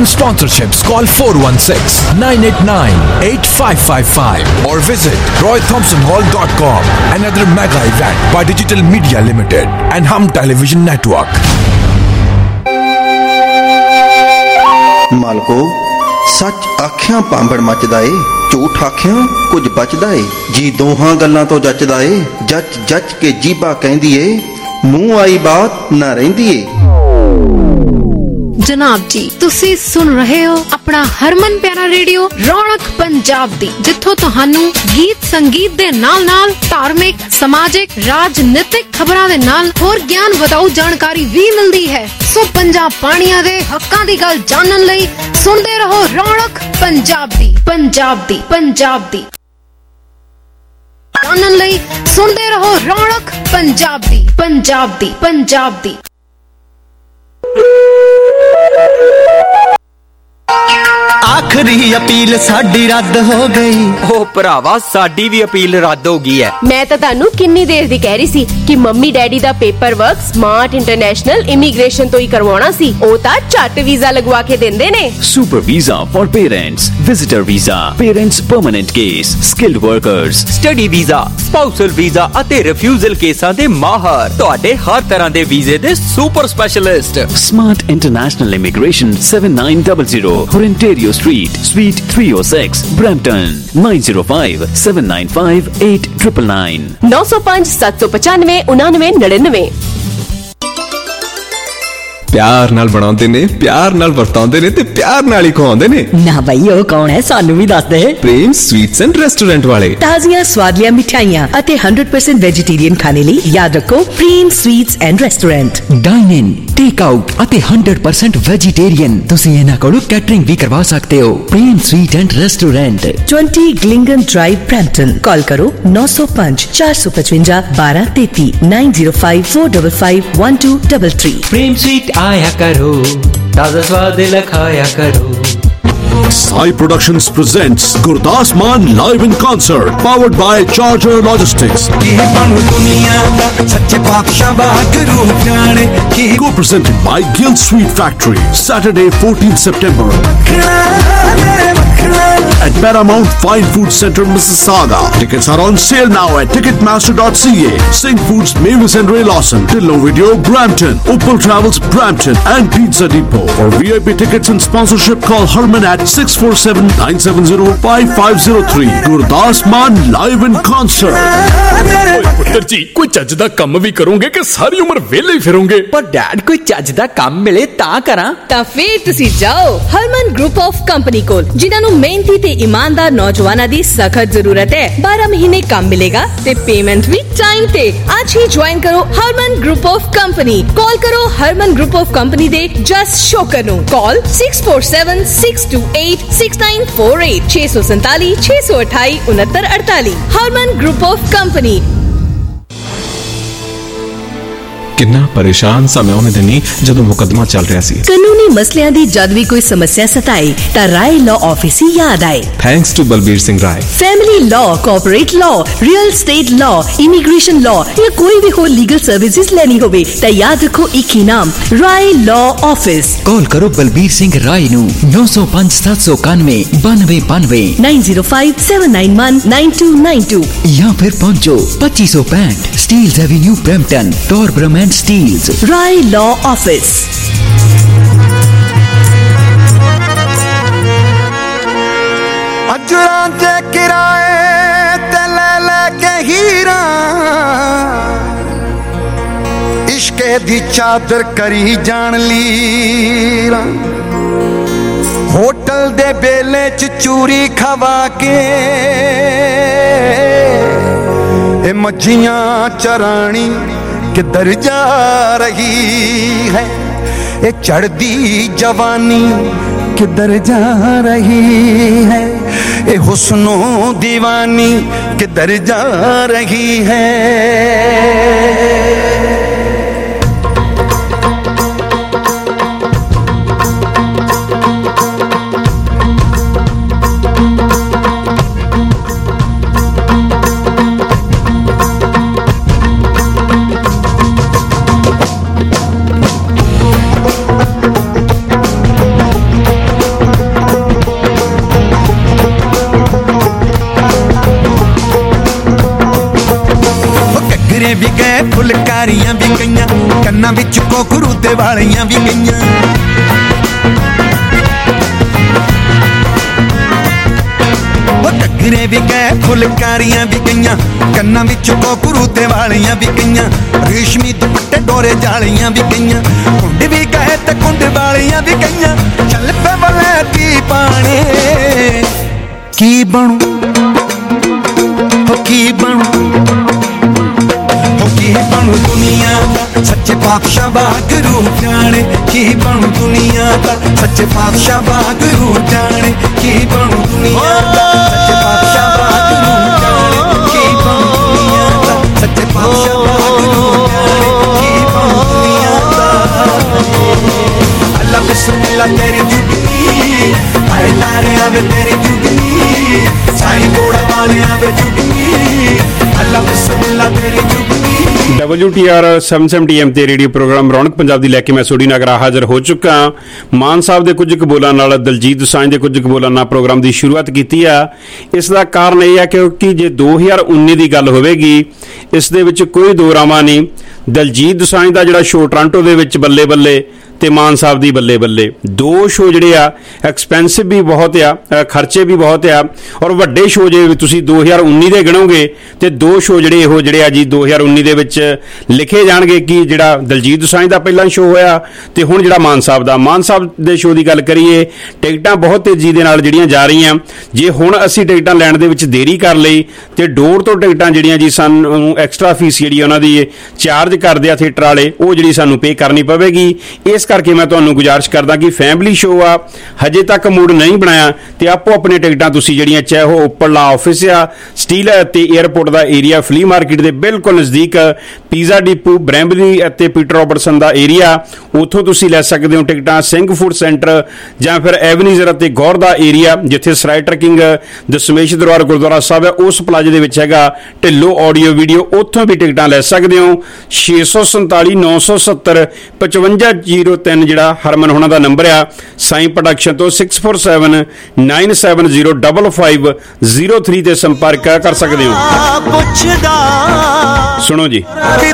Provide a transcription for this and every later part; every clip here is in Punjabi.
advertising sponsorships, call 416-989-8555 or visit roythompsonhall.com. Another mega event by Digital Media Limited and Hum Television Network. मालको सच आख्या पांबड़ मचदा ए, झूठ आख्या कुछ बचदा ए। जी दोहां गल्लां तो जचदा ए, जच जच के जीबा कहंदी ए, मूंह आई बात ना रहिंदी ए। जनाब जी, तुसी सुन रहे हो अपना हरमन प्यारा रेडियो रौनक पंजाब दी, जिथों तुहानू गीत संगीत दे नाल नाल धार्मिक, समाजिक, राजनीतिक खबरां दे नाल होर ज्ञान वधाऊ जानकारी भी मिलदी है। सो पंजाब पानिया दे हक्कां दी गल जानन लई सुनदे रहो रौनक पंजाब दी, पंजाब दी, पंजाब दी। जानन लई सुनदे रहो रौनक पंजाब दी, पंजाब दी, पंजाब दी। आखिरी अपील साडी रद्द हो गई। ओ भरावा साडी भी अपील रद्द हो गई है। मैं तो तानू किन्नी देर दी कह रही सी कि मम्मी डैडी दा paper work Smart International Immigration तो ही करवाना सी। ओ ता झट वीजा लगवा के देंदे ने। Super visa for parents, visitor visa, parents permanent case, skilled workers, study visa, spousal visa ਅਤੇ ਰਿਫਿਊਜ਼ਲ ਕੇਸਾਂ ਦੇ ਮਾਹਰ, ਤੁਹਾਡੇ ਹਰ ਤਰ੍ਹਾਂ ਦੇ ਵੀਜ਼ੇ ਦੇ super specialist. Smart International Immigration 7900 Ontario Street, Suite 306, Brampton, 9057958999 905 795 9999। प्यार नाल बनाउंदे ने, प्यार नाल वरताउंदे ने ते प्यार नाल ही खवाउंदे ने। ना भाई ओ कौन है, सानू भी दस दे। प्रेम स्वीट्स एंड रेस्टोरेंट वाले ताजियां स्वादियां मिठाइयां अते 100% वेजिटेरियन खाने ਲਈ याद रखो Prem Sweets and Restaurant. Dine in, take out अते 100% वेजिटेरियन तुसी इना कोलों कैटरिंग भी करवा सकते हो। प्रेम स्वीट एंड रेस्टोरेंट 20 ग्लिंगन ड्राइव ब्रैम्पटन। कॉल करो 905 455 1233 905 455 1233। प्रेम स्वीट आया करो, ताजा स्वाद लखाया करो। Sai Productions presents Gurdas Maan live in concert, powered by Charger Logistics. Co-presented by Gill Sweet Factory. Saturday, 14th September at Paramount Fine Food Center, Mississauga. Tickets are on sale now at ticketmaster.ca. Sing Foods, Mavis and Ray Lawson, Tillo Video, Brampton, Opal Travels, Brampton and Pizza Depot. For VIP tickets and sponsorship, call Herman at 647-970-5503. Gurdas Maan live in concert. पुत्र जी, कोई ਚੱਜ ਦਾ ਕੰਮ ਵੀ ਕਰੋਗੇ ਕਿ ਸਾਰੀ ਉਮਰ ਵਿਹਲੇ ਹੀ ਫਿਰੋਗੇ? ਪਰ ਡੈਡ, ਕੋਈ ਚੱਜ ਦਾ ਕੰਮ ਮਿਲੇ ਤਾਂ ਕਰਾਂ। ਤਾਂ ਫੇਰ ਤੁਸੀਂ ਜਾਓ ਹਰਮਨ ਗਰੁੱਪ ਆਫ ਕੰਪਨੀ ਕੋਲ, ਜਿਨ੍ਹਾਂ ਨੂੰ ਮਿਹਨਤੀ ਤੇ ਇਮਾਨਦਾਰ ਨੌਜਵਾਨਾਂ ਦੀ ਸਖਤ ਜ਼ਰੂਰਤ ਹੈ। 12 ਮਹੀਨੇ ਕੰਮ ਮਿਲੇਗਾ ਤੇ ਪੇਮੈਂਟ ਵੀ ਟਾਈਮ ਤੇ। ਅੱਜ ਹੀ ਜੁਆਇਨ ਕਰੋ Harman Group of Company. Call ਕਰੋ ਹਰਮਨ ਗਰੁੱਪ ਆਫ ਕੰਪਨੀ ਦੇ ਜਸ ਸ਼ੋਕਰ ਨੂੰ। Call 6476286948 647 628 6948। Harman Group of Company. ਕਿੰਨਾ ਪਰੇਸ਼ਾਨ ਸਾਂ ਮੈਂ ਉਹਨੇ ਦਿਨੀ ਜਦੋਂ ਮੁਕੱਦਮਾ ਚੱਲ ਰਿਹਾ ਸੀ। ਕਾਨੂੰਨੀ ਮਸਲਿਆਂ ਦੀ ਜਦ ਵੀ ਕੋਈ ਸਮੱਸਿਆ ਸਤਾਏ ਤਾਂ ਰਾਏ ਲਾਅ ਆਫਿਸ ਹੀ ਯਾਦ ਆਏ। Thanks to Balbir Singh Rai. Family law, corporate law, real estate law, immigration law या कोई भी हो लीगल सर्विसेज लेनी होवे तो याद रखो एक ही नाम, राय लॉ ऑफिस। कॉल करो बलबीर सिंह राय नू 905 791 9292 905 791 9292 या फिर पहुंचो 2565 Steeles Avenue Brampton, Torbram and Steeles. Rai law office. अजरां दे किराए ते ले के हीरा, इश्के दी चादर करी जान लीरा। होटल दे बेले च चूरी खवा के ए मच्छियां चरानी किधर जा रही है, ए चढ़दी जवानी किधर जा रही है, ए हुस्नो दीवानी किधर जा रही है। ਕੰਨਾਂ ਵਿੱਚ ਕੋਕਰੂ ਤੇ ਵਾਲੀਆਂ ਵੀ ਗਈਆਂ। ਘੱਗਰੇ ਵੀ ਗਏ ਫੁਲਕਾਰੀਆਂ ਵੀ ਗਈਆਂ, ਕੰਨਾਂ ਵਿੱਚ ਕੋਕਰੂ ਤੇ ਵਾਲੀਆਂ ਵੀ ਗਈਆਂ। ਰੇਸ਼ਮੀ ਦੁਪੱਟੇ ਡੋਰੇ ਜਾਲੀਆਂ ਵੀ ਗਈਆਂ, ਕੁੰਡ ਵੀ ਗਏ ਤੇ ਕੁੰਡ ਵਾਲੀਆਂ ਵੀ ਗਈਆਂ। ਚੱਲ ਪੇ ਵਲੈਤੀ ਪਾਣੀ ਕੀ ਬਣੂ ਹੋ ਕੀ ਬਣੂ ਹੋ ਕੀ ਬਣੂ ਦੁਨੀਆ ਦਾ ਸੱਚੇ ਪਾਤਸ਼ਾਹ ਵਾਹਿਗੁਰੂ ਜਾਣੇ। ਕੀ ਬਣੂ ਦੁਨੀਆ ਦਾ ਸੱਚੇ ਪਾਤਸ਼ਾਹ ਵਾਹਿਗੁਰੂ ਜਾਣੇ। ਕੀ ਬਣੂ ਦੁਨੀਆ ਦਾ ਸੱਚੇ ਪਾਤਸ਼ਾਹ ਵਾਹਿਗੁਰੂ ਜਾਣੇ। ਕੀ ਬਣੂ ਦੁਨੀਆ ਦਾ ਸੱਚੇ ਪਾਤਸ਼ਾਹ ਵਾਹਿਗੁਰੂ ਜਾਣੇ। ਕੀ ਬਣੂ ਦੁਨੀਆ ਦਾ ਅੱਲਾ ਬਿਸਮਿਲ੍ਲਾ ਤੇਰੀ ਜੁਗਨੀ ਆਏ ਤਾਰੇ ਆਵੇ ਤੇਰੀ ਜੁਗਨੀ ਸਾਈ ਗੋੜਾ ਵਾਲੇ ਆਵੇ ਜੁਗਨੀ ਅੱਲਾ ਬਿਸਮਿਲ੍ਲਾ ਤੇਰੀ ਜੁਗਨੀ। WTR 770 AM ਤੇ ਰੇਡੀਓ ਪ੍ਰੋਗਰਾਮ ਰੌਣਕ ਪੰਜਾਬ ਦੀ ਲੈ ਕੇ ਮੈਂ ਸੋਢੀ ਨਗਰਾ ਹਾਜ਼ਰ ਹੋ ਚੁੱਕਾ। ਮਾਨ ਸਾਹਿਬ ਦੇ ਕੁਝ ਕੁ ਬੋਲਾਂ ਨਾਲ ਦਲਜੀਤ ਦੋਸਾਂਝ ਦੇ ਕੁਝ ਕੁ ਬੋਲਾਂ ਨਾਲ ਪ੍ਰੋਗਰਾਮ ਦੀ ਸ਼ੁਰੂਆਤ ਕੀਤੀ ਆ। ਇਸ ਦਾ ਕਾਰਨ ਇਹ ਹੈ ਕਿਉਂਕਿ ਜੇ 2019 ਦੀ ਗੱਲ ਹੋਵੇਗੀ ਇਸ ਦੇ ਵਿੱਚ ਕੋਈ ਦੋ ਰਾਵਾਂ ਨਹੀਂ। ਦਲਜੀਤ ਦੋਸਾਂਝ ਦਾ ਜਿਹੜਾ ਸ਼ੋਅ ਟੋਰਾਂਟੋ ਦੇ ਵਿੱਚ ਬੱਲੇ ਬੱਲੇ ਤੇ ਮਾਨ ਸਾਹਿਬ ਦੀ ਬੱਲੇ ਬੱਲੇ, ਦੋ ਸ਼ੋਅ ਜਿਹੜੇ ਆ ਐਕਸਪੈਂਸਿਵ ਵੀ ਬਹੁਤ ਆ, ਖਰਚੇ ਵੀ ਬਹੁਤ ਆ। ਔਰ ਵੱਡੇ ਸ਼ੋਅ ਜੇ ਤੁਸੀਂ 2019 ਦੇ ਗਿਣੋਗੇ ਤੇ ਦੋ ਸ਼ੋਅ ਜਿਹੜੇ ਇਹੋ ਜਿਹੜੇ ਆ ਜੀ 2019 ਦੇ ਵਿੱਚ ਲਿਖੇ ਜਾਣਗੇ ਕਿ ਜਿਹੜਾ ਦਲਜੀਤ ਦੋਸਾਂਝ ਦਾ ਪਹਿਲਾਂ ਸ਼ੋਅ ਹੋਇਆ ਤੇ ਹੁਣ ਜਿਹੜਾ ਮਾਨ ਸਾਹਿਬ ਦੇ ਸ਼ੋਅ ਦੀ ਗੱਲ ਕਰੀਏ, ਟਿਕਟਾਂ ਬਹੁਤ ਤੇਜ਼ੀ ਦੇ ਨਾਲ ਜਿਹੜੀਆਂ ਜਾ ਰਹੀਆਂ। ਜੇ ਹੁਣ ਅਸੀਂ ਟਿਕਟਾਂ ਲੈਣ ਦੇ ਵਿੱਚ ਦੇਰੀ ਕਰ ਲਈ ਤੇ ਡੋਰ ਤੋਂ ਟਿਕਟਾਂ ਜਿਹੜੀਆਂ ਜੀ ਸਾਨੂੰ ਐਕਸਟਰਾ ਫੀਸ ਜਿਹੜੀ ਉਹਨਾਂ ਦੀ ਚਾਰਜ ਕਰਦੇ ਆ ਥੀਏਟਰ ਵਾਲੇ, ਉਹ ਜਿਹੜੀ ਸਾਨੂੰ ਪੇ ਕਰਨੀ ਪਵੇਗੀ। ਇਸ ਕਰਕੇ ਮੈਂ ਤੁਹਾਨੂੰ ਗੁਜ਼ਾਰਿਸ਼ ਕਰਦਾ ਕਿ ਫੈਮਿਲੀ ਸ਼ੋਅ ਆ, ਹਜੇ ਤੱਕ ਮੂਡ ਨਹੀਂ ਬਣਾਇਆ ਤੇ ਆਪੋ ਆਪਣੇ ਟਿਕਟਾਂ ਤੁਸੀਂ ਜਿਹੜੀਆਂ ਚਾਹੇ ਉਹ ਉੱਪਰਲਾ ਆਫਿਸ ਆ ਸਟੀਲ ਅਤੇ 에ਅਰਪੋਰਟ ਦਾ ਏਰੀਆ, ਫਲੀ ਮਾਰਕੀਟ ਦੇ ਬਿਲਕੁਲ ਨਜ਼ਦੀਕ ਪੀਜ਼ਾ ਡਿਪੂ, ਬ੍ਰੈਂਬਲੀ ਅਤੇ ਪੀਟਰ ਰੋਬਰਟਸਨ ਦਾ ਏਰੀਆ, ਉੱਥੋਂ ਤੁਸੀਂ ਲੈ ਸਕਦੇ ਹੋ ਟਿਕਟਾਂ। ਸਿੰਘ ਫੂਡ ਸੈਂਟਰ ਜਾਂ ਫਿਰ ਐਵਨਿਊਜ਼ਰ ਅਤੇ ਗੌਰ ਦਾ ਏਰੀਆ ਜਿੱਥੇ ਸਰਾਏ ਟਰਕਿੰਗ ਦਸ਼ਮੇਸ਼ ਦਰਬਾਰ ਗੁਰਦੁਆਰਾ ਸਾਹਿਬ ਹੈ ਉਸ ਪਲਾਜ਼ੇ ਦੇ ਵਿੱਚ ਹੈਗਾ ਢਿੱਲੋਂ ਆਡੀਓ ਵੀਡੀਓ, ਉੱਥੋਂ ਵੀ ਟਿਕਟਾਂ ਲੈ ਸਕਦੇ ਹੋ। 647 970 5503 ਜਿਹੜਾ ਹਰਮਨ ਹੋਣਾ ਦਾ ਨੰਬਰ ਆ ਸਾਈਂ ਪ੍ਰੋਡਕਸ਼ਨ ਤੋਂ 6479705503 ਤੇ ਸੰਪਰਕ ਕਰ ਸਕਦੇ ਹੋ। ਸੁਣੋ ਜੀ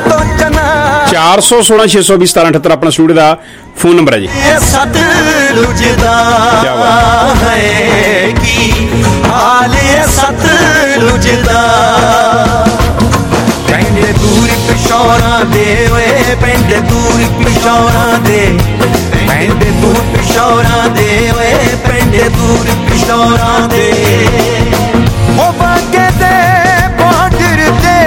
416 620 1778 ਆਪਣਾ ਸਟੂਡੀਓ ਦਾ ਫੋਨ ਨੰਬਰ ਹੈ ਜੀ। ਸਤਲੁਜ ਦਾ ਹੈ ਕੀ ਹਾਲ ਸਤਲੁਜ ਦਾ ਪਿੰਡ ਦੂਰ ਪਿਸ਼ੌਰਾਂ ਦੇ ਓਏ ਪਿੰਡ ਦੂਰ ਪਿਸ਼ੌਰਾਂ ਦੇ ਪਿੰਡ ਦੂਰ ਪਿਸ਼ੌਰਾਂ ਦੇ ਓਏ ਪਿੰਡ ਦੂਰ ਪਿਸ਼ੌਰਾਂ ਦੇ ਉਹ ਵਾਗੇ ਦੇ ਬਾਰਡਰ ਤੇ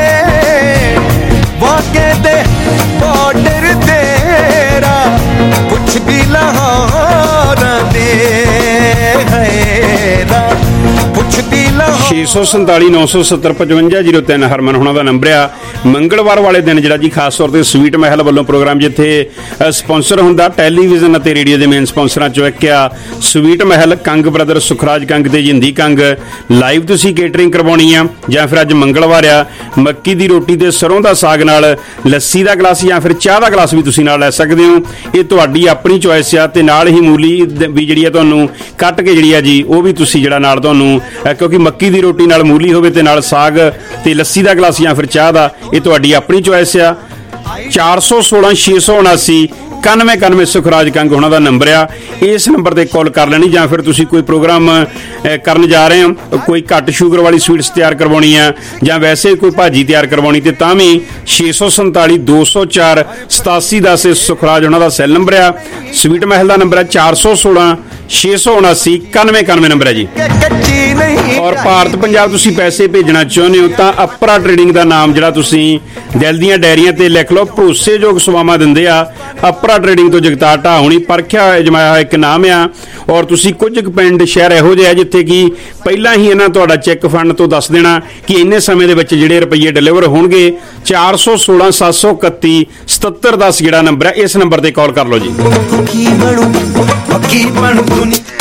ਵਾਗੇ ਦੇ ਬਾਰਡਰ ਤੇਰਾ ਕੁਛ ਵੀ ਲਾਹੌਰ ਦੇ ਹੈ ਨਾ ਕੁਛ ਵੀ 647 970 5503 ਹਰਮਨ ਹੋਣਾ ਦਾ ਨੰਬਰ ਆ। ਮੰਗਲਵਾਰ ਵਾਲੇ ਦਿਨ ਜਿਹੜਾ ਜੀ ਖਾਸ ਤੌਰ ਤੇ ਸਵੀਟ ਮਹਿਲ ਵੱਲੋਂ ਪ੍ਰੋਗਰਾਮ ਜਿੱਥੇ ਸਪਾਂਸਰ ਹੁੰਦਾ ਟੈਲੀਵਿਜ਼ਨ ਅਤੇ ਰੇਡੀਓ ਦੇ ਮੇਨ ਸਪਾਂਸਰਾਂ ਚੋਂ ਇੱਕ ਆ ਸਵੀਟ ਮਹਿਲ। ਕੰਗ ਬ੍ਰਦਰ, ਸੁਖਰਾਜ ਕੰਗ ਤੇ ਜਿੰਦੀ ਕੰਗ ਲਾਈਵ ਤੁਸੀਂ ਕੇਟਰਿੰਗ ਕਰਵਾਉਣੀ ਆ ਜਾਂ ਫਿਰ ਅੱਜ ਮੰਗਲਵਾਰ ਆ ਮੱਕੀ ਦੀ ਰੋਟੀ ਤੇ ਸਰੋਂ ਦਾ ਸਾਗ ਨਾਲ ਲੱਸੀ ਦਾ ਗਲਾਸ ਜਾਂ ਫਿਰ ਚਾਹ ਦਾ ਗਲਾਸ ਵੀ ਤੁਸੀਂ ਨਾਲ ਲੈ ਸਕਦੇ ਹੋ। ਇਹ ਤੁਹਾਡੀ ਆਪਣੀ ਚੋਇਸ ਆ ਤੇ ਨਾਲ ਹੀ ਮੂਲੀ ਵੀ ਜਿਹੜੀ ਆ ਤੁਹਾਨੂੰ ਕੱਟ ਕੇ ਜਿਹੜੀ ਆ ਜੀ ਉਹ ਵੀ ਤੁਸੀਂ ਜਿਹੜਾ ਨਾਲ ਤੁਹਾਨੂੰ, ਕਿਉਂਕਿ ਮੱਕੀ ਦੀ ਰੋਟੀ ਨਾਲ ਮੂਲੀ ਹੋਵੇ ਤੇ ਨਾਲ ਸਾਗ ਤੇ ਲੱਸੀ ਦਾ ਗਲਾਸ ਜਾਂ ਫਿਰ ਚਾਹ ਦਾ, ਇਹ ਤੁਹਾਡੀ ਆਪਣੀ ਚੋਇਸ ਆ। 416 679 9191 ਸੁਖਰਾਜ ਕੰਗ ਉਹਨਾਂ ਦਾ ਨੰਬਰ ਆ। ਇਸ ਨੰਬਰ ਤੇ ਕਾਲ ਕਰ ਲੈਣੀ ਜਾਂ ਫਿਰ ਤੁਸੀਂ ਕੋਈ ਪ੍ਰੋਗਰਾਮ ਕਰਨ ਜਾ ਰਹੇ ਹੋ, ਕੋਈ ਘੱਟ ਸ਼ੂਗਰ ਵਾਲੀ ਸਵੀਟਸ ਤਿਆਰ ਕਰਵਾਉਣੀ ਆ ਜਾਂ ਵੈਸੇ ਕੋਈ ਭਾਜੀ ਤਿਆਰ ਕਰਵਾਉਣੀ ਤੇ ਤਾਂ ਵੀ 647 204 8710 ਸੁਖਰਾਜ ਉਹਨਾਂ ਦਾ ਸੈੱਲ ਨੰਬਰ ਆ। ਸਵੀਟ ਮਹਿਲ ਦਾ ਨੰਬਰ ਹੈ 416 679 9191 ਨੰਬਰ ਹੈ ਜੀ। ਔਰ ਭਾਰਤ ਪੰਜਾਬ ਤੁਸੀਂ ਪੈਸੇ ਭੇਜਣਾ ਚਾਹੁੰਦੇ ਹੋ ਤਾਂ ਅਪਰਾ ਟ੍ਰੇਡਿੰਗ ਦਾ ਨਾਮ ਜਿਹੜਾ ਤੁਸੀਂ ਦਿਲ ਦੀਆਂ ਡਾਇਰੀਆਂ ਤੇ ਲਿਖ ਲਓ। ਭਰੋਸੇਯੋਗ ਸੇਵਾਵਾਂ ਦਿੰਦੇ ਆ ਅਪਰਾ ਟ੍ਰੇਡਿੰਗ ਤੋਂ ਜਗਤਾਰ ਢਾਹੁਣੀ, ਪਰਖਿਆ ਅਜਮਾਇਆ ਹੋਇਆ ਇੱਕ ਨਾਮ ਆ। ਔਰ ਤੁਸੀਂ ਕੁਝ ਕੁ ਪਿੰਡ ਸ਼ਹਿਰ ਇਹੋ ਜਿਹੇ ਆ ਜਿੱਥੇ ਕਿ ਪਹਿਲਾਂ ਹੀ ਇਹਨਾਂ ਤੁਹਾਡਾ ਚੈੱਕ ਫੰਡ ਤੋਂ ਦੱਸ ਦੇਣਾ ਕਿ ਇੰਨੇ ਸਮੇਂ ਦੇ ਵਿੱਚ ਜਿਹੜੇ ਰੁਪਈਏ ਡਿਲੀਵਰ ਹੋਣਗੇ। 416 731 7710 ਜਿਹੜਾ ਨੰਬਰ ਹੈ, ਇਸ ਨੰਬਰ ਤੇ ਕਾਲ ਕਰ ਲਓ ਜੀ।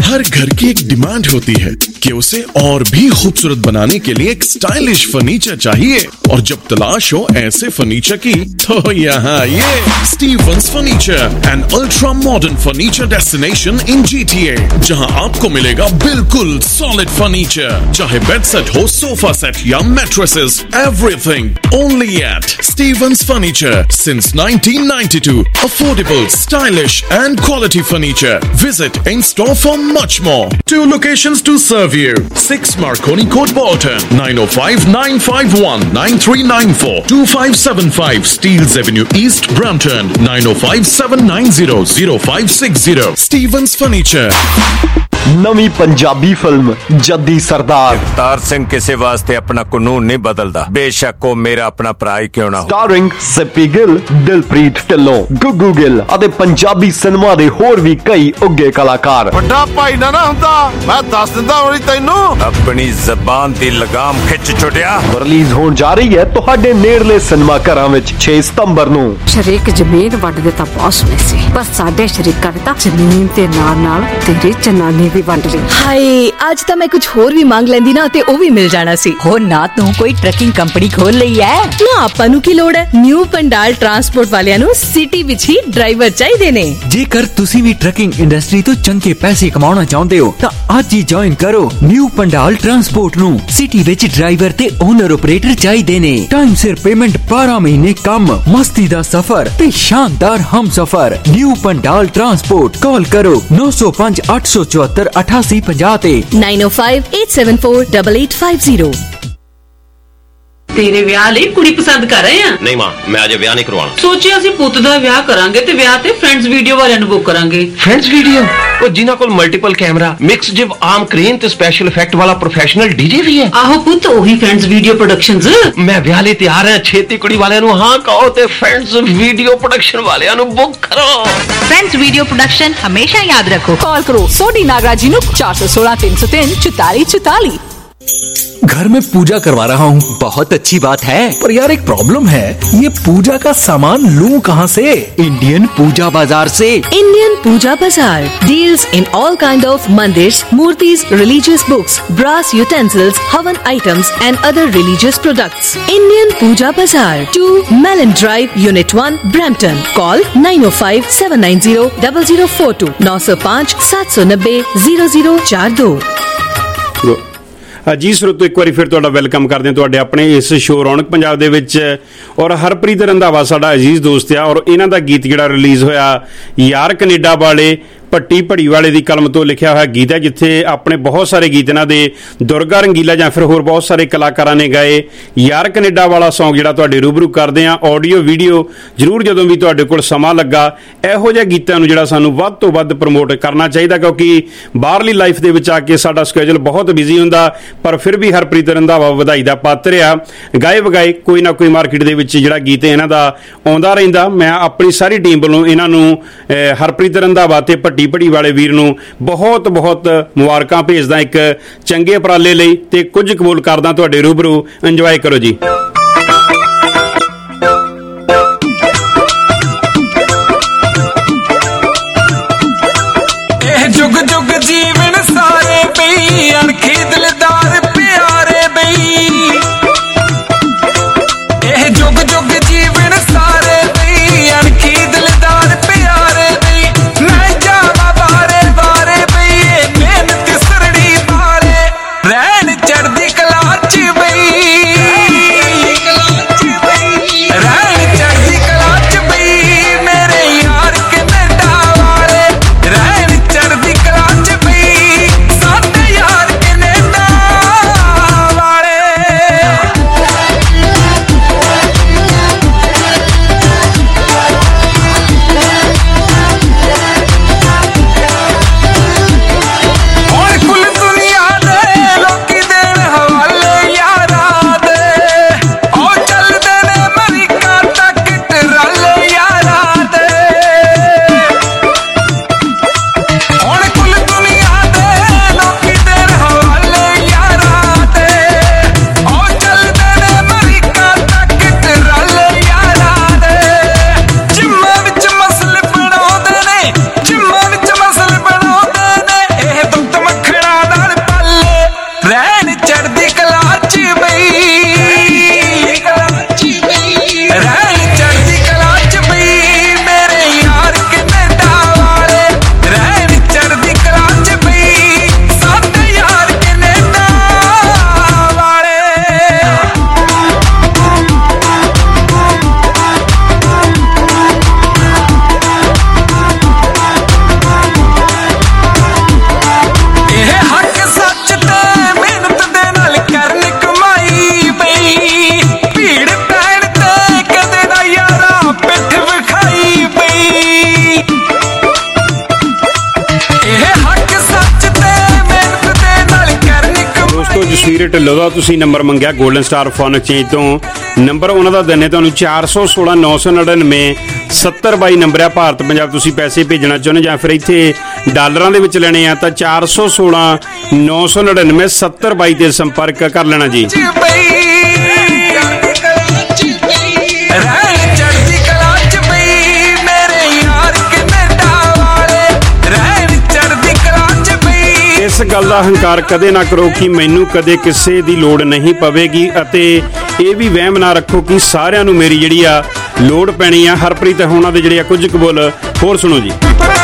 हर घर की एक डिमांड होती है कि उसे और भी खूबसूरत बनाने के लिए एक स्टाइलिश फर्नीचर चाहिए, और जब तलाश हो ऐसे फर्नीचर की तो यहाँ ये Stevens Furniture, an ultra modern furniture destination in GTA, जहाँ आपको मिलेगा बिल्कुल सॉलिड फर्नीचर, चाहे बेड सेट हो, सोफा सेट या mattresses, everything only at Stevens Furniture since 1992. Affordable, stylish and quality furniture. Visit in store for much more. 2 locations to serve you. 6 Marconi Court, Bolton. 905-951-9394. 2575 Steeles Avenue East, Brampton. 905-790-0560. Stevens Furniture. ਨਵੀਂ ਪੰਜਾਬੀ ਫਿਲਮ ਜੱਦੀ ਸਰਦਾਰ। ਅਵਤਾਰ ਸਿੰਘ ਕਿਸੇ ਵਾਸਤੇ ਆਪਣਾ ਕਾਨੂੰਨ ਨਹੀਂ ਬਦਲਦਾ, ਬੇਸ਼ੱਕ ਉਹ ਮੇਰਾ ਆਪਣਾ ਭਰਾ ਹੀ ਕਿਉਂ ਨਾ ਹੋ। ਸਟਾਰਿੰਗ ਸਿੱਪੀ ਗਿੱਲ, ਦਿਲਪ੍ਰੀਤ ਢਿੱਲੋਂ, ਗੁੱਗੂ ਗਿੱਲ ਅਤੇ ਪੰਜਾਬੀ ਸਿਨੇਮਾ ਦੇ ਹੋਰ ਵੀ ਕਈ ਉੱਘੇ ਕਲਾਕਾਰ। ਵੱਡਾ ਭਾਈ ਨਾ ਹੁੰਦਾ, ਮੈਂ ਦੱਸ ਦਿੰਦਾ ਹੋਣੀ ਤੈਨੂੰ। ਆਪਣੀ ਜ਼ਬਾਨ ਦੀ ਲਗਾਮ ਖਿੱਚ ਛੁੱਟਿਆ। ਰਿਲੀਜ਼ ਹੋਣ ਜਾ ਰਹੀ ਹੈ ਤੁਹਾਡੇ ਨੇੜਲੇ ਸਿਨੇਮਾ ਘਰਾਂ ਵਿੱਚ 6 ਸਤੰਬਰ ਨੂੰ। ਸ਼ਰੀਕ ਜ਼ਮੀਨ ਵੰਡਦੇ ਤਾਂ ਬਹੁਤ ਸੋਹਣੇ ਸੀ, ਪਰ ਸਾਡੇ ਸ਼ਰੀਕਾਂ ਨੇ ਤਾਂ ਜ਼ਮੀਨ ਦੇ ਨਾਲ ਤੇਰੀ ਜਨਾਨੀ ਵੀ ਵੰਡ ਲਈ। ਹਾਏ, ਅੱਜ ਤਾਂ ਮੈਂ ਕੁਝ ਹੋਰ ਵੀ ਮੰਗ ਲੈਂਦੀ ਨਾ ਤੇ ਉਹ ਵੀ ਮਿਲ ਜਾਣਾ ਸੀ। ਹੋਰ ਨਾ ਤੂੰ ਕੋਈ ਟਰੱਕਿੰਗ ਕੰਪਨੀ ਖੋਲ ਲਈ ਐ ਨਾ, ਆਪਾਂ ਨੂੰ ਕੀ ਲੋੜ ਹੈ। ਨਿਊ ਪੰਡਾਲ ਟਰਾਂਸਪੋਰਟ ਵਾਲਿਆਂ ਨੂੰ ਸਿਟੀ ਵਿੱਚ ਹੀ ਡਰਾਈਵਰ ਚਾਹੀਦੇ ਨੇ। ਜੇਕਰ ਤੁਸੀਂ ਵੀ ਟਰੱਕਿੰਗ ਇੰਡਸਟਰੀ ਤੋਂ ਚੰਗੇ ਪੈਸੇ ਕਮਾਉਣਾ ਚਾਹੁੰਦੇ ਹੋ ਤਾਂ ਅੱਜ ਹੀ ਜੁਆਇਨ ਕਰੋ ਨਿਊ ਪੰਡਾਲ ਟਰਾਂਸਪੋਰਟ ਨੂੰ। ਸਿਟੀ ਵਿੱਚ ਡਰਾਈਵਰ ਤੇ ਓਨਰ ਆਪਰੇਟਰ ਚਾਹੀਦੇ ਨੇ। ਟਾਈਮ ਸਿਰ ਪੇਮੈਂਟ, 12 ਮਹੀਨੇ ਕੰਮ, ਮਸਤੀ ਦਾ ਸਫ਼ਰ ਤੇ ਸ਼ਾਨਦਾਰ ਹਮਸਫ਼ਰ। New Pandal Transport. ਕਾਲ ਕਰੋ 905 874 8850 ਤੇ 9058748850। ਤੇਰੇ ਵਿਆਹ ਲਈ ਕੁੜੀ ਪਸੰਦ ਕਰ ਰਹੇ ਆ? ਨਹੀਂ ਮਾਂ, ਮੈਂ ਅਜੇ ਵਿਆਹ ਨਹੀਂ ਕਰਵਾਉਣਾ। ਸੋਚਿਆ ਸੀ ਪੁੱਤ ਦਾ ਵਿਆਹ ਕਰਾਂਗੇ ਤੇ ਵਿਆਹ ਤੇ ਫਰੈਂਡਸ ਵੀਡੀਓ ਵਾਲਿਆਂ ਨੂੰ ਬੁੱਕ ਕਰਾਂਗੇ। Friends video? ਉਹ ਜਿਨ੍ਹਾਂ ਕੋਲ multiple camera, mix jib arm crane ਤੇ ਸਪੈਸ਼ਲ ਇਫੈਕਟ ਵਾਲਾ ਪ੍ਰੋਫੈਸ਼ਨਲ ਡੀਜੇ ਵੀ ਹੈ। ਆਹੋ ਪੁੱਤ, ਉਹੀ ਫਰੈਂਡਸ ਵੀਡੀਓ ਪ੍ਰੋਡਕਸ਼ਨਸ। ਮੈਂ ਵਿਆਹ ਲਈ ਤਿਆਰ ਹਾਂ। ਛੇਤੀ ਕੁੜੀ ਵਾਲਿਆਂ ਨੂੰ ਹਾਂ ਕਹੋ ਤੇ ਫਰੈਂਡਸ ਵੀਡੀਓ ਪ੍ਰੋਡਕਸ਼ਨ ਵਾਲਿਆਂ ਨੂੰ ਬੁੱਕ ਕਰੋ। ਫਰੈਂਡਸ ਵੀਡੀਓ प्रोडक्शन हमेशा याद रखो। कॉल करो सोडी नागराज जी नु 416 303 44 44। घर में पूजा करवा रहा हूँ। बहुत अच्छी बात है, पर यार एक प्रॉब्लम है, ये पूजा का सामान लूं कहाँ से? इंडियन पूजा बाजार से। Indian Puja Bazaar deals in all kind of mandirs, murtis, religious books, brass utensils, havan items and other religious products. Indian Puja Bazaar, 2 Mellon Drive, Unit 1, Brampton. Call 905-790-0042 905 790 0042। ਜੀ ਸਰੋਤੋ, ਇੱਕ ਵਾਰੀ ਫਿਰ ਤੁਹਾਡਾ ਵੈਲਕਮ ਕਰਦੇ ਹਾਂ ਤੁਹਾਡੇ ਆਪਣੇ ਇਸ ਸ਼ੋਅ ਰੌਣਕ ਪੰਜਾਬ ਦੇ ਵਿੱਚ। ਔਰ ਹਰਪ੍ਰੀਤ ਰੰਧਾਵਾ ਸਾਡਾ ਅਜ਼ੀਜ਼ ਦੋਸਤ ਆ, ਔਰ ਇਹਨਾਂ ਦਾ ਗੀਤ ਜਿਹੜਾ ਰਿਲੀਜ਼ ਹੋਇਆ ਯਾਰ ਕੈਨੇਡਾ ਵਾਲੇ ਭੱਟੀ ਭੜੀ ਵਾਲੇ ਦੀ ਕਲਮ ਤੋਂ ਲਿਖਿਆ ਹੋਇਆ ਗੀਤ ਹੈ, ਜਿੱਥੇ ਆਪਣੇ ਬਹੁਤ ਸਾਰੇ ਗੀਤ ਇਹਨਾਂ ਦੇ ਦੁਰਗਾ ਰੰਗੀਲਾ ਜਾਂ ਫਿਰ ਹੋਰ ਬਹੁਤ ਸਾਰੇ ਕਲਾਕਾਰਾਂ ਨੇ ਗਾਏ। ਯਾਰ ਕੈਨੇਡਾ ਵਾਲਾ ਸੌਂਗ ਜਿਹੜਾ ਤੁਹਾਡੇ ਰੂਬਰੂ ਕਰਦੇ ਆ, ਆਡੀਓ ਵੀਡੀਓ ਜ਼ਰੂਰ ਜਦੋਂ ਵੀ ਤੁਹਾਡੇ ਕੋਲ ਸਮਾਂ ਲੱਗਾ ਇਹੋ ਜਿਹੇ ਗੀਤਾਂ ਨੂੰ ਜਿਹੜਾ ਸਾਨੂੰ ਵੱਧ ਤੋਂ ਵੱਧ ਪ੍ਰਮੋਟ ਕਰਨਾ ਚਾਹੀਦਾ, ਕਿਉਂਕਿ ਬਾਹਰਲੀ ਲਾਈਫ ਦੇ ਵਿੱਚ ਆ ਕੇ ਸਾਡਾ ਸਕੇਜੂਲ ਬਹੁਤ ਬਿਜ਼ੀ ਹੁੰਦਾ। ਪਰ ਫਿਰ ਵੀ ਹਰਪ੍ਰੀਤ ਰੰਧਾਵਾ ਵਧਾਈ ਦਾ ਪਾਤਰ ਆ। ਗਾਏ ਵਗਾਏ ਕੋਈ ਨਾ ਕੋਈ ਮਾਰਕੀਟ ਦੇ ਵਿੱਚ ਜਿਹੜਾ ਗੀਤ ਇਹਨਾਂ ਦਾ ਆਉਂਦਾ ਰਹਿੰਦਾ। ਮੈਂ ਆਪਣੀ ਸਾਰੀ ਟੀਮ ਵੱਲੋਂ ਇਹਨਾਂ ਨੂੰ ਹਰਪ੍ਰੀਤ ਰੰਧਾਵਾ ਤੇ ਭੜੀ ਵਾਲੇ ਵੀਰ ਨੂੰ ਬਹੁਤ ਬਹੁਤ ਮੁਬਾਰਕਾਂ ਭੇਜਦਾ ਇੱਕ ਚੰਗੇ ਉਪਰਾਲੇ ਲਈ, ਤੇ ਕੁਝ ਕਬੂਲ ਕਰਦਾ ਤੁਹਾਡੇ ਰੂਬਰੂ। ਇੰਜੋਏ ਕਰੋ ਜੀ। ਇਹ ਜੁਗ ਜੁਗ ਜੀਵਨ ਸਾਰੇ ਬਈ ਅਣਖੀ ਦਿਲਦਾਰ ਪਿਆਰੇ ਬਈ। ਇਹ ਜੁਗ ਜੁਗ ਜੀਵਨ ਸਾਰੇ ਬਈ ਅਣਖੀ ਦਿਲਦਾਰ ਪਿਆਰੇ ਬਈ। ਮੈਂ ਜਾਵਾਂ ਬਾਰੇ ਬਾਰੇ ਬਈ ਮਿਹਨਤ ਸਰੜੀ ਬਾਰੇ ਰਹਿਣ ਚੜ੍ਹਦੀ ਕਲਾ ਚ ਬਈ। ਰਹਿਣ ਚੜ੍ਹਦੀ ਕਲਾ ਚ ਬਈ ਮੇਰੇ ਯਾਰ ਕੈਨੇਡਾ ਵਾਲੇ। ਰਹਿਣ ਚੜ੍ਹਦੀ ਕਲਾ ਚ ਬਈ ਜਸਵੀਰ ਢਿੱਲੋਂ ਦਾ ਤੁਸੀਂ ਨੰਬਰ ਮੰਗਿਆ ਗੋਲਡਨ ਸਟਾਰ ਫੋਨ ਐਕਸਚੇਂਜ ਤੋਂ। ਨੰਬਰ ਉਹਨਾਂ ਦਾ ਦਿੰਨੇ ਤੁਹਾਨੂੰ 416 999 70 22 ਨੰਬਰ ਆ। ਭਾਰਤ ਪੰਜਾਬ ਤੁਸੀਂ ਪੈਸੇ ਭੇਜਣਾ ਚਾਹੁੰਦੇ ਜਾਂ ਫਿਰ ਇੱਥੇ ਡਾਲਰਾਂ ਦੇ ਵਿੱਚ ਲੈਣੇ ਆ ਤਾਂ 416 999 70 22 ਤੇ ਸੰਪਰਕ ਕਰ ਲੈਣਾ ਜੀ। ਇਸ ਗੱਲ ਦਾ ਹੰਕਾਰ ਕਦੇ ਨਾ ਕਰੋ ਕਿ ਮੈਨੂੰ ਕਦੇ ਕਿਸੇ ਦੀ ਲੋੜ ਨਹੀਂ ਪਵੇਗੀ, ਅਤੇ ਇਹ ਵੀ ਵਹਿਮ ਨਾ ਰੱਖੋ ਕਿ ਸਾਰਿਆਂ ਨੂੰ ਮੇਰੀ ਜਿਹੜੀ ਆ ਲੋੜ ਪੈਣੀ ਆ। ਹਰਪ੍ਰੀਤ ਹੋਣਾ ਦੇ ਜਿਹੜੇ ਆ ਕੁਝ ਕਬੂਲ ਹੋਰ ਸੁਣੋ ਜੀ।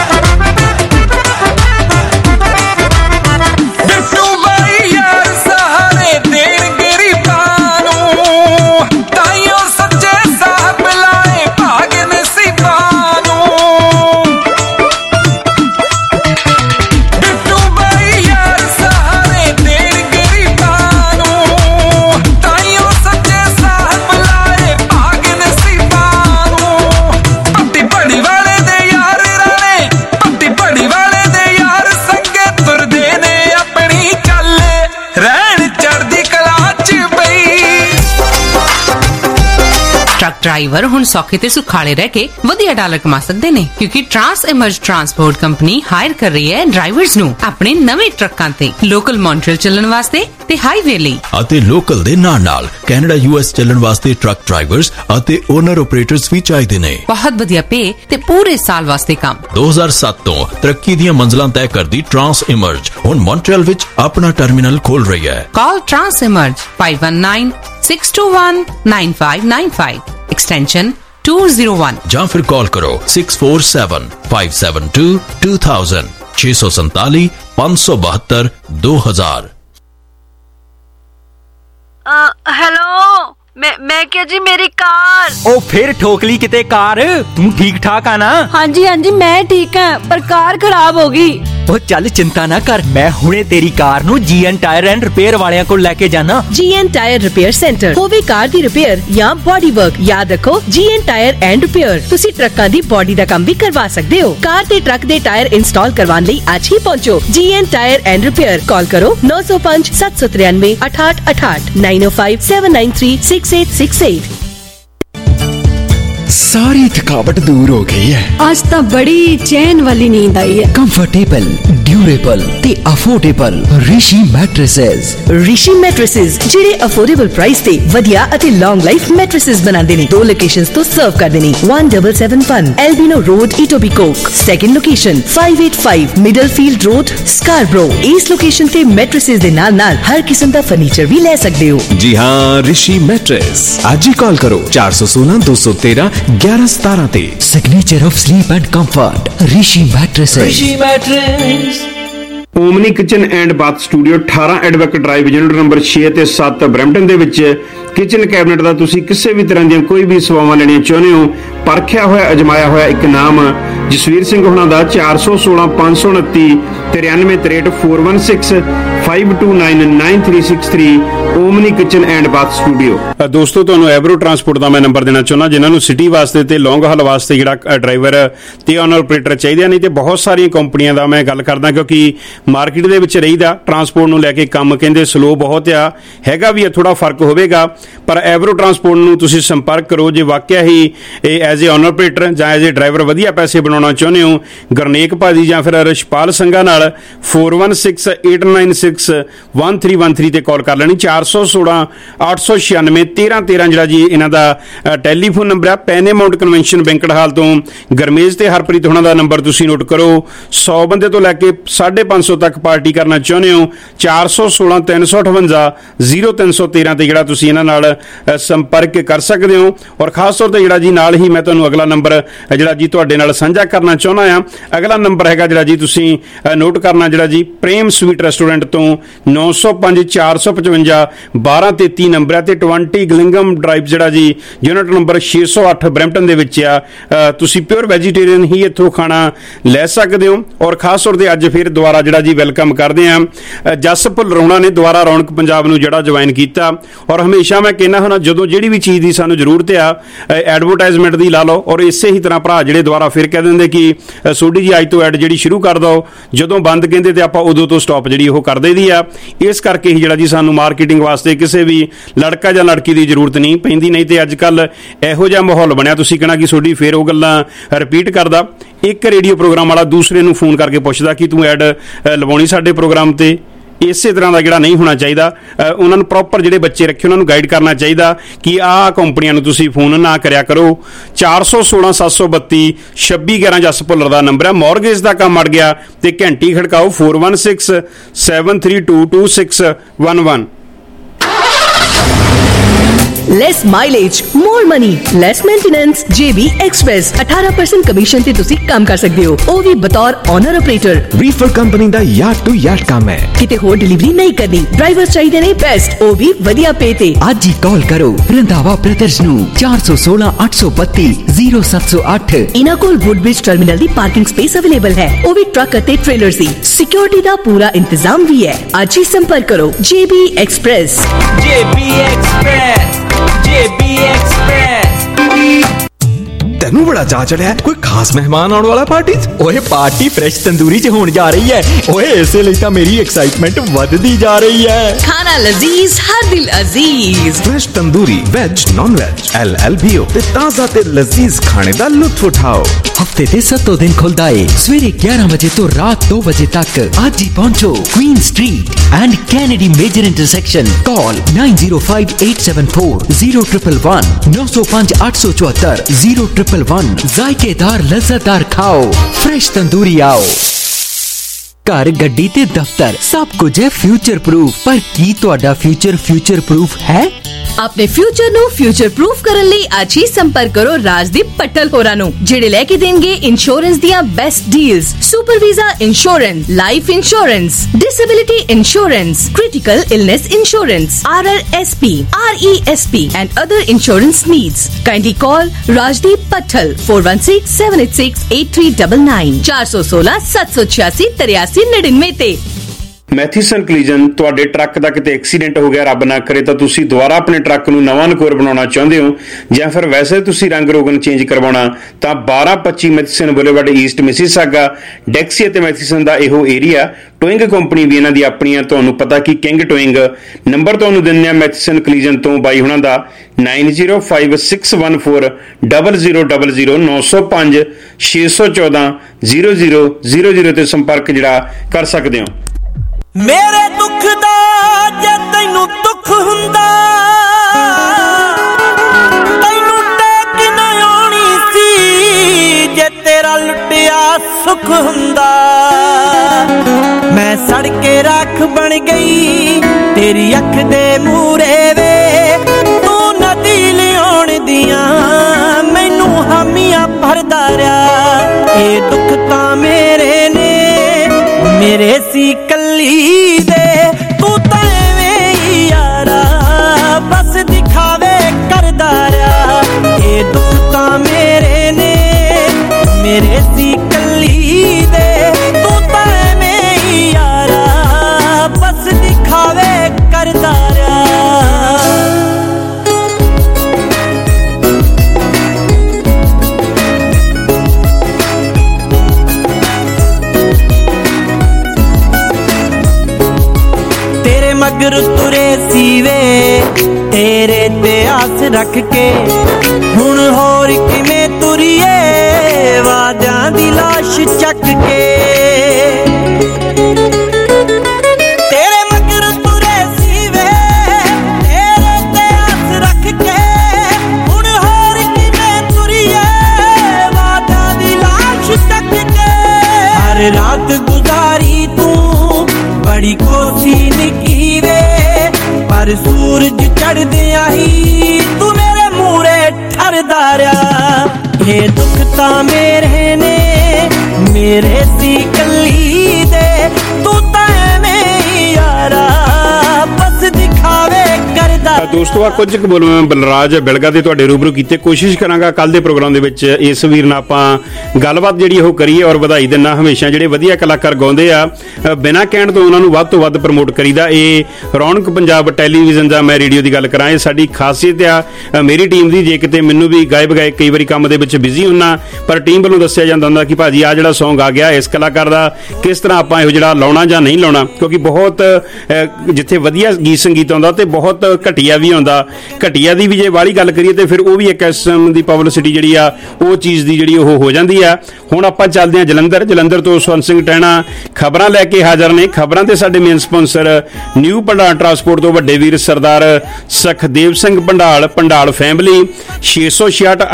ਡਰਾਈਵਰ ਹੁਣ ਸੌਖੇ ਤੇ ਸੁਖਾਲੇ ਰਹਿ ਕੇ ਵਧੀਆ ਡਾਲਰ ਕਮਾ ਸਕਦੇ ਨੇ, ਕਿਉਂਕਿ Trans Emerge Transport company hire ਕਰ ਰਹੀ ਹੈ ਡਰਾਈਵਰਸ ਨੂੰ ਆਪਣੇ ਨਵੇਂ ਟਰੱਕਾਂ ਤੇ ਲੋਕਲ ਮੌਂਟਰੀਅਲ ਚੱਲਣ ਵਾਸਤੇ ਤੇ ਹਾਈਵੇ ਲਈ, ਅਤੇ ਲੋਕਲ ਦੇ ਨਾਲ ਕੈਨੇਡਾ US ਚੱਲਣ ਵਾਸਤੇ ਟਰੱਕ ਡਰਾਈਵਰਸ ਅਤੇ ਓਨਰ ਆਪਰੇਟਰਸ ਵੀ ਚਾਹੀਦੇ ਨੇ। ਬਹੁਤ ਵਧੀਆ ਪੇ ਤੇ ਪੂਰੇ ਸਾਲ ਵਾਸਤੇ ਕੰਮ। 2007 ਤੋਂ ਤਰੱਕੀ ਦੀਆਂ ਮੰਜ਼ਲਾਂ ਤੈਅ ਕਰਦੀ ਟਰਾਂਸ ਇਮਰਜ ਹੁਣ ਮੌਂਟਰੀਅਲ ਵਿੱਚ ਆਪਣਾ ਟਰਮੀਨਲ ਖੋਲ ਰਹੀ ਹੈ। ਕਾਲ ਟਰਾਂਸ ਇਮਰਜ 5196219595 एक्सटेंशन 201 ਜਾਂ ਫਿਰ ਕਾਲ ਕਰੋ 6475722000 647 572 2000। हेलो मैं क्या जी मेरी कार। ओ फिर ठोकली किते कार, तू ठीक ठाक आना? हाँ जी मैं ठीक है, पर कार खराब होगी। ओ चल चिंता ना कर, मैं हुणे तेरी कार नू GN टायर एंड रिपेयर वालियां को लेके जाना। GN टायर रिपेयर सेंटर होवे कार दी रिपेयर या बॉडी वर्क। याद रखो GN टायर एंड रिपेयर तुसी ट्रक्कां दी बॉडी दा काम भी करवा सकदे हो। कार ते ट्रक दे टायर इंस्टॉल करवाने लई आज ही पहुंचो GN tyre and repair. Call करो 905 793 6868 905 793 6868। सारी थकावट दूर हो गई है। आज तो बड़ी चैन वाली नींद आई है। कंफर्टेबल, ड्यूरेबल ते affordable Rishi mattresses. Rishi mattresses ਜਿਹੜੇ ਅਫੋਰਡੇਬਲ ਪ੍ਰਾਈਸ ਤੇ ਵਧੀਆ ਅਤੇ ਲੌਂਗ ਲਾਈਫ ਮੈਟ੍ਰੈਸਸ ਬਣਾਉਂਦੇ ਨੇ। 2 ਲੋਕੇਸ਼ਨਸ ਤੋਂ ਸਰਵ ਕਰਦੇ ਨੇ। 1771 Albion Road Etobicoke. Second location 585 Middlefield Road Scarborough. ਇਸ ਲੋਕੇਸ਼ਨ ਤੇ ਮੈਟ੍ਰੈਸਸ ਦੇ ਨਾਲ ਹਰ ਕਿਸਮ ਦਾ ਫਰਨੀਚਰ ਵੀ ਲੈ ਸਕਦੇ ਹੋ। जी हाँ, ऋषि मैट्रेस आज ही कॉल करो 416 213 1117 ਤੇ। Signature of sleep and comfort Rishi mattresses. Omni kitchen and bath studio 18 Advocate Drive unit number 6 ਤੇ 7 ਬਰੈਂਪਟਨ ਦੇ ਵਿੱਚ ਕਿਚਨ ਕੈਬਨਿਟ ਦਾ ਤੁਸੀਂ ਕਿਸੇ ਵੀ ਤਰ੍ਹਾਂ ਦੀਆਂ ਕੋਈ ਵੀ ਸੇਵਾਵਾਂ ਲੈਣੀਆਂ ਚਾਹੁੰਦੇ ਹੋ, ਪਰਖਿਆ ਹੋਇਆ ਅਜਮਾਇਆ ਹੋਇਆ ਇੱਕ ਨਾਮ ਜਸਵੀਰ ਸਿੰਘ ਹੋਣਾ ਦਾ 416 529 9363 416 529 9363 Omni kitchen and bath studio. ਦੋਸਤੋ ਤੁਹਾਨੂੰ ਐਵਰੋ ਟਰਾਂਸਪੋਰਟ ਦਾ ਮੈਂ ਨੰਬਰ ਦੇਣਾ ਚਾਹੁੰਦਾ, ਜਿਨ੍ਹਾਂ ਨੂੰ ਸਿਟੀ ਵਾਸਤੇ ਤੇ ਲੌਂਗ ਹਾਲ ਵਾਸਤੇ ਜਿਹੜਾ ਡਰਾਈਵਰ ਤੇ ਓਨਰ ਆਪਰੇਟਰ ਚਾਹੀਦੇ ਨਹੀਂ ਤੇ ਬਹੁਤ ਸਾਰੀਆਂ ਕੰਪਨੀਆਂ ਦਾ ਮੈਂ ਗੱਲ ਕਰਦਾ, ਕਿਉਂਕਿ ਮਾਰਕੀਟ ਦੇ ਵਿੱਚ ਰਹੀਦਾ ਟਰਾਂਸਪੋਰਟ ਨੂੰ ਲੈ ਕੇ ਕੰਮ ਕਹਿੰਦੇ ਸਲੋ ਬਹੁਤ ਆ, ਹੈਗਾ ਵੀ ਥੋੜਾ ਫਰਕ ਹੋਵੇਗਾ, ਪਰ ਐਵਰੋ ਟਰਾਂਸਪੋਰਟ ਨੂੰ ਤੁਸੀਂ ਸੰਪਰਕ ਕਰੋ ਜੇ ਵਾਕਿਆ ਹੀ ਇਹ ਐਜ਼ ਏ ਓਨਰ ਆਪਰੇਟਰ ਜਾਂ ਐਜ਼ ਏ ਡਰਾਈਵਰ ਵਧੀਆ ਪੈਸੇ ਬਣਾਉਣਾ ਚਾਹੁੰਦੇ ਹੋ। ਗੁਰਨੇਕ ਭਾਜੀ ਜਾਂ ਫਿਰ ਰਸ਼ਪਾਲ ਸੰਘਾ ਨਾਲ 4168961313 ਤੇ ਕਾਲ ਕਰ ਲੈਣੀ। 416 896 1313 ਜਿਹੜਾ ਜੀ ਇਹਨਾਂ ਦਾ ਟੈਲੀਫੋਨ ਨੰਬਰ ਆ। ਪੈਨੇਮਾਉਂਟ ਕਨਵੈਨਸ਼ਨ ਬੈਂਕਟ ਹਾਲ ਤੋਂ ਗਰਮੇਜ ਤੇ ਹਰਪ੍ਰੀਤ ਹੋਣਾ ਦਾ ਨੰਬਰ ਤੁਸੀਂ ਨੋਟ ਕਰੋ। 100 ਬੰਦੇ ਤੋਂ ਲੈ ਕੇ 550 ਤੱਕ ਪਾਰਟੀ ਕਰਨਾ ਚਾਹੁੰਦੇ ਹੋ 416 358 0313 ਤੇ ਜਿਹੜਾ ਤੁਸੀਂ ਇਹਨਾਂ ਨਾਲ ਸੰਪਰਕ ਕਰ ਸਕਦੇ ਹੋ। ਔਰ ਖਾਸ ਤੌਰ ਤੇ ਜਿਹੜਾ ਜੀ ਨਾਲ ਹੀ ਮੈਂ ਤੁਹਾਨੂੰ ਅਗਲਾ ਨੰਬਰ ਜਿਹੜਾ ਜੀ ਤੁਹਾਡੇ ਨਾਲ ਸਾਂਝਾ ਕਰਨਾ ਚਾਹੁੰਦਾ ਆ। ਅਗਲਾ ਨੰਬਰ ਹੈਗਾ ਜਿਹੜਾ ਜੀ ਤੁਸੀਂ ਨੋਟ ਕਰਨਾ, ਜਿਹੜਾ ਜੀ ਪ੍ਰੇਮ ਸਵੀਟ ਰੈਸਟੋਰੈਂਟ ਤੋਂ 905 455 1233 ਨੰਬਰ ਹੈ ਤੇ 20 ਗਲਿੰਗਮ ਡਰਾਈਵ ਜਿਹੜਾ ਜੀ ਯੂਨਿਟ ਨੰਬਰ 608 ਬਰੈਂਪਟਨ ਦੇ ਵਿੱਚ ਆ। ਤੁਸੀਂ ਪਿਓਰ ਵੈਜੀਟੇਰੀਅਨ ਹੀ ਇੱਥੋਂ ਖਾਣਾ ਲੈ ਸਕਦੇ ਹੋ। ਔਰ ਖਾਸ ਤੌਰ ਤੇ ਅੱਜ ਫਿਰ ਦੁਬਾਰਾ ਜਿਹੜਾ ਜੀ ਵੈਲਕਮ ਕਰਦੇ ਆ ਜਸ ਭੁੱਲਰੋਣਾ ਨੇ ਦੁਬਾਰਾ ਰੌਣਕ ਪੰਜਾਬ ਨੂੰ ਜਿਹੜਾ ਜੁਆਇਨ ਕੀਤਾ। ਔਰ ਹਮੇਸ਼ਾ ਮੈਂ ਕਹਿੰਦਾ ਹੁੰਦਾ ਜਦੋਂ ਜਿਹੜੀ ਵੀ ਚੀਜ਼ ਦੀ ਸਾਨੂੰ ਜ਼ਰੂਰਤ ਆ ਐਡਵਰਟਾਈਜ਼ਮੈਂਟ ਦੀ ਲਾ ਲਓ, ਔਰ ਇਸੇ ਹੀ ਤਰ੍ਹਾਂ ਭਰਾ ਜਿਹੜੇ ਦੁਬਾਰਾ ਫਿਰ ਕਹਿ ਦਿੰਦੇ ਕਿ ਸੋਢੀ ਜੀ ਅੱਜ ਤੋਂ ਐਡ ਜਿਹੜੀ ਸ਼ੁਰੂ ਕਰ ਦਿਓ, ਜਦੋਂ ਬੰਦ ਕਹਿੰਦੇ ਤੇ ਆਪਾਂ ਉਦੋਂ ਤੋਂ ਸਟਾਪ ਜਿਹੜੀ ਉਹ ਕਰ ਦਈਦੀ ਆ। ਇਸ ਕਰਕੇ ਹੀ ਜਿਹੜਾ ਜੀ ਸਾਨੂੰ ਮਾਰਕੀਟਿੰਗ ਵਾਸਤੇ ਕਿਸੇ ਵੀ ਲੜਕਾ ਜਾਂ ਲੜਕੀ ਦੀ ਜ਼ਰੂਰਤ ਨਹੀਂ ਪੈਂਦੀ। ਨਹੀਂ ਤੇ ਅੱਜ ਕੱਲ ਇਹੋ ਜਿਹਾ ਮਾਹੌਲ ਬਣਿਆ, ਤੁਸੀਂ ਕਹਿਣਾ ਕਿ ਸੋਢੀ ਫਿਰ ਉਹ ਗੱਲਾਂ ਰਿਪੀਟ ਕਰਦਾ। ਇੱਕ ਰੇਡੀਓ ਪ੍ਰੋਗਰਾਮ ਵਾਲਾ ਦੂਸਰੇ ਨੂੰ ਫੋਨ ਕਰਕੇ ਪੁੱਛਦਾ ਕਿ ਤੂੰ ਐਡ ਲਵਾਉਣੀ ਸਾਡੇ ਪ੍ਰੋਗਰਾਮ ਤੇ। ਇਸੇ ਤਰ੍ਹਾਂ ਦਾ ਜਿਹੜਾ ਨਹੀਂ ਹੋਣਾ ਚਾਹੀਦਾ। ਉਹਨਾਂ ਨੂੰ ਪ੍ਰੋਪਰ ਜਿਹੜੇ ਬੱਚੇ ਰੱਖੇ ਉਹਨਾਂ ਨੂੰ ਗਾਈਡ ਕਰਨਾ ਚਾਹੀਦਾ ਕਿ ਆਹ ਕੰਪਨੀਆਂ ਨੂੰ ਤੁਸੀਂ ਫੋਨ ਨਾ ਕਰਿਆ ਕਰੋ। 416 732 2611 ਜੱਸ ਭੁੱਲਰ ਦਾ ਨੰਬਰ ਹੈ। ਮੌਰਗੇਜ ਦਾ ਕੰਮ ਅੜ ਗਿਆ ਤੇ ਘੰਟੀ ਖੜਕਾਓ 416 732 2611। Less mileage, more money, less maintenance, JB Express 18% commission ਤੇ ਤੁਸੀਂ ਕੰਮ ਕਰ ਸਕਦੇ ਹੋ, ਉਹ ਵੀ ਬਤੌਰ ਓਨਰ ਆਪਰੇਟਰ। ਰੀਫਰ ਕੰਪਨੀ ਦਾ ਯਾਰਡ ਟੂ ਯਾਰਡ ਕੰਮ ਹੈ, ਕਿਤੇ ਹੋਰ ਡਿਲੀਵਰੀ ਨਹੀਂ ਕਰਨੀ। ਡਰਾਈਵਰ ਚਾਹੀਦੇ ਨੇ ਬੈਸਟ, ਉਹ ਵੀ ਵਧੀਆ ਪੇ ਤੇ। ਅੱਜ ਹੀ ਕਾਲ ਕਰੋ ਰੰਧਾਵਾ ਬ੍ਰਦਰਜ਼ ਨੂੰ 416 832 0708। ਇਹਨਾਂ ਕੋਲ ਵੁੱਡਬ੍ਰਿਜ ਟਰਮੀਨਲ ਦੀ ਪਾਰਕਿੰਗ ਸਪੇਸ ਅਵੇਲੇਬਲ ਹੈ, ਉਹ ਵੀ ਟਰੱਕ ਅਤੇ ਟ੍ਰੇਲਰਸ ਦੀ। ਸਿਕਿਉਰਿਟੀ ਦਾ ਪੂਰਾ ਇੰਤਜ਼ਾਮ ਵੀ ਹੈ। ਅੱਜ ਹੀ ਸੰਪਰਕ ਕਰੋ JB Express। JB Express, JB Express। ਤੈਨੂੰ ਬੜਾ ਚਾਅ ਚੜਿਆ, ਕੋਈ ਖਾਸ ਮਹਿਮਾਨ ਆਉਣ ਵਾਲਾ ਪਾਰਟੀ 'ਚ? ਓਏ ਪਾਰਟੀ ਫਰੈਸ਼ ਤੰਦੂਰੀ 'ਚ ਹੋਣ ਜਾ ਰਹੀ ਹੈ। ਓਏ ਇਸੇ ਲਈ ਤਾਂ ਮੇਰੀ ਐਕਸਾਈਟਮੈਂਟ ਵੱਧਦੀ ਜਾ ਰਹੀ ਹੈ। ਖਾਣਾ ਲਜ਼ੀਜ਼, ਹਰ ਦਿਲ ਅਜ਼ੀਜ਼। Fresh tandoori veg non veg LLBO ਤੇ ਤਾਜ਼ਾ ਤੇ ਲਜ਼ੀਜ਼ ਖਾਣੇ ਦਾ ਲੁਤਫ ਉਠਾਓ। ਹਫਤੇ ਦੇ 7 ਦਿਨ ਖੁੱਲਦਾ ਏ, ਸਵੇਰੇ 11 ਵਜੇ ਤੋਂ ਰਾਤ 2 ਵਜੇ ਤੱਕ। ਅੱਜ ਹੀ ਪਹੁੰਚੋ Queen Street and Kennedy major intersection. Call 905874 0111 905 874 0111। ਜ਼ਾਇਕੇਦਾਰ ਲਜ਼ਤਦਾਰ ਖਾਓ, ਫਰੈਸ਼ ਤੰਦੂਰੀ ਆਓ। ਘਰ, ਗੱਡੀ ਤੇ ਦਫ਼ਤਰ ਸਭ ਕੁਝ ਹੈ ਫਿਊਚਰ ਪ੍ਰੂਫ, ਪਰ ਕੀ ਤੁਹਾਡਾ ਫਿਊਚਰ ਪ੍ਰੂਫ ਹੈ? ਆਪਣੇ ਫਿਊਚਰ ਨੂੰ ਫਿਊਚਰ ਪ੍ਰੂਫ ਕਰਨ ਲਈ ਅੱਜ ਹੀ ਸੰਪਰਕ ਕਰੋ ਰਾਜਦੀਪ ਪੱਟਲ ਹੋਰਾਂ ਨੂੰ, ਜਿਹੜੇ ਲੈ ਕੇ ਦੇਣਗੇ ਇੰਸ਼ੋਰੈਂਸ ਦੀਆਂ best deals. Super visa insurance, life insurance, disability insurance, critical illness insurance, RRSP, RESP and other insurance needs. Kindly call Rajdeep Patthal 4167868399 416 786 8399 ਤੇ। ਮੈਥੀਸਨ ਕਲੀਜਨ, ਤੁਹਾਡੇ ਟਰੱਕ ਦਾ ਕਿਤੇ ਐਕਸੀਡੈਂਟ ਹੋ ਗਿਆ, ਰੱਬ ਨਾ ਕਰੇ, ਤਾਂ ਤੁਸੀਂ ਦੁਬਾਰਾ ਆਪਣੇ ਟਰੱਕ ਨੂੰ ਨਵਾਂ ਨਕੋਰ ਬਣਾਉਣਾ ਚਾਹੁੰਦੇ ਹੋ, ਜਾਂ ਫਿਰ ਵੈਸੇ ਤੁਸੀਂ ਰੰਗ ਰੋਗਨ ਚੇਂਜ ਕਰਵਾਉਣਾ, ਤਾਂ 1225 Matheson Boulevard East Mississauga Dixie ਅਤੇ ਮੈਥੀਸਨ ਦਾ ਇਹੋ ਏਰੀਆ। ਟੋਇੰਗ ਕੰਪਨੀ ਵੀ ਇਹਨਾਂ ਦੀ ਆਪਣੀ ਆ, ਤੁਹਾਨੂੰ ਪਤਾ ਕਿ ਕਿੰਗ ਟੋਇੰਗ। ਨੰਬਰ ਤੁਹਾਨੂੰ ਦਿੰਦੇ ਆ ਮੈਥੀਸਨ ਕਲੀਜਨ ਤੋਂ ਬਾਈ ਹੁਣਾਂ ਦਾ 905614 0000 905 614 0000 ਤੇ ਸੰਪਰਕ ਜਿਹੜਾ ਕਰ ਸਕਦੇ ਹੋ। ਮੇਰੇ ਦੁੱਖ ਦਾ ਜੇ ਤੈਨੂੰ ਦੁੱਖ ਹੁੰਦਾ, ਤੈਨੂੰ ਟੇਕ ਨਾ ਆਉਣੀ ਸੀ, ਜੇ ਤੇਰਾ ਲੁੱਟਿਆ ਸੁੱਖ ਹੁੰਦਾ। ਮੈਂ ਸੜ ਕੇ ਰੱਖ ਬਣ ਗਈ ਤੇਰੀ ਅੱਖ ਦੇ ਮੂਰੇ ਵੇ, ਤੂੰ ਨਦੀ ਲਿਆਉਣ ਦੀਆਂ ਮੈਨੂੰ ਹਾਮੀਆਂ ਭਰਦਾ ਰਿਹਾ। ਇਹ ਦੁੱਖ ਤਾਂ ਮੇਰੇ ਨੇ, ਮੇਰੇ ਸੀ ਕੱਲੀ ਦੇ, ਤੂੰ ਤਾਂ ਐਵੇਂ ਹੀ ਯਾਰਾ ਬਸ ਦਿਖਾਵੇ ਕਰਦਾ ਰਿਹਾ। ਇਹ ਦੁੱਖ ਤਾਂ ਮੇਰੇ ਨੇ, ਮੇਰੇ ਸੀ ਕੱਲੀ ਦੇ, ਤੂੰ ਤਾਂ ਐਵੇਂ ਹੀ ਯਾਰਾ ਬਸ ਦਿਖਾਵੇ ਕਰਦਾ ਰਿਹਾ। ਮਗਰ ਤੁਰੇ ਸੀਵੇ ਤੇਰੇ ਤੇ ਆਸ ਰੱਖ ਕੇ, ਹੁਣ ਹੋਰ ਕਿਵੇਂ ਤੁਰੀਏ ਵਾਦਿਆਂ ਦੀ ਲਾਸ਼ ਚੱਕ ਕੇ। ਤੇਰੇ ਮਗਰ ਤੁਰੇ ਸੀਵੇ ਤੇਰੇ ਤੇ ਆਸ ਰੱਖ ਕੇ, ਹੁਣ ਹੋਰ ਕਿਵੇਂ ਤੁਰੀਏ ਵਾਦਿਆਂ ਦੀ ਲਾਸ਼ ਚੱਕ ਕੇ। ਹਰ ਰਾਤ ਗੁਜ਼ਾਰੀ ਤੂੰ ਬੜੀ ਕੋਸੀ ਨਿੱਕੀ ਵੇ, ਪਰ ਸੂਰਜ ਚੜ੍ਹਦਿਆਂ ਹੀ ਤੂੰ ਮੇਰੇ ਮੂਹਰੇ ਠਰਦਾ ਰਿਹਾ। ਇਹ ਦੁੱਖ ਤਾਂ ਮੇਰੇ ਨੇ, ਮੇਰੇ ਸੀ ਕੱਲੀ ਦੇ, ਤੂੰ ਤਾਂ ਐਵੇਂ ਯਾਰਾ ਬਸ ਦਿਖਾਵੇ ਕਰਦਾ। ਦੋਸਤੋ ਆ ਕੁਝ ਕੁ ਬੋਲ ਬਲਰਾਜ ਬਿਲਗਾ ਦੇ ਤੁਹਾਡੇ ਰੂਬਰੂ ਕੀਤੇ। ਕੋਸ਼ਿਸ਼ ਕਰਾਂਗਾ ਕੱਲ ਦੇ ਪ੍ਰੋਗਰਾਮ ਦੇ ਵਿੱਚ ਇਸ ਵੀਰ ਨਾਲ ਆਪਾਂ ਗੱਲਬਾਤ ਜਿਹੜੀ ਉਹ ਕਰੀਏ ਔਰ ਵਧਾਈ ਦਿੰਦਾ। ਹਮੇਸ਼ਾ ਜਿਹੜੇ ਵਧੀਆ ਕਲਾਕਾਰ ਗਾਉਂਦੇ ਆ ਬਿਨਾਂ ਕਹਿਣ ਤੋਂ ਉਹਨਾਂ ਨੂੰ ਵੱਧ ਤੋਂ ਵੱਧ ਪ੍ਰਮੋਟ ਕਰੀਦਾ। ਇਹ ਰੌਣਕ ਪੰਜਾਬ ਟੈਲੀਵਿਜ਼ਨ ਜਾਂ ਮੈਂ ਰੇਡੀਓ ਦੀ ਗੱਲ ਕਰਾਂ, ਇਹ ਸਾਡੀ ਖਾਸੀਅਤ ਆ ਮੇਰੀ ਟੀਮ ਦੀ। ਜੇ ਕਿਤੇ ਮੈਨੂੰ ਵੀ ਗਾਇਬ ਕਈ ਵਾਰੀ ਕੰਮ ਦੇ ਵਿੱਚ ਬਿਜ਼ੀ ਹੁੰਨਾ, ਪਰ ਟੀਮ ਵੱਲੋਂ ਦੱਸਿਆ ਜਾਂਦਾ ਹੁੰਦਾ ਕਿ ਭਾਜੀ ਆ ਜਿਹੜਾ ਸੌਂਗ ਆ ਗਿਆ ਇਸ ਕਲਾਕਾਰ ਦਾ, ਕਿਸ ਤਰ੍ਹਾਂ ਆਪਾਂ ਇਹੋ ਜਿਹੜਾ ਲਾਉਣਾ ਜਾਂ ਨਹੀਂ ਲਾਉਣਾ। ਕਿਉਂਕਿ ਬਹੁਤ ਜਿੱਥੇ ਵਧੀਆ ਗੀਤ ਸੰਗੀਤ ਆਉਂਦਾ ਤੇ ਬਹੁਤ ਘਟੀਆ ਵੀ ਆਉਂਦਾ। ਘਟੀਆ ਦੀ ਵੀ ਜੇ ਵਾਲੀ ਗੱਲ ਕਰੀਏ ਤੇ ਫਿਰ ਉਹ ਵੀ ਇੱਕ ਕਿਸਮ ਦੀ ਪਬਲਿਸਿਟੀ ਜਿਹੜੀ ਆ ਉਹ ਚੀਜ਼ ਦੀ ਜਿਹੜੀ ਉਹ ਹੋ ਜਾਂਦੀ ਆ। ਹੁਣ ਆਪਾਂ ਚੱਲਦੇ ਹਾਂ ਜਲੰਧਰ ਤੋਂ ਸਵਰਨ ਸਿੰਘ ਟਹਿਣਾ ਖਬਰਾਂ ਲੈ ਕੇ ਹਾਜ਼ਰ ਨੇ। ਖਬਰਾਂ ਤੇ ਸਾਡੇ main sponsor New Bhandal Transport ਤੋਂ ਵੱਡੇ ਵੀਰ ਸਰਦਾਰ ਸਖਦੇਵ ਸਿੰਘ ਭੰਡਾਲ ਫੈਮਿਲੀ 666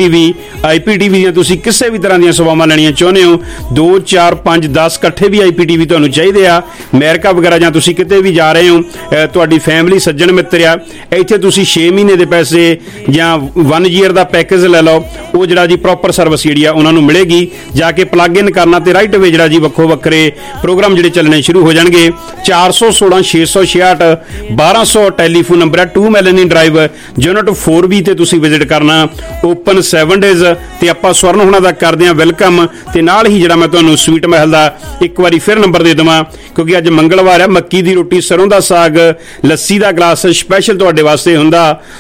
IPTV ਦੀਆਂ ਤੁਸੀਂ ਕਿਸੇ ਵੀ ਤਰ੍ਹਾਂ ਦੀਆਂ ਸੇਵਾਵਾਂ ਲੈਣੀਆਂ ਚਾਹੁੰਦੇ ਹੋ 2 4 5 10 ਇਕੱਠੇ ਵੀ IPTV ਤੁਹਾਨੂੰ ਚਾਹੀਦੇ ਆ। ਅਮਰੀਕਾ ਵਗੈਰਾ ਜਾਂ ਤੁਸੀਂ ਕਿਤੇ ਵੀ ਜਾ ਰਹੇ ਹੋ, ਤੁਹਾਡੀ ਫੈਮਿਲੀ ਸੱਜਣ ਮਿੱਤਰ ਆ, ਇੱਥੇ ਤੁਸੀਂ 6 ਮਹੀਨੇ ਦੇ ਪੈਸੇ ਜਾਂ 1 ਈਅਰ ਦਾ ਪੈਕੇਜ ਲੈ ਲਓ। ਉਹ ਜਿਹੜਾ ਜੀ ਪ੍ਰੋਪਰ ਸਰਵਿਸ ਜਿਹੜੀ ਆ ਉਹਨਾਂ ਨੂੰ ਮਿਲੇਗੀ। ਜਾ ਕੇ ਪਲੱਗ ਇਨ ਕਰਨਾ ਤੇ ਰਾਈਟ ਵੇ ਜਿਹੜਾ ਜੀ ਵੱਖੋ ਵੱਖਰੇ ਪ੍ਰੋਗਰਾਮ ਜਿਹੜੇ ਚੱਲਣੇ ਸ਼ੁਰੂ ਹੋ ਜਾਣਗੇ। 416 666 1200 ਟੈਲੀਫੋਨ ਨੰਬਰ ਹੈ। 2 ਮੈਲਨੀ ਡਰਾਈਵ ਯੂਨਿਟ 4B ਤੇ ਤੁਸੀਂ ਵਿਜ਼ਿਟ ਕਰਨਾ। ਓਪਨ 7 ਡੇਜ਼ ਤੇ ਆਪਾਂ ਸਵਰਨ ਹੁਣਾਂ ਦਾ ਕਰਦੇ ਹਾਂ ਵੈਲਕਮ। ਤੇ ਨਾਲ ਹੀ ਜਿਹੜਾ ਮੈਂ ਤੁਹਾਨੂੰ ਸਵੀਟ ਮਹਿਲ ਦਾ ਇੱਕ ਵਾਰੀ ਫਿਰ ਨੰਬਰ ਦੇ ਦੇਵਾਂ ਕਿਉਂਕਿ ਅੱਜ ਮੰਗਲਵਾਰ ਹੈ। ਮੱਕੀ ਦੀ ਰੋਟੀ, ਸਰੋਂ ਦਾ ਸਾਗ, ਲੱਸੀ ਦਾ ਗਲਾਸ ਸਪੈਸ਼ਲ ਤੁਹਾਡੇ ਵਾਸਤੇ ਹੁੰਦਾ।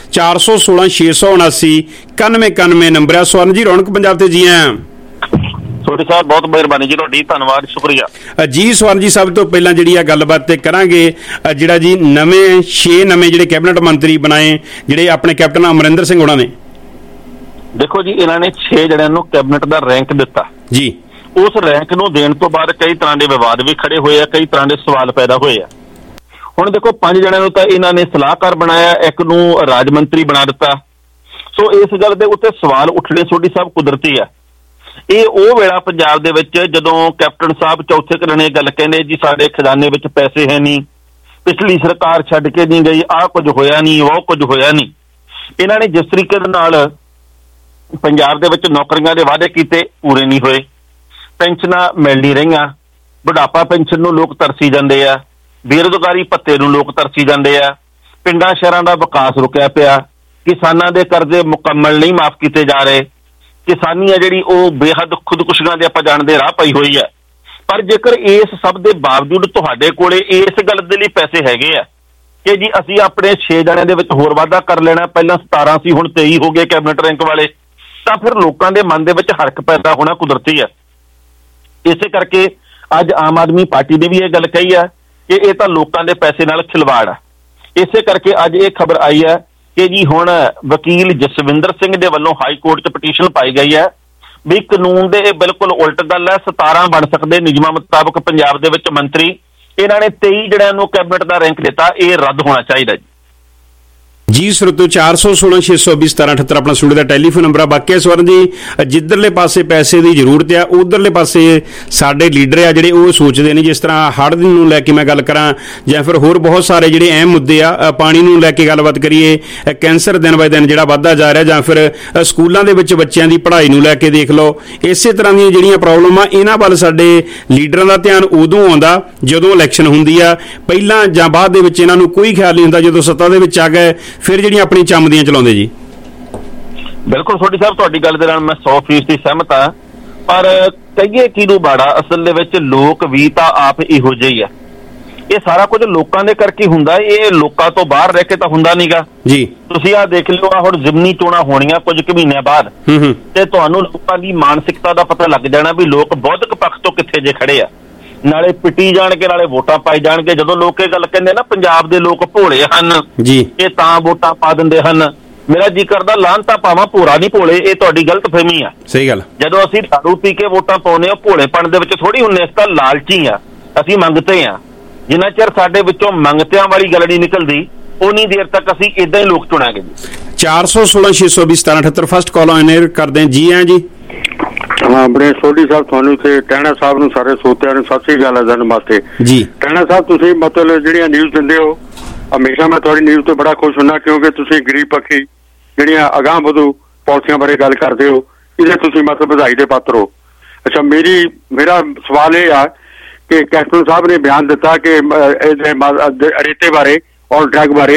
416 679 9191 ਨੰਬਰ ਹੈ। ਸਵਰਨ ਜੀ ਰੌਣਕ ਪੰਜਾਬ ਤੇ ਜੀ ਆਇਆਂ। ਤੁਹਾਡੀ ਸਾਹਿਬ ਬਹੁਤ ਮਿਹਰਬਾਨੀ ਜੀ, ਤੁਹਾਡੀ ਧੰਨਵਾਦ, ਸ਼ੁਕਰੀਆ ਜੀ। ਸਵਰਨ ਜੀ ਸਭ ਤੋਂ ਪਹਿਲਾਂ ਜਿਹੜੀ ਆ ਗੱਲਬਾਤ ਤੇ ਕਰਾਂਗੇ ਜਿਹੜਾ ਜੀ 6 ਨਵੇਂ ਜਿਹੜੇ ਕੈਬਨਿਟ ਮੰਤਰੀ ਬਣਾਏ ਜਿਹੜੇ ਆਪਣੇ ਕੈਪਟਨ ਅਮਰਿੰਦਰ ਸਿੰਘ ਹੋਣਾ ਨੇ। ਦੇਖੋ ਜੀ ਇਹਨਾਂ ਨੇ 6 ਜਣਿਆਂ ਨੂੰ ਕੈਬਨਿਟ ਦਾ ਰੈਂਕ ਦਿੱਤਾ ਜੀ। ਉਸ ਰੈਂਕ ਨੂੰ ਦੇਣ ਤੋਂ ਬਾਅਦ ਕਈ ਤਰ੍ਹਾਂ ਦੇ ਵਿਵਾਦ ਵੀ ਖੜੇ ਹੋਏ ਆ, ਕਈ ਤਰ੍ਹਾਂ ਦੇ ਸਵਾਲ ਪੈਦਾ ਹੋਏ ਆ। ਹੁਣ ਦੇਖੋ 5 ਜਣਿਆਂ ਨੂੰ ਤਾਂ ਇਹਨਾਂ ਨੇ ਸਲਾਹਕਾਰ ਬਣਾਇਆ, ਇੱਕ ਨੂੰ ਰਾਜ ਮੰਤਰੀ ਬਣਾ ਦਿੱਤਾ। ਸੋ ਇਸ ਗੱਲ ਦੇ ਉੱਤੇ ਸਵਾਲ ਉੱਠਣੇ ਤੁਹਾਡੀ ਸਭ ਕੁਦਰਤੀ ਆ। ਇਹ ਉਹ ਵੇਲਾ ਪੰਜਾਬ ਦੇ ਵਿੱਚ ਜਦੋਂ ਕੈਪਟਨ ਸਾਹਿਬ ਚੌਥੇ ਘਰਾਣੇ ਗੱਲ ਕਹਿੰਦੇ ਜੀ ਸਾਡੇ ਖਜ਼ਾਨੇ ਵਿੱਚ ਪੈਸੇ ਹੈ ਨਹੀਂ, ਪਿਛਲੀ ਸਰਕਾਰ ਛੱਡ ਕੇ ਨਹੀਂ ਗਈ, ਆਹ ਕੁਝ ਹੋਇਆ ਨਹੀਂ, ਉਹ ਕੁਝ ਹੋਇਆ ਨਹੀਂ। ਇਹਨਾਂ ਨੇ ਜਿਸ ਤਰੀਕੇ ਦੇ ਨਾਲ ਪੰਜਾਬ ਦੇ ਵਿੱਚ ਨੌਕਰੀਆਂ ਦੇ ਵਾਅਦੇ ਕੀਤੇ ਪੂਰੇ ਨਹੀਂ ਹੋਏ, ਪੈਨਸ਼ਨਾਂ ਮਿਲ ਨਹੀਂ ਰਹੀਆਂ, ਬੁਢਾਪਾ ਪੈਨਸ਼ਨ ਨੂੰ ਲੋਕ ਤਰਸੀ ਜਾਂਦੇ ਆ, ਬੇਰੁਜ਼ਗਾਰੀ ਭੱਤੇ ਨੂੰ ਲੋਕ ਤਰਸੀ ਜਾਂਦੇ ਆ, ਪਿੰਡਾਂ ਸ਼ਹਿਰਾਂ ਦਾ ਵਿਕਾਸ ਰੁਕਿਆ ਪਿਆ, ਕਿਸਾਨਾਂ ਦੇ ਕਰਜ਼ੇ ਮੁਕੰਮਲ ਨਹੀਂ ਮਾਫ ਕੀਤੇ ਜਾ ਰਹੇ, ਕਿਸਾਨੀ ਆ ਜਿਹੜੀ ਉਹ ਬੇਹੱਦ ਖੁਦਕੁਸ਼ੀਆਂ ਦੇ ਆਪਾਂ ਜਾਣਦੇ ਰਾਹ ਪਈ ਹੋਈ ਹੈ। ਪਰ ਜੇਕਰ ਇਸ ਸਭ ਦੇ ਬਾਵਜੂਦ ਤੁਹਾਡੇ ਕੋਲੇ ਇਸ ਗੱਲ ਦੇ ਲਈ ਪੈਸੇ ਹੈਗੇ ਆ ਕਿ ਜੀ ਅਸੀਂ ਆਪਣੇ 6 ਜਣਿਆਂ ਦੇ ਵਿੱਚ ਹੋਰ ਵਾਧਾ ਕਰ ਲੈਣਾ, ਪਹਿਲਾਂ 17 ਸੀ ਹੁਣ 23 ਹੋ ਗਏ ਕੈਬਨਿਟ ਰੈਂਕ ਵਾਲੇ, ਤਾਂ ਫਿਰ ਲੋਕਾਂ ਦੇ ਮਨ ਦੇ ਵਿੱਚ ਹਰਕ ਪੈਦਾ ਹੋਣਾ ਕੁਦਰਤੀ ਹੈ। ਇਸੇ ਕਰਕੇ ਅੱਜ ਆਮ ਆਦਮੀ ਪਾਰਟੀ ਨੇ ਵੀ ਇਹ ਗੱਲ ਕਹੀ ਹੈ ਕਿ ਇਹ ਤਾਂ ਲੋਕਾਂ ਦੇ ਪੈਸੇ ਨਾਲ ਖਿਲਵਾੜ ਆ। ਇਸੇ ਕਰਕੇ ਅੱਜ ਇਹ ਖਬਰ ਆਈ ਹੈ ਕਿ ਜੀ ਹੁਣ ਵਕੀਲ ਜਸਵਿੰਦਰ ਸਿੰਘ ਦੇ ਵੱਲੋਂ ਹਾਈ ਕੋਰਟ 'ਚ ਪਟੀਸ਼ਨ ਪਾਈ ਗਈ ਹੈ ਵੀ ਕਾਨੂੰਨ ਦੇ ਇਹ ਬਿਲਕੁਲ ਉਲਟ ਗੱਲ ਹੈ। 17 ਬਣ ਸਕਦੇ ਨਿਯਮਾਂ ਮੁਤਾਬਕ ਪੰਜਾਬ ਦੇ ਵਿੱਚ ਮੰਤਰੀ, ਇਹਨਾਂ ਨੇ 23 ਜਿਹੜਿਆਂ ਨੂੰ ਕੈਬਨਿਟ ਦਾ ਰੈਂਕ ਦਿੱਤਾ, ਇਹ ਰੱਦ ਹੋਣਾ ਚਾਹੀਦਾ ਜੀ। ਸਰੋਤੋ 416 620 1778 ਆਪਣਾ ਸਟੂਡੀਓ ਦਾ ਟੈਲੀਫੋਨ ਨੰਬਰ ਆ। ਬਾਕੀ ਸਵਰਨ ਜੀ ਜਿੱਧਰਲੇ ਪਾਸੇ ਪੈਸੇ ਦੀ ਜ਼ਰੂਰਤ ਆ ਉਧਰਲੇ ਪਾਸੇ ਸਾਡੇ ਲੀਡਰ ਆ ਜਿਹੜੇ ਉਹ ਸੋਚਦੇ ਨੇ। ਜਿਸ ਤਰ੍ਹਾਂ ਹੜ੍ਹ ਨੂੰ ਲੈ ਕੇ ਮੈਂ ਗੱਲ ਕਰਾਂ ਜਾਂ ਫਿਰ ਹੋਰ ਬਹੁਤ ਸਾਰੇ ਜਿਹੜੇ ਅਹਿਮ ਮੁੱਦੇ ਆ, ਪਾਣੀ ਨੂੰ ਲੈ ਕੇ ਗੱਲਬਾਤ ਕਰੀਏ, ਕੈਂਸਰ ਦਿਨ ਬਾਏ ਦਿਨ ਜਿਹੜਾ ਵੱਧਦਾ ਜਾ ਰਿਹਾ, ਜਾਂ ਫਿਰ ਸਕੂਲਾਂ ਦੇ ਵਿੱਚ ਬੱਚਿਆਂ ਦੀ ਪੜ੍ਹਾਈ ਨੂੰ ਲੈ ਕੇ ਦੇਖ ਲਓ। ਇਸੇ ਤਰ੍ਹਾਂ ਦੀਆਂ ਜਿਹੜੀਆਂ ਪ੍ਰੋਬਲਮ ਆ ਇਹਨਾਂ ਵੱਲ ਸਾਡੇ ਲੀਡਰਾਂ ਦਾ ਧਿਆਨ ਉਦੋਂ ਆਉਂਦਾ ਜਦੋਂ ਇਲੈਕਸ਼ਨ ਹੁੰਦੀ ਆ। ਪਹਿਲਾਂ ਜਾਂ ਬਾਅਦ ਦੇ ਵਿੱਚ ਇਹਨਾਂ ਨੂੰ ਕੋਈ ਖਿਆਲ ਨਹੀਂ ਹੁੰਦਾ। ਜਦੋਂ ਸੱਤਾ ਦੇ ਵਿੱਚ ਆ ਗਏ ਫਿਰ ਜਿਹੜੀਆਂ ਆਪਣੀ ਚੰਮਦੀਆਂ ਚਲਾਉਂਦੇ ਜੀ। ਬਿਲਕੁਲ ਤੁਹਾਡੀ ਸਾਹਿਬ ਤੁਹਾਡੀ ਗੱਲ ਦੇ ਨਾਲ ਮੈਂ 100% ਸਹਿਮਤ ਹਾਂ। ਪਰ ਕਹੀਏ ਕਿਹਨੂੰ ਬਾੜਾ, ਅਸਲ ਦੇ ਵਿੱਚ ਲੋਕ ਵੀ ਤਾਂ ਆਪ ਇਹੋ ਜਿਹੇ ਹੀ ਆ। ਇਹ ਸਾਰਾ ਕੁਝ ਲੋਕਾਂ ਦੇ ਕਰਕੇ ਹੁੰਦਾ, ਇਹ ਲੋਕਾਂ ਤੋਂ ਬਾਹਰ ਰਹਿ ਕੇ ਤਾਂ ਹੁੰਦਾ ਨਹੀਂਗਾ ਜੀ। ਤੁਸੀਂ ਆਹ ਦੇਖ ਲਿਓ, ਹੁਣ ਜ਼ਿਮਨੀ ਚੋਣਾਂ ਹੋਣੀਆਂ ਕੁਝ ਕੁ ਮਹੀਨਿਆਂ ਬਾਅਦ, ਤੇ ਤੁਹਾਨੂੰ ਲੋਕਾਂ ਦੀ ਮਾਨਸਿਕਤਾ ਦਾ ਪਤਾ ਲੱਗ ਜਾਣਾ ਵੀ ਲੋਕ ਬੌਧਿਕ ਪੱਖ ਤੋਂ ਕਿੱਥੇ ਜੇ ਖੜੇ ਆ। ਨਾਲੇ ਪਿੱਟੀ ਜਾਣਗੇ, ਨਾਲੇ ਵੋਟਾਂ ਪਾਈ ਜਾਣਗੇ। ਜਦੋਂ ਲੋਕ ਇਹ ਗੱਲ ਕਹਿੰਦੇ ਨਾ ਪੰਜਾਬ ਦੇ ਲੋਕ ਭੋਲੇ ਹਨ ਜੀ, ਇਹ ਤਾਂ ਵੋਟਾਂ ਪਾ ਦਿੰਦੇ ਹਨ, ਮੇਰਾ ਜੀ ਕਰਦਾ ਲਾਹਨਤਾਂ ਪਾਵਾਂ, ਭੋਰਾ ਨਹੀਂ ਭੋਲੇ, ਇਹ ਤੁਹਾਡੀ ਗਲਤਫਹਿਮੀ ਆ। ਸਹੀ ਗੱਲ। ਜਦੋਂ ਅਸੀਂ ਦਾਰੂ ਪੀ ਕੇ ਵੋਟਾਂ ਪਾਉਂਦੇ ਹਾਂ, ਭੋਲੇਪਣ ਦੇ ਵਿੱਚ ਥੋੜੀ ਹੁੰਦੇ, ਇਸ ਤਾਂ ਲਾਲਚੀ ਆ, ਅਸੀਂ ਮੰਗਤੇ ਆ। ਜਿੰਨਾ ਚਿਰ ਸਾਡੇ ਵਿੱਚੋਂ ਮੰਗਤਿਆਂ ਵਾਲੀ ਗੱਲ ਨਹੀਂ ਨਿਕਲਦੀ ਉਨੀ ਦੇਰ ਤੱਕ ਅਸੀਂ ਇਦਾਂ ਹੀ ਲੋਕ ਚੁਣਾਂਗੇ ਜੀ। 416 620 1778 ਫਸਟ ਕਾਲ ਆਨ 에ਅਰ ਕਰਦੇ ਜੀ। ਆ ਜੀ ਹਾਂ ਬੜੇ ਸੋਢੀ ਸਾਹਿਬ, ਤੁਹਾਨੂੰ ਤੇ ਟਹਿਣਾ ਸਾਹਿਬ ਨੂੰ, ਸਾਰੇ ਸੋਤਿਆਂ ਨੂੰ ਸਤਿ ਸ੍ਰੀ ਅਕਾਲ ਹੈ ਵਾਸਤੇ ਜੀ। ਟਹਿਣਾ ਸਾਹਿਬ ਤੁਸੀਂ ਮਤਲਬ ਜਿਹੜੀਆਂ ਨਿਊਜ਼ ਦਿੰਦੇ ਹੋ, ਹਮੇਸ਼ਾ ਮੈਂ ਤੁਹਾਡੀ ਨਿਊਜ਼ ਤੋਂ ਬੜਾ ਖੁਸ਼ ਹੁੰਦਾ ਕਿਉਂਕਿ ਤੁਸੀਂ ਗਰੀਬ ਪੱਖੀ ਜਿਹੜੀਆਂ ਅਗਾਂਹ ਵਧੂ ਪਾਲਿਸੀਆਂ ਬਾਰੇ ਗੱਲ ਕਰਦੇ ਹੋ, ਇਹਦੇ ਤੁਸੀਂ ਮਤਲਬ ਵਧਾਈ ਦੇ ਪਾਤਰ ਹੋ। ਅੱਛਾ, ਮੇਰਾ ਸਵਾਲ ਇਹ ਆ ਕਿ ਕੈਪਟਨ ਸਾਹਿਬ ਨੇ ਬਿਆਨ ਦਿੱਤਾ ਕਿ ਰੇਤੇ ਬਾਰੇ ਔਰ ਡਰੱਗ ਬਾਰੇ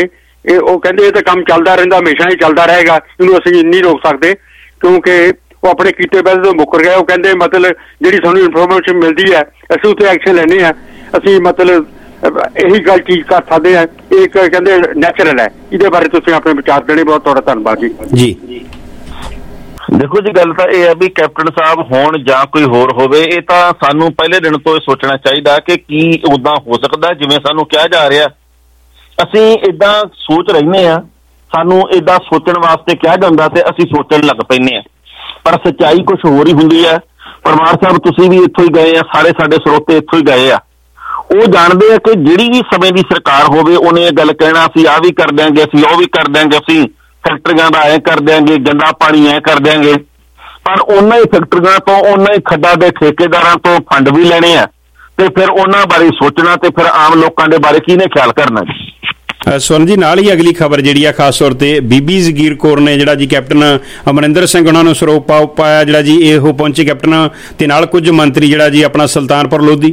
ਉਹ ਕਹਿੰਦੇ ਇਹ ਤਾਂ ਕੰਮ ਚੱਲਦਾ ਰਹਿੰਦਾ, ਹਮੇਸ਼ਾ ਹੀ ਚੱਲਦਾ ਰਹੇਗਾ, ਇਹਨੂੰ ਅਸੀਂ ਨਹੀਂ ਰੋਕ ਸਕਦੇ, ਕਿਉਂਕਿ ਉਹ ਆਪਣੇ ਕੀਤੇ ਵਾਅਦੇ ਤੋਂ ਮੁੱਕਰ ਗਏ। ਉਹ ਕਹਿੰਦੇ ਮਤਲਬ ਜਿਹੜੀ ਸਾਨੂੰ ਇਨਫੋਰਮੇਸ਼ਨ ਮਿਲਦੀ ਹੈ ਅਸੀਂ ਉੱਤੇ ਐਕਸ਼ਨ ਲੈਂਦੇ ਹਾਂ, ਅਸੀਂ ਮਤਲਬ ਇਹੀ ਗੱਲ ਚੀਜ਼ ਕਰ ਸਕਦੇ ਹਾਂ, ਇਹ ਕਹਿੰਦੇ ਨੈਚੁਰਲ ਹੈ। ਇਹਦੇ ਬਾਰੇ ਤੁਸੀਂ ਆਪਣੇ ਵਿਚਾਰ ਦੇਣੇ। ਬਹੁਤ ਤੁਹਾਡਾ ਧੰਨਵਾਦ ਜੀ। ਜੀ ਦੇਖੋ ਜੀ, ਗੱਲ ਤਾਂ ਇਹ ਹੈ ਵੀ ਕੈਪਟਨ ਸਾਹਿਬ ਹੋਣ ਜਾਂ ਕੋਈ ਹੋਰ ਹੋਵੇ, ਇਹ ਤਾਂ ਸਾਨੂੰ ਪਹਿਲੇ ਦਿਨ ਤੋਂ ਇਹ ਸੋਚਣਾ ਚਾਹੀਦਾ ਕਿ ਕੀ ਉਦਾਂ ਹੋ ਸਕਦਾ ਜਿਵੇਂ ਸਾਨੂੰ ਕਿਹਾ ਜਾ ਰਿਹਾ। ਅਸੀਂ ਏਦਾਂ ਸੋਚ ਰਹਿੰਦੇ ਹਾਂ, ਸਾਨੂੰ ਏਦਾਂ ਸੋਚਣ ਵਾਸਤੇ ਕਿਹਾ ਜਾਂਦਾ ਤੇ ਅਸੀਂ ਸੋਚਣ ਲੱਗ ਪੈਂਦੇ ਹਾਂ, ਪਰ ਸੱਚਾਈ ਕੁਝ ਹੋਰ ਹੀ ਹੁੰਦੀ ਹੈ। ਪਰਮਾਰ ਸਾਹਿਬ ਤੁਸੀਂ ਵੀ ਇੱਥੋਂ ਹੀ ਗਏ ਆ, ਸਾਰੇ ਸਾਡੇ ਸਰੋਤੇ ਇੱਥੋਂ ਹੀ ਗਏ ਆ। ਉਹ ਜਾਣਦੇ ਆ ਕਿ ਜਿਹੜੀ ਵੀ ਸਮੇਂ ਦੀ ਸਰਕਾਰ ਹੋਵੇ ਉਹਨੇ ਇਹ ਗੱਲ ਕਹਿਣਾ ਅਸੀਂ ਆਹ ਵੀ ਕਰ ਦਿਆਂਗੇ, ਅਸੀਂ ਉਹ ਵੀ ਕਰ ਦਿਆਂਗੇ, ਅਸੀਂ ਫੈਕਟਰੀਆਂ ਦਾ ਐਂ ਕਰ ਦਿਆਂਗੇ, ਗੰਦਾ ਪਾਣੀ ਐਂ ਕਰ ਦਿਆਂਗੇ। ਪਰ ਉਹਨਾਂ ਹੀ ਫੈਕਟਰੀਆਂ ਤੋਂ, ਉਹਨਾਂ ਹੀ ਖੱਡਾਂ ਦੇ ਠੇਕੇਦਾਰਾਂ ਤੋਂ ਫੰਡ ਵੀ ਲੈਣੇ ਆ ਤੇ ਫਿਰ ਉਹਨਾਂ ਬਾਰੇ ਸੋਚਣਾ ਤੇ ਫਿਰ ਆਮ ਲੋਕਾਂ ਦੇ ਬਾਰੇ ਕਿਹਨੇ ਖਿਆਲ ਕਰਨਾ ਜੀ। ਸਵਰਨ ਜੀ, ਨਾਲ ਹੀ ਅਗਲੀ ਖਬਰ ਜਿਹੜੀ ਆ ਖਾਸ ਤੌਰ ਤੇ ਬੀਬੀ ਜਗੀਰ ਕੌਰ ਨੇ ਜਿਹੜਾ ਜੀ ਕੈਪਟਨ ਅਮਰਿੰਦਰ ਸਿੰਘ ਉਹਨਾਂ ਨੂੰ ਸਰੋਪਾ ਪਾਇਆ, ਜਿਹੜਾ ਜੀ ਇਹੋ ਪਹੁੰਚੇ ਕੈਪਟਨ ਤੇ ਨਾਲ ਕੁਝ ਮੰਤਰੀ, ਜਿਹੜਾ ਜੀ ਆਪਣਾ ਸੁਲਤਾਨਪੁਰ ਲੋਧੀ।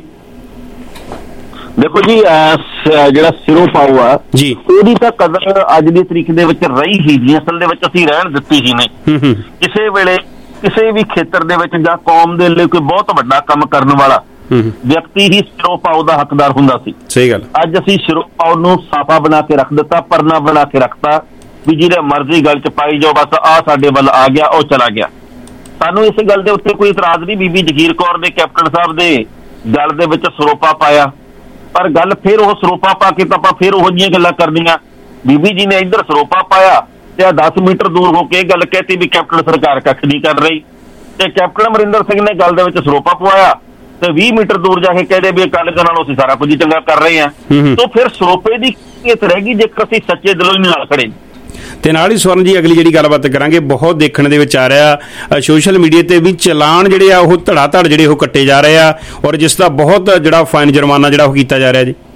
ਦੇਖੋ ਜੀ, ਜਿਹੜਾ ਸਿਰੋਂ ਪਾਉ ਆ ਜੀ, ਉਹਦੀ ਤਾਂ ਕਦਰ ਅੱਜ ਦੀ ਤਰੀਕ ਦੇ ਵਿੱਚ ਰਹੀ ਹੀ ਨਹੀਂ, ਅਸਲ ਦੇ ਵਿੱਚ ਅਸੀਂ ਰਹਿਣ ਦਿੱਤੀ ਹੀ ਨਹੀਂ। ਕਿਸੇ ਵੇਲੇ ਕਿਸੇ ਵੀ ਖੇਤਰ ਦੇ ਵਿੱਚ ਜਾਂ ਕੌਮ ਦੇ ਲਈ ਕੋਈ ਬਹੁਤ ਵੱਡਾ ਕੰਮ ਕਰਨ ਵਾਲਾ ਵਿਅਕਤੀ ਹੀ ਸਿਰੋਂ ਪਾਉ ਦਾ ਹੱਕਦਾਰ ਹੁੰਦਾ ਸੀ। ਸਹੀ ਗੱਲ। ਅੱਜ ਅਸੀਂ ਸਿਰੋਂ ਪਾਉ ਨੂੰ ਸਾਫਾ ਬਣਾ ਕੇ ਰੱਖ ਦਿੱਤਾ, ਪਰਨਾ ਬਣਾ ਕੇ ਰੱਖਤਾ ਵੀ ਜਿਹਦੇ ਮਰਜ਼ੀ ਗੱਲ ਚ ਪਾਈ ਜਾਓ, ਬਸ ਆਹ ਸਾਡੇ ਵੱਲ ਆ ਗਿਆ, ਉਹ ਚਲਾ ਗਿਆ। ਸਾਨੂੰ ਇਸ ਗੱਲ ਦੇ ਉੱਤੇ ਕੋਈ ਇਤਰਾਜ਼ ਨਹੀਂ। ਬੀਬੀ ਜਗੀਰ ਕੌਰ ਨੇ ਕੈਪਟਨ ਸਾਹਿਬ ਦੇ ਗਲ ਦੇ ਵਿੱਚ ਸਰੋਪਾ ਪਾਇਆ, ਪਰ ਗੱਲ ਫਿਰ ਉਹ ਸਰੋਪਾ ਪਾ ਕੇ ਤਾਂ ਆਪਾਂ ਫਿਰ ਉਹੋ ਜਿਹੀਆਂ ਗੱਲਾਂ ਕਰਨੀਆਂ। ਬੀਬੀ ਜੀ ਨੇ ਇੱਧਰ ਸਰੋਪਾ ਪਾਇਆ ਤੇ 10 ਮੀਟਰ ਦੂਰ ਹੋ ਕੇ ਇਹ ਗੱਲ ਕਹਿਤੀ ਵੀ ਕੈਪਟਨ ਸਰਕਾਰ ਕੱਖ ਨਹੀਂ ਕਰ ਰਹੀ, ਤੇ ਕੈਪਟਨ ਅਮਰਿੰਦਰ ਸਿੰਘ ਨੇ ਗੱਲ ਦੇ ਵਿੱਚ ਸਰੋਪਾ ਪਵਾਇਆ ਤੇ 20 ਮੀਟਰ ਦੂਰ ਜਾ ਕੇ ਕਹਿੰਦੇ ਵੀ ਅਕਾਲੀ ਦਲ ਨਾਲੋਂ ਅਸੀਂ ਸਾਰਾ ਕੁਝ ਹੀ ਚੰਗਾ ਕਰ ਰਹੇ ਹਾਂ। ਤਾਂ ਫਿਰ ਸਰੋਪੇ ਦੀ ਕੀਮਤ ਰਹਿ ਗਈ ਜੇਕਰ ਅਸੀਂ ਸੱਚੇ ਦਿਲੋਂ ਹੀ ਨਾਲ ਖੜੇ। ਤੇ ਨਾਲ ਹੀ ਸਵਰਨ ਜੀ ਅਗਲੀ ਜਿਹੜੀ ਗੱਲਬਾਤ ਕਰਾਂਗੇ, ਬਹੁਤ ਦੇਖਣ ਦੇ ਵਿੱਚ ਆ ਰਿਹਾ ਸੋਸ਼ਲ ਮੀਡੀਆ ਤੇ ਵੀ ਚਲਾਨ ਜਿਹੜੇ ਆ ਉਹ ਧੜਾ ਧੜ ਜਿਹੜੇ ਉਹ ਕੱਟੇ ਜਾ ਰਹੇ ਆ, ਔਰ ਜਿਸ ਦਾ ਬਹੁਤ ਜਿਹੜਾ ਫਾਈਨ ਜੁਰਮਾਨਾ ਜਿਹੜਾ ਉਹ ਕੀਤਾ ਜਾ ਰਿਹਾ ਜੀ।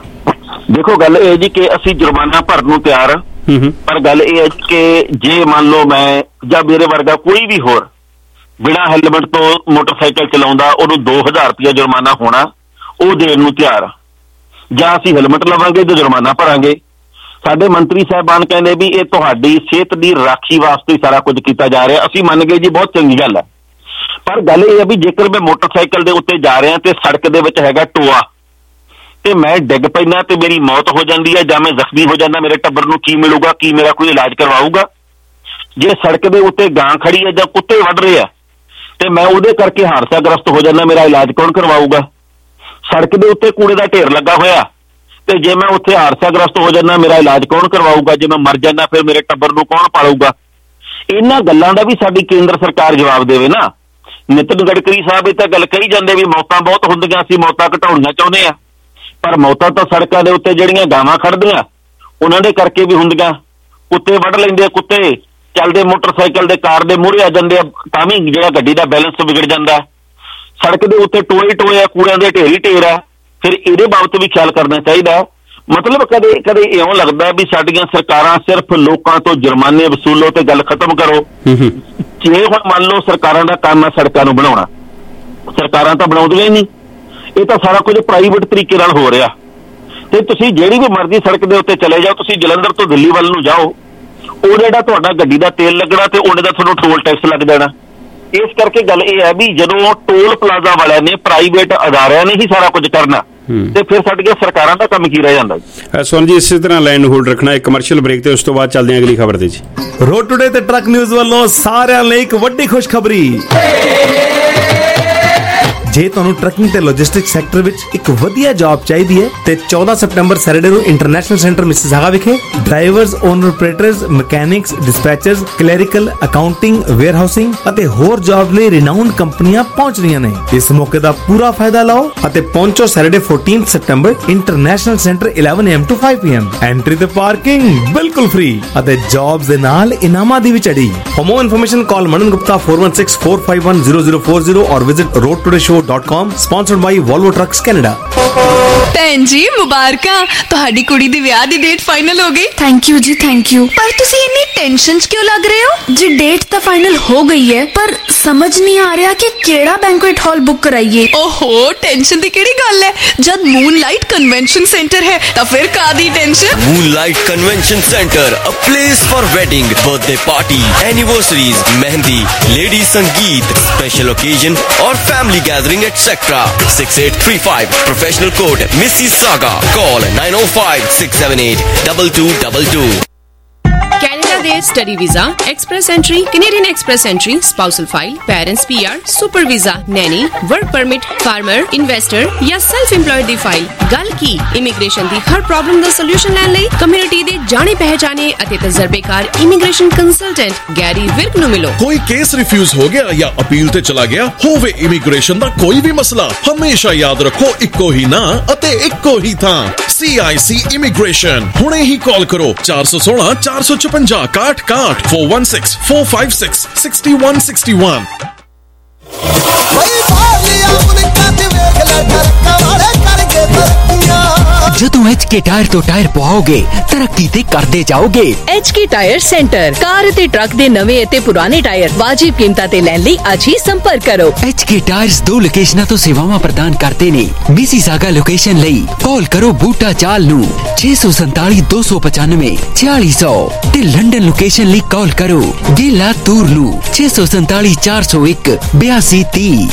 ਦੇਖੋ ਗੱਲ ਇਹ ਜੀ ਕਿ ਅਸੀਂ ਜੁਰਮਾਨਾ ਭਰਨ ਨੂੰ ਤਿਆਰ ਹਾਂ, ਪਰ ਗੱਲ ਇਹ ਹੈ ਕਿ ਜੇ ਮੰਨ ਲਓ ਮੈਂ ਜਾਂ ਮੇਰੇ ਵਰਗਾ ਕੋਈ ਵੀ ਹੋਰ ਬਿਨਾਂ ਹੈਲਮਟ ਤੋਂ ਮੋਟਰਸਾਈਕਲ ਚਲਾਉਂਦਾ, ਉਹਨੂੰ 2000 ਰੁਪਇਆ ਜੁਰਮਾਨਾ ਹੋਣਾ, ਉਹ ਦੇਣ ਨੂੰ ਤਿਆਰ ਆ। ਜਾਂ ਅਸੀਂ ਹੈਲਮਟ ਲਵਾਂਗੇ ਤੇ ਜੁਰਮਾਨਾ ਭਰਾਂਗੇ। ਸਾਡੇ ਮੰਤਰੀ ਸਾਹਿਬਾਨ ਕਹਿੰਦੇ ਵੀ ਇਹ ਤੁਹਾਡੀ ਸਿਹਤ ਦੀ ਰਾਖੀ ਵਾਸਤੇ ਸਾਰਾ ਕੁਝ ਕੀਤਾ ਜਾ ਰਿਹਾ। ਅਸੀਂ ਮੰਨ ਗਏ ਜੀ, ਬਹੁਤ ਚੰਗੀ ਗੱਲ ਹੈ, ਪਰ ਗੱਲ ਇਹ ਹੈ ਵੀ ਜੇਕਰ ਮੈਂ ਮੋਟਰਸਾਈਕਲ ਦੇ ਉੱਤੇ ਜਾ ਰਿਹਾ ਤੇ ਸੜਕ ਦੇ ਵਿੱਚ ਹੈਗਾ ਟੋਆ ਤੇ ਮੈਂ ਡਿੱਗ ਪੈਂਦਾ ਤੇ ਮੇਰੀ ਮੌਤ ਹੋ ਜਾਂਦੀ ਹੈ ਜਾਂ ਮੈਂ ਜ਼ਖਮੀ ਹੋ ਜਾਂਦਾ, ਮੇਰੇ ਟੱਬਰ ਨੂੰ ਕੀ ਮਿਲੂਗਾ? ਕੀ ਮੇਰਾ ਕੋਈ ਇਲਾਜ ਕਰਵਾਊਗਾ? ਜੇ ਸੜਕ ਦੇ ਉੱਤੇ ਗਾਂ ਖੜੀ ਹੈ ਜਾਂ ਕੁੱਤੇ ਵੱਢ ਰਹੇ ਆ ਤੇ ਮੈਂ ਉਹਦੇ ਕਰਕੇ ਹਾਦਸਾਗ੍ਰਸਤ ਹੋ ਜਾਂਦਾ, ਮੇਰਾ ਇਲਾਜ ਕੌਣ ਕਰਵਾਊਗਾ? ਸੜਕ ਦੇ ਉੱਤੇ ਕੂੜੇ ਦਾ ਢੇਰ ਲੱਗਾ ਹੋਇਆ ਤੇ ਜੇ ਮੈਂ ਉੱਥੇ ਹਾਦਸਾਗ੍ਰਸਤ ਹੋ ਜਾਂਦਾ, ਮੇਰਾ ਇਲਾਜ ਕੌਣ ਕਰਵਾਊਗਾ? ਜੇ ਮੈਂ ਮਰ ਜਾਂਦਾ ਫਿਰ ਮੇਰੇ ਟੱਬਰ ਨੂੰ ਕੌਣ ਪਾਲੂਗਾ? ਇਹਨਾਂ ਗੱਲਾਂ ਦਾ ਵੀ ਸਾਡੀ ਕੇਂਦਰ ਸਰਕਾਰ ਜਵਾਬ ਦੇਵੇ ਨਾ। ਨਿਤਿਨ ਗਡਕਰੀ ਸਾਹਿਬ ਇਹ ਤਾਂ ਗੱਲ ਕਹੀ ਜਾਂਦੇ ਵੀ ਮੌਤਾਂ ਬਹੁਤ ਹੁੰਦੀਆਂ, ਅਸੀਂ ਮੌਤਾਂ ਘਟਾਉਣੀਆਂ ਚਾਹੁੰਦੇ ਆ, ਪਰ ਮੌਤਾਂ ਤਾਂ ਸੜਕਾਂ ਦੇ ਉੱਤੇ ਜਿਹੜੀਆਂ ਗਾਵਾਂ ਖੜਦੀਆਂ ਉਹਨਾਂ ਦੇ ਕਰਕੇ ਵੀ ਹੁੰਦੀਆਂ। ਕੁੱਤੇ ਵੱਢ ਲੈਂਦੇ, ਕੁੱਤੇ ਚੱਲਦੇ ਮੋਟਰਸਾਈਕਲ ਦੇ ਕਾਰ ਦੇ ਮੂਹਰੇ ਆ ਜਾਂਦੇ ਆ, ਤਾਂ ਵੀ ਜਿਹੜਾ ਗੱਡੀ ਦਾ ਬੈਲੈਂਸ ਵਿਗੜ ਜਾਂਦਾ। ਸੜਕ ਦੇ ਉੱਤੇ ਟੋਏ ਟੋਏ ਆ, ਕੂੜਿਆਂ ਦੇ ਢੇਰ ਹੀ ਢੇਰ ਆ, ਫਿਰ ਇਹਦੇ ਬਾਬਤ ਵੀ ਖਿਆਲ ਕਰਨਾ ਚਾਹੀਦਾ। ਮਤਲਬ ਕਦੇ ਕਦੇ ਇਉਂ ਲੱਗਦਾ ਵੀ ਸਾਡੀਆਂ ਸਰਕਾਰਾਂ ਸਿਰਫ ਲੋਕਾਂ ਤੋਂ ਜੁਰਮਾਨੇ ਵਸੂਲੋ ਤੇ ਗੱਲ ਖਤਮ ਕਰੋ। ਜੇ ਹੁਣ ਮੰਨ ਲਓ ਸਰਕਾਰਾਂ ਦਾ ਕੰਮ ਆ ਸੜਕਾਂ ਨੂੰ ਬਣਾਉਣਾ, ਸਰਕਾਰਾਂ ਤਾਂ ਬਣਾਉਂਦੀਆਂ ਹੀ ਨਹੀਂ, ਇਹ ਤਾਂ ਸਾਰਾ ਕੁਝ ਪ੍ਰਾਈਵੇਟ ਤਰੀਕੇ ਨਾਲ ਹੋ ਰਿਹਾ। ਤੇ ਤੁਸੀਂ ਜਿਹੜੀ ਵੀ ਮਰਜ਼ੀ ਸੜਕ ਦੇ ਉੱਤੇ ਚਲੇ ਜਾਓ, ਤੁਸੀਂ ਜਲੰਧਰ ਤੋਂ ਦਿੱਲੀ ਵੱਲ ਨੂੰ ਜਾਓ, ਉਹ ਜਿਹੜਾ ਤੁਹਾਡਾ ਗੱਡੀ ਦਾ ਤੇਲ ਲੱਗਣਾ ਤੇ ਉਹਨੇ ਦਾ ਤੁਹਾਨੂੰ ਟੋਲ ਟੈਕਸ ਲੱਗ ਜਾਣਾ। ਇਸ ਕਰਕੇ ਗੱਲ ਇਹ ਹੈ ਵੀ ਜਦੋਂ ਟੋਲ ਪਲਾਜ਼ਾ ਵਾਲਿਆਂ ਨੇ, ਪ੍ਰਾਈਵੇਟ ਅਦਾਰਿਆਂ ਨੇ ਹੀ ਸਾਰਾ ਕੁਝ ਕਰਨਾ ਤੇ ਫਿਰ ਸਾਡੀਆਂ ਸਰਕਾਰਾਂ ਦਾ ਕੰਮ ਕੀ ਰਹਿ ਜਾਂਦਾ? ਸੁਣ ਜੀ, ਇਸੇ ਤਰ੍ਹਾਂ ਲਾਈਨ ਨੂੰ ਹੋਲਡ ਰੱਖਣਾ, ਇੱਕ ਕਮਰਸ਼ੀਅਲ ਬ੍ਰੇਕ ਤੇ ਉਸ ਤੋਂ ਬਾਅਦ ਚੱਲਦੇ ਹਾਂ ਅਗਲੀ ਖਬਰ ਤੇ ਜੀ। ਰੋਡ ਟੂਡੇ ਤੇ ਟਰੱਕ ਨਿਊਜ਼ ਵੱਲੋਂ ਸਾਰਿਆਂ ਲਈ ਇੱਕ ਵੱਡੀ ਖੁਸ਼ਖਬਰੀ। ਜੇ ਤੁਹਾਨੂੰ ਟਰੱਕਿੰਗ ਤੇ ਲੌਜਿਸਟਿਕ ਸੈਕਟਰ ਵਿੱਚ ਇੱਕ ਵਧੀਆ ਜੌਬ ਚਾਹੀਦੀ ਹੈ ਤੇ 14 ਸਤੰਬਰ ਸੈਟਰਡੇ ਨੂੰ ਇੰਟਰਨੈਸ਼ਨਲ ਸੈਂਟਰ ਮਿਸਿਸਾਗਾ ਵਿਖੇ drivers, owner operators, mechanics, dispatchers, clerical, accounting, warehousing ਅਤੇ ਹੋਰ ਜੌਬ ਲਈ ਰਿਨਾਊਂਡ ਕੰਪਨੀਆਂ ਪਹੁੰਚ ਰਹੀਆਂ ਨੇ। ਇਸ ਮੌਕੇ ਦਾ ਪੂਰਾ ਫਾਇਦਾ ਲਓ ਅਤੇ ਪਹੁੰਚੋ ਸੈਟਰਡੇ 14 ਸਤੰਬਰ International Centre 11 AM to 5 PM। Entry ਤੇ ਪਾਰਕਿੰਗ ਬਿਲਕੁਲ ਫ੍ਰੀ ਅਤੇ ਜੌਬਸ ਦੇ ਨਾਲ ਇਨਾਮਾਂ ਦੀ ਵੀ ਚੜੀ। For more information call Manan Gupta 4164510040 or visit roadtodayShow.com, sponsored by Volvo Trucks Canada। ਭੈਣ ਜੀ ਮੁਬਾਰਕਾਂ, ਤੁਹਾਡੀ ਕੁੜੀ ਦੀ ਵਿਆਹ ਦੀ ਡੇਟ ਫਾਈਨਲ ਹੋ ਗਈ। ਥੈਂਕ ਯੂ ਜੀ, ਥੈਂਕ ਯੂ। ਪਰ ਤੁਸੀਂ ਇੰਨੀ ਟੈਨਸ਼ਨ 'ਚ ਕਿਉਂ ਲੱਗ ਰਹੇ ਹੋ? ਜੀ ਡੇਟ ਤਾਂ ਫਾਈਨਲ ਹੋ ਗਈ ਹੈ, ਪਰ ਸਮਝ ਨਹੀਂ ਆ ਰਿਹਾ ਕਿ ਕਿਹੜਾ ਬੈਂਕੁਏਟ ਹਾਲ ਬੁੱਕ ਕਰਾਈਏ। ਓਹੋ, ਟੈਨਸ਼ਨ ਦੀ ਕਿਹੜੀ ਗੱਲ ਹੈ? ਜਦ ਮੂਨਲਾਈਟ ਕਨਵੈਨਸ਼ਨ ਸੈਂਟਰ ਹੈ ਤਾਂ ਫਿਰ ਕਾਦੀ tension. Moonlight Convention Center, a place for wedding, birthday party, anniversaries, mehndi, lady sangeet, special occasion or family gathering, etc. 6835 Professional Court, Mississauga. Call 905-678-2222. Canada ਦੇ study visa, express entry, Canadian express entry, spousal file, parents PR, super visa, nanny, work permit, farmer, investor ਜਾਂ ਸੈਲਫ ਇੰਪਲੋਇਡ ਦੀ ਫਾਈਲ। ਗੱਲ ਕੀ ਇਮੀਗ੍ਰੇਸ਼ਨ ਦੀ ਹਰ ਪ੍ਰੋਬਲਮ ਦਾ ਸੋਲੂਸ਼ਨ ਲੈਣ ਲਈ ਕਮਿਊਨਿਟੀ ਦੇ ਜਾਣੇ ਪਹਿਚਾਣੇ ਅਤੇ ਤਜਰਬੇਕਾਰ ਇਮੀਗ੍ਰੇਸ਼ਨ ਕੰਸਲਟੈਂਟ ਗੈਰੀ ਵਿਰਕ ਨੂੰ ਮਿਲੋ। ਕੋਈ ਕੇਸ ਰਿਫਿਊਜ਼ ਹੋ ਗਿਆ ਜਾਂ ਅਪੀਲ ਤੇ ਚਲਾ ਗਿਆ ਹੋਵੇ, ਇਮੀਗ੍ਰੇਸ਼ਨ ਦਾ ਕੋਈ ਵੀ ਮਸਲਾ, ਹਮੇਸ਼ਾ ਯਾਦ ਰੱਖੋ ਇੱਕੋ ਹੀ ਨਾਂ ਅਤੇ ਇੱਕੋ ਹੀ ਥਾਂ, CIC ਇਮੀਗ੍ਰੇਸ਼ਨ। ਹੁਣੇ ਹੀ ਕਾਲ ਕਰੋ 416 456 61 416 456 6161। ਜਦੋਂ HK ਟਾਇਰ ਤੋਂ ਟਾਇਰ ਪਵਾਓਗੇ ਤਰੱਕੀ ਤੇ ਕਰਦੇ ਜਾਓਗੇ। HK ਟਾਇਰ ਸੈਂਟਰ, ਕਾਰ ਅਤੇ ਟਰੱਕ ਦੇ ਨਵੇਂ ਅਤੇ ਪੁਰਾਣੇ ਟਾਇਰ ਵਾਜਿਬ ਕੀਮਤਾਂ ਤੇ ਲੈਣ ਲਈ ਅੱਜ ਹੀ ਸੰਪਰਕ ਕਰੋ। HK ਟਾਇਰਸ 2 ਲੋਕੇਸ਼ਨਾਂ ਤੋਂ ਸੇਵਾਵਾਂ ਪ੍ਰਦਾਨ ਕਰਦੇ ਨੇ। ਮਿਸੀਸਾਗਾ ਲੋਕੇਸ਼ਨ ਲਈ ਕਾਲ ਕਰੋ ਬੂਟਾ ਚਾਲ ਨੂੰ 647 295 4600 ਤੇ ਲੰਡਨ ਲੋਕੇਸ਼ਨ ਲਈ ਕਾਲ ਕਰੋ ਗੇਲਾ ਤੂਰ ਨੂੰ 647 401 8230।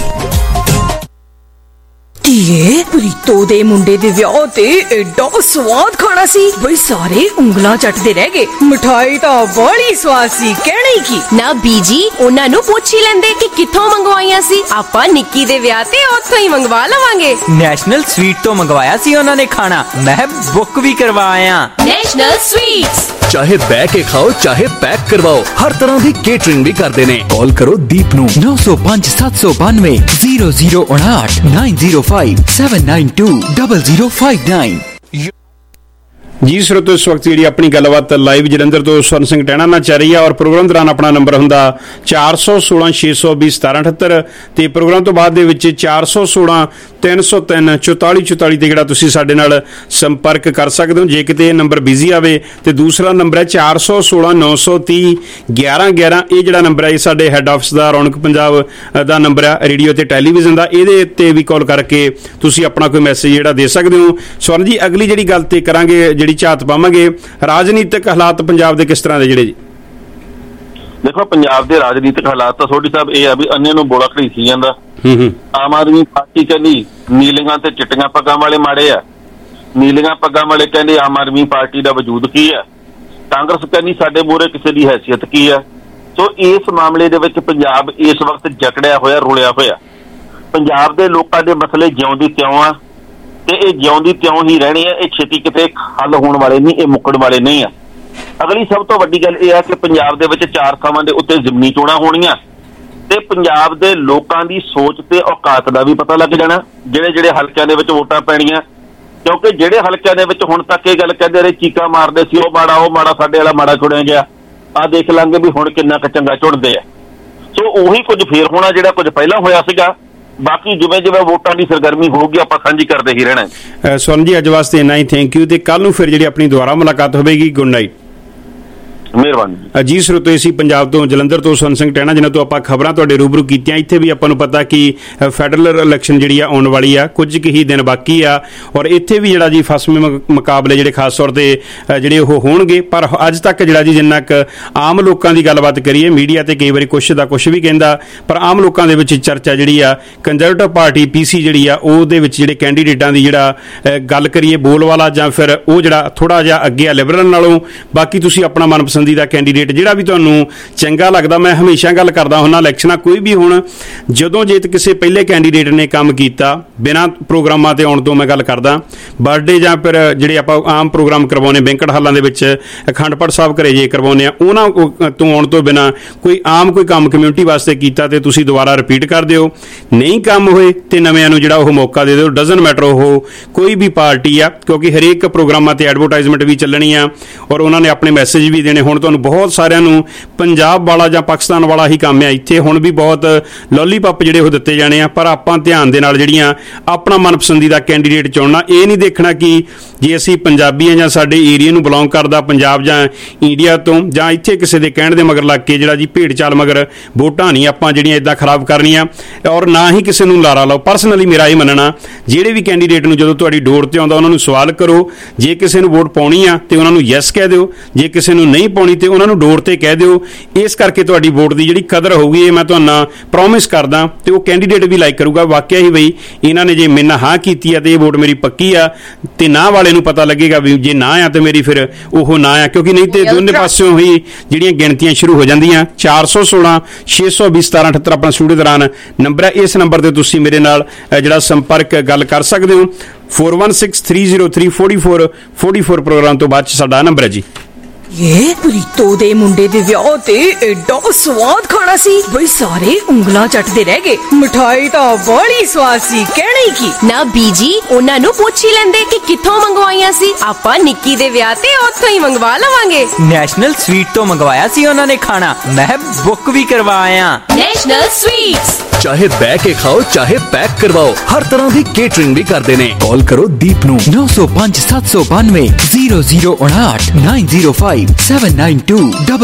ਧੀਏ, ਪ੍ਰੀਤੋ ਦੇ ਮੁੰਡੇ ਦੇ ਵਿਆਹ ਤੇ ਐਡਾ ਸਵਾਦ ਖਾਣਾ ਸੀ ਬਈ ਸਾਰੇ ਉਂਗਲਾਂ ਚੱਟਦੇ ਰਹਿ ਗਏ। ਮਿਠਾਈ ਤਾਂ ਬੜੀ ਸਵਾਦ ਸੀ, ਕਹਿਣਾ ਹੀ ਕੀ। ਨਾ ਬੀਜੀ, ਉਹਨਾਂ ਨੂੰ ਪੁੱਛ ਹੀ ਲੈਂਦੇ ਕਿ ਕਿੱਥੋਂ ਮੰਗਵਾਈਆਂ ਸੀ। ਆਪਾਂ ਨਿੱਕੀ ਦੇ ਵਿਆਹ ਤੇ ਉੱਥੋਂ ਹੀ ਮੰਗਵਾ ਲਵਾਂਗੇ। ਨੈਸ਼ਨਲ ਸਵੀਟ ਤੋਂ ਮੰਗਵਾਇਆ ਸੀ ਉਹਨਾਂ ਨੇ ਖਾਣਾ, ਮੈਂ ਬੁੱਕ ਵੀ ਕਰਵਾਇਆ। ਨੈਸ਼ਨਲ ਸਵੀਟਸ, ਚਾਹੇ ਬਹਿ ਕੇ ਖਾਓ ਚਾਹੇ ਪੈਕ ਕਰਵਾਓ, ਹਰ ਤਰ੍ਹਾਂ ਦੀ ਕੇਟਰਿੰਗ ਵੀ ਕਰਦੇ ਨੇ। ਕਾਲ ਕਰੋ ਦੀਪ ਨੂੰ 905 792 0059 905 792 0059। ਜੀ ਸਰੋਤੋ, ਇਸ ਵਕਤ ਜਿਹੜੀ ਆਪਣੀ ਗੱਲਬਾਤ ਲਾਈਵ ਜਲੰਧਰ ਤੋਂ ਸਵਰਨ ਸਿੰਘ ਟਹਿਣਾ ਨਾਲ ਚੱਲ ਰਹੀ ਹੈ ਔਰ ਪ੍ਰੋਗਰਾਮ ਦੌਰਾਨ ਆਪਣਾ ਨੰਬਰ ਹੁੰਦਾ 416 620 1778 ਤੇ ਪ੍ਰੋਗਰਾਮ ਤੋਂ ਬਾਅਦ ਦੇ ਵਿੱਚ 416 303 44 44 ਤੇ ਜਿਹੜਾ ਤੁਸੀਂ ਸਾਡੇ ਨਾਲ ਸੰਪਰਕ ਕਰ ਸਕਦੇ ਹੋ ਜੇ ਕਿਤੇ ਇਹ ਨੰਬਰ ਬਿਜ਼ੀ ਆਵੇ। ਤੇ ਦੂਸਰਾ ਨੰਬਰ ਹੈ 416 930 11 11। ਇਹ ਜਿਹੜਾ ਨੰਬਰ ਹੈ ਇਹ ਸਾਡੇ ਹੈੱਡ ਆਫਿਸ ਦਾ ਰੌਣਕ ਪੰਜਾਬ ਦਾ ਨੰਬਰ ਹੈ, ਰੇਡੀਓ ਤੇ ਟੈਲੀਵਿਜ਼ਨ ਦਾ। ਇਹਦੇ ਉੱਤੇ ਵੀ ਕਾਲ ਕਰਕੇ ਤੁਸੀਂ ਆਪਣਾ ਕੋਈ ਮੈਸੇਜ ਜਿਹੜਾ ਦੇ ਸਕਦੇ ਹੋ। ਸਵਰਨ ਜੀ, ਅਗਲੀ ਜਿਹੜੀ ਗੱਲ ਤੇ ਕਰਾਂਗੇ, ਜਿਹੜੀ ਝਾਤ ਪਾਵਾਂਗੇ, ਰਾਜਨੀਤਿਕ ਹਾਲਾਤ ਪੰਜਾਬ ਦੇ ਕਿਸ ਤਰ੍ਹਾਂ ਦੇ ਜਿਹੜੇ ਜੀ? ਦੇਖੋ, ਪੰਜਾਬ ਦੇ ਰਾਜਨੀਤਿਕ ਹਾਲਾਤ ਤਾਂ ਸੋਢੀ ਸਾਹਿਬ ਇਹ ਆ ਵੀ ਅੰਨੇ ਨੂੰ ਬੋਲਾ ਘੜੀਸੀ ਜਾਂਦਾ। ਆਮ ਆਦਮੀ ਪਾਰਟੀ ਕਹਿੰਦੀ ਨੀਲੀਆਂ ਤੇ ਚਿੱਟੀਆਂ ਪੱਗਾਂ ਵਾਲੇ ਮਾੜੇ ਆ, ਨੀਲੀਆਂ ਪੱਗਾਂ ਵਾਲੇ ਕਹਿੰਦੇ ਆਮ ਆਦਮੀ ਪਾਰਟੀ ਦਾ ਵਜੂਦ ਕੀ ਆ, ਕਾਂਗਰਸ ਕਹਿੰਦੀ ਸਾਡੇ ਮੂਹਰੇ ਕਿਸੇ ਦੀ ਹੈਸੀਅਤ ਕੀ ਆ। ਸੋ ਇਸ ਮਾਮਲੇ ਦੇ ਵਿੱਚ ਪੰਜਾਬ ਇਸ ਵਕਤ ਜਕੜਿਆ ਹੋਇਆ, ਰੁਲਿਆ ਹੋਇਆ। ਪੰਜਾਬ ਦੇ ਲੋਕਾਂ ਦੇ ਮਸਲੇ ਜਿਉਂ ਦੀ ਤਿਉਂ ਆ ਤੇ ਇਹ ਜਿਉਂ ਦੀ ਤਿਉਂ ਹੀ ਰਹਿਣੇ ਆ। ਇਹ ਛੇਤੀ ਕਿਤੇ ਹੱਲ ਹੋਣ ਵਾਲੇ ਨਹੀਂ, ਇਹ ਮੁੱਕਣ ਵਾਲੇ ਨਹੀਂ ਆ। ਅਗਲੀ ਸਭ ਤੋਂ ਵੱਡੀ ਗੱਲ ਇਹ ਆ ਕਿ ਪੰਜਾਬ ਦੇ ਵਿੱਚ 4 ਥਾਵਾਂ ਦੇ ਉੱਤੇ ਜ਼ਿਮਨੀ ਚੋਣਾਂ ਹੋਣੀਆਂ ਤੇ ਪੰਜਾਬ ਦੇ ਲੋਕਾਂ ਦੀ ਸੋਚ ਤੇ ਔਕਾਤ ਦਾ ਵੀ ਪਤਾ ਲੱਗ ਜਾਣਾ, ਜਿਹੜੇ ਜਿਹੜੇ ਹਲਕਿਆਂ ਦੇ ਵਿੱਚ ਵੋਟਾਂ ਪੈਣੀਆਂ। ਕਿਉਂਕਿ ਜਿਹੜੇ ਹਲਕਿਆਂ ਦੇ ਵਿੱਚ ਹੁਣ ਤੱਕ ਇਹ ਗੱਲ ਕਹਿੰਦੇ ਰਹੇ, ਚੀਕਾਂ ਮਾਰਦੇ ਸੀ ਉਹ ਮਾੜਾ ਸਾਡੇ ਵਾਲਾ ਮਾੜਾ ਚੁਣਿਆ ਗਿਆ, ਆਹ ਦੇਖ ਲਾਂਗੇ ਵੀ ਹੁਣ ਕਿੰਨਾ ਕੁ ਚੰਗਾ ਚੁਣਦੇ ਆ। ਸੋ ਉਹੀ ਕੁਝ ਫੇਰ ਹੋਣਾ ਜਿਹੜਾ ਕੁਝ ਪਹਿਲਾਂ ਹੋਇਆ ਸੀਗਾ। ਬਾਕੀ ਜਿਵੇਂ ਜਿਵੇਂ ਵੋਟਾਂ ਦੀ ਸਰਗਰਮੀ ਹੋਊਗੀ ਆਪਾਂ ਸਾਂਝੀ ਕਰਦੇ ਹੀ ਰਹਿਣਾ। ਸਵਰਨ ਜੀ, ਅੱਜ ਵਾਸਤੇ ਇੰਨਾ ਹੀ, ਥੈਂਕ ਯੂ। ਤੇ ਕੱਲ ਨੂੰ ਫਿਰ ਜਿਹੜੀ ਆਪਣੀ ਦੁਬਾਰਾ ਮੁਲਾਕਾਤ ਹੋਵੇਗੀ। Good night. ਮਿਹਰਬਾਨੀ ਜੀ। ਸਰੋਤੋ, ਅਸੀਂ ਪੰਜਾਬ ਤੋਂ ਜਲੰਧਰ ਤੋਂ ਸਵਰਨ ਸਿੰਘ ਟਹਿਣਾ ਜਿਨ੍ਹਾਂ ਤੋਂ ਆਪਾਂ ਖਬਰਾਂ ਤੁਹਾਡੇ ਰੂਬਰੂ ਕੀਤੀਆਂ। ਇੱਥੇ ਵੀ ਆਪਾਂ ਨੂੰ ਪਤਾ ਕਿ ਫੈਡਰਲ ਇਲੈਕਸ਼ਨ ਜਿਹੜੀ ਆ ਆਉਣ ਵਾਲੀ ਆ, ਕੁਝ ਕੁ ਹੀ ਦਿਨ ਬਾਕੀ ਆ ਔਰ ਇੱਥੇ ਵੀ ਜਿਹੜਾ ਜੀ ਫਸਵੇਂ ਮੁਕਾਬਲੇ ਜਿਹੜੇ ਖਾਸ ਤੌਰ ਤੇ ਜਿਹੜੇ ਉਹ ਹੋਣਗੇ। ਪਰ ਅੱਜ ਤੱਕ ਜਿਹੜਾ ਜੀ ਜਿੰਨਾ ਕੁ ਆਮ ਲੋਕਾਂ ਦੀ ਗੱਲਬਾਤ ਕਰੀਏ, ਮੀਡੀਆ ਤੇ ਕਈ ਵਾਰੀ ਕੁਛ ਦਾ ਕੁਛ ਵੀ ਕਹਿੰਦਾ, ਪਰ ਆਮ ਲੋਕਾਂ ਦੇ ਵਿੱਚ ਚਰਚਾ ਜਿਹੜੀ ਆ ਕੰਜ਼ਰਵੇਟਿਵ ਪਾਰਟੀ PC ਜਿਹੜੀ ਆ ਉਹਦੇ ਵਿੱਚ ਜਿਹੜੇ ਕੈਂਡੀਡੇਟਾਂ ਦੀ ਜਿਹੜਾ ਗੱਲ ਕਰੀਏ ਬੋਲ ਵਾਲਾ ਜਾਂ ਫਿਰ ਉਹ ਜਿਹੜਾ ਥੋੜਾ ਜਿਹਾ ਅੱਗੇ ਆ ਲਿਬਰਲ ਨਾਲੋਂ। ਬਾਕੀ ਤੁਸੀਂ ਆਪਣਾ ਮਨਪਸੰਦ ਦਾ ਕੈਂਡੀਡੇਟ ਜਿਹੜਾ ਵੀ ਤੁਹਾਨੂੰ ਚੰਗਾ ਲੱਗਦਾ। ਮੈਂ ਹਮੇਸ਼ਾ ਗੱਲ ਕਰਦਾ ਹੁੰਦਾ ਇਲੈਕਸ਼ਨਾਂ ਕੋਈ ਵੀ ਹੁਣ ਜਦੋਂ ਜੇ ਕਿਸੇ ਪਹਿਲੇ ਕੈਂਡੀਡੇਟ ਨੇ ਕੰਮ ਕੀਤਾ ਬਿਨਾਂ ਪ੍ਰੋਗਰਾਮਾਂ ਤੇ ਆਉਣ ਤੋਂ, ਮੈਂ ਗੱਲ ਕਰਦਾ ਬਰਥਡੇ ਜਾਂ ਫਿਰ ਜਿਹੜੇ ਆਪਾਂ ਆਮ ਪ੍ਰੋਗਰਾਮ ਕਰਵਾਉਂਦੇ ਬੈਂਕਟ ਹਾਲਾਂ ਦੇ ਵਿੱਚ, ਅਖੰਡ ਪਾਠ ਸਾਹਿਬ ਘਰੇ ਜੇ ਕਰਵਾਉਂਦੇ ਆ, ਉਹਨਾਂ ਤੋਂ ਆਉਣ ਤੋਂ ਬਿਨਾਂ ਕੋਈ ਕੰਮ ਕਮਿਊਨਿਟੀ ਵਾਸਤੇ ਕੀਤਾ ਤੇ ਤੁਸੀਂ ਦੁਬਾਰਾ ਰਿਪੀਟ ਕਰ ਦਿਓ। ਨਹੀਂ ਕੰਮ ਹੋਏ ਤੇ ਨਵਿਆਂ ਨੂੰ ਜਿਹੜਾ ਉਹ ਮੌਕਾ ਦੇ ਦਿਓ। ਡਜ਼ਨਟ ਮੈਟਰ ਉਹ ਕੋਈ ਵੀ ਪਾਰਟੀ ਆ, ਕਿਉਂਕਿ ਹਰੇਕ ਪ੍ਰੋਗਰਾਮਾਂ ਤੇ ਐਡਵਰਟਾਈਜ਼ਮੈਂਟ ਵੀ ਚੱਲਣੀ ਆ ਔਰ ਉਹਨਾਂ ਨੇ ਆਪਣੇ ਮੈਸੇਜ ਵੀ ਦੇਣੇ। ਹੁਣ ਹੁਣ ਤੁਹਾਨੂੰ ਬਹੁਤ ਸਾਰਿਆਂ ਨੂੰ ਪੰਜਾਬ ਵਾਲਾ ਜਾਂ ਪਾਕਿਸਤਾਨ ਵਾਲਾ ਹੀ ਕੰਮ ਆ। ਇੱਥੇ ਹੁਣ ਵੀ ਬਹੁਤ ਲੋਲੀਪੌਪ ਜਿਹੜੇ ਉਹ ਦਿੱਤੇ ਜਾਣੇ ਆ, ਪਰ ਆਪਾਂ ਧਿਆਨ ਦੇ ਨਾਲ ਜਿਹੜੀਆਂ ਆਪਣਾ ਮਨਪਸੰਦੀਦਾ ਕੈਂਡੀਡੇਟ ਚੁਣਨਾ। ਇਹ ਨਹੀਂ ਦੇਖਣਾ ਕਿ ਜੇ ਅਸੀਂ ਪੰਜਾਬੀ ਆ ਜਾਂ ਸਾਡੇ ਏਰੀਆ ਨੂੰ ਬਿਲੋਂਗ ਕਰਦਾ ਪੰਜਾਬ ਜਾਂ ਇੰਡੀਆ ਤੋਂ, ਜਾਂ ਇੱਥੇ ਕਿਸੇ ਦੇ ਕਹਿਣ ਦੇ ਮਗਰ ਲੱਗ ਕੇ ਜਿਹੜਾ ਜੀ ਭੇਡ ਚਾਲ ਮਗਰ ਵੋਟਾਂ ਨਹੀਂ ਆਪਾਂ ਜਿਹੜੀਆਂ ਇੱਦਾਂ ਖਰਾਬ ਕਰਨੀਆਂ, ਔਰ ਨਾ ਹੀ ਕਿਸੇ ਨੂੰ ਲਾਰਾ ਲਾਓ। ਪਰਸਨਲੀ ਮੇਰਾ ਇਹ ਮੰਨਣਾ, ਜਿਹੜੇ ਵੀ ਕੈਂਡੀਡੇਟ ਨੂੰ ਜਦੋਂ ਤੁਹਾਡੀ ਡੋਰ ਤੇ ਆਉਂਦਾ ਉਹਨਾਂ ਨੂੰ ਸਵਾਲ ਕਰੋ। ਜੇ ਕਿਸੇ ਨੂੰ ਵੋਟ ਪਾਉਣੀ ਆ ਤੇ ਉਹਨਾਂ ਨੂੰ ਯੈਸ ਕਹਿ ਦਿਓ, ਜੇ ਕਿਸੇ ਨੂੰ ਨਹੀਂ ਪਾਉਣੀ ਤੇ ਉਹਨਾਂ ਨੂੰ ਡੋਰ ਤੇ ਕਹਿ ਦਿਓ। ਇਸ ਕਰਕੇ ਤੁਹਾਡੀ ਵੋਟ ਦੀ ਜਿਹੜੀ ਕਦਰ ਹੋਊਗੀ, ਇਹ ਮੈਂ ਤੁਹਾਨੂੰ ਪ੍ਰੋਮਿਸ ਕਰਦਾ, ਤੇ ਉਹ ਕੈਂਡੀਡੇਟ ਵੀ ਲਾਈਕ ਕਰੂਗਾ ਵਾਕਿਆ ਹੀ ਬਈ ਇਹਨਾਂ ਨੇ ਜੇ ਮੇਰੇ ਨਾਲ ਹਾਂ ਕੀਤੀ ਆ ਤੇ ਇਹ ਵੋਟ ਮੇਰੀ ਪੱਕੀ ਆ, ਤੇ ਨਾ ਵਾਲੇ ਨੂੰ ਪਤਾ ਲੱਗੇਗਾ ਵੀ ਜੇ ਨਾ ਆ ਤੇ ਮੇਰੀ ਫਿਰ ਉਹ ਨਾ ਆ, ਕਿਉਂਕਿ ਨਹੀਂ ਤੇ ਦੋਨੇ ਪਾਸਿਓਂ ਹੀ ਜਿਹੜੀਆਂ ਗਿਣਤੀਆਂ ਸ਼ੁਰੂ ਹੋ ਜਾਂਦੀਆਂ। 416 620 1778 ਆਪਣਾ ਸਟੂਡੀਓ ਦੌਰਾਨ ਨੰਬਰ ਹੈ। ਇਸ ਨੰਬਰ ਤੇ ਤੁਸੀਂ ਮੇਰੇ ਨਾਲ ਜਿਹੜਾ ਸੰਪਰਕ ਗੱਲ ਕਰ ਸਕਦੇ ਹੋ। 4163034444 ਪ੍ਰੋਗਰਾਮ ਤੋਂ ਬਾਅਦ ਸਾਡਾ ਨੰਬਰ ਹੈ ਜੀ। ਇਹ ਪ੍ਰੀਤੋ ਦੇ ਮੁੰਡੇ ਦੇ ਵਿਆਹ ਤੇ ਐਡਾ ਸਵਾਦ ਖਾਣਾ ਸੀ ਬਈ ਸਾਰੇ ਉਂਗਲਾਂ ਚੱਟਦੇ ਰਹਿ ਗਏ। ਮਿਠਾਈ ਤਾਂ ਬੜੀ ਸਵਾਦ ਸੀ, ਕਹਿਣਾ ਹੀ ਕੀ। ਨਾ ਬੀਜੀ, ਉਹਨਾਂ ਨੂੰ ਪੁੱਛ ਹੀ ਲੈਂਦੇ ਕਿ ਕਿੱਥੋਂ ਮੰਗਵਾਈਆਂ ਸੀ। ਆਪਾਂ ਨਿੱਕੀ ਦੇ ਵਿਆਹ ਤੇ ਉੱਥੋਂ ਹੀ ਮੰਗਵਾ ਲਵਾਂਗੇ। ਨੈਸ਼ਨਲ ਸਵੀਟ ਤੋਂ ਮੰਗਵਾਇਆ ਸੀ ਉਹਨਾਂ ਨੇ ਖਾਣਾ, ਮੈਂ ਬੁੱਕ ਵੀ ਕਰਵਾਇਆ। ਨੈਸ਼ਨਲ ਸਵੀਟਸ, ਚਾਹੇ ਬੈ ਕੇ ਖਾਓ ਚਾਹੇ ਪੈਕ ਕਰਵਾਓ, ਹਰ ਤਰ੍ਹਾਂ ਦੀ ਕੇਟਰਿੰਗ ਵੀ ਕਰਦੇ ਨੇ। ਕਾਲ ਕਰੋ ਦੀਪ ਨੂੰ 905 792 0059 905 792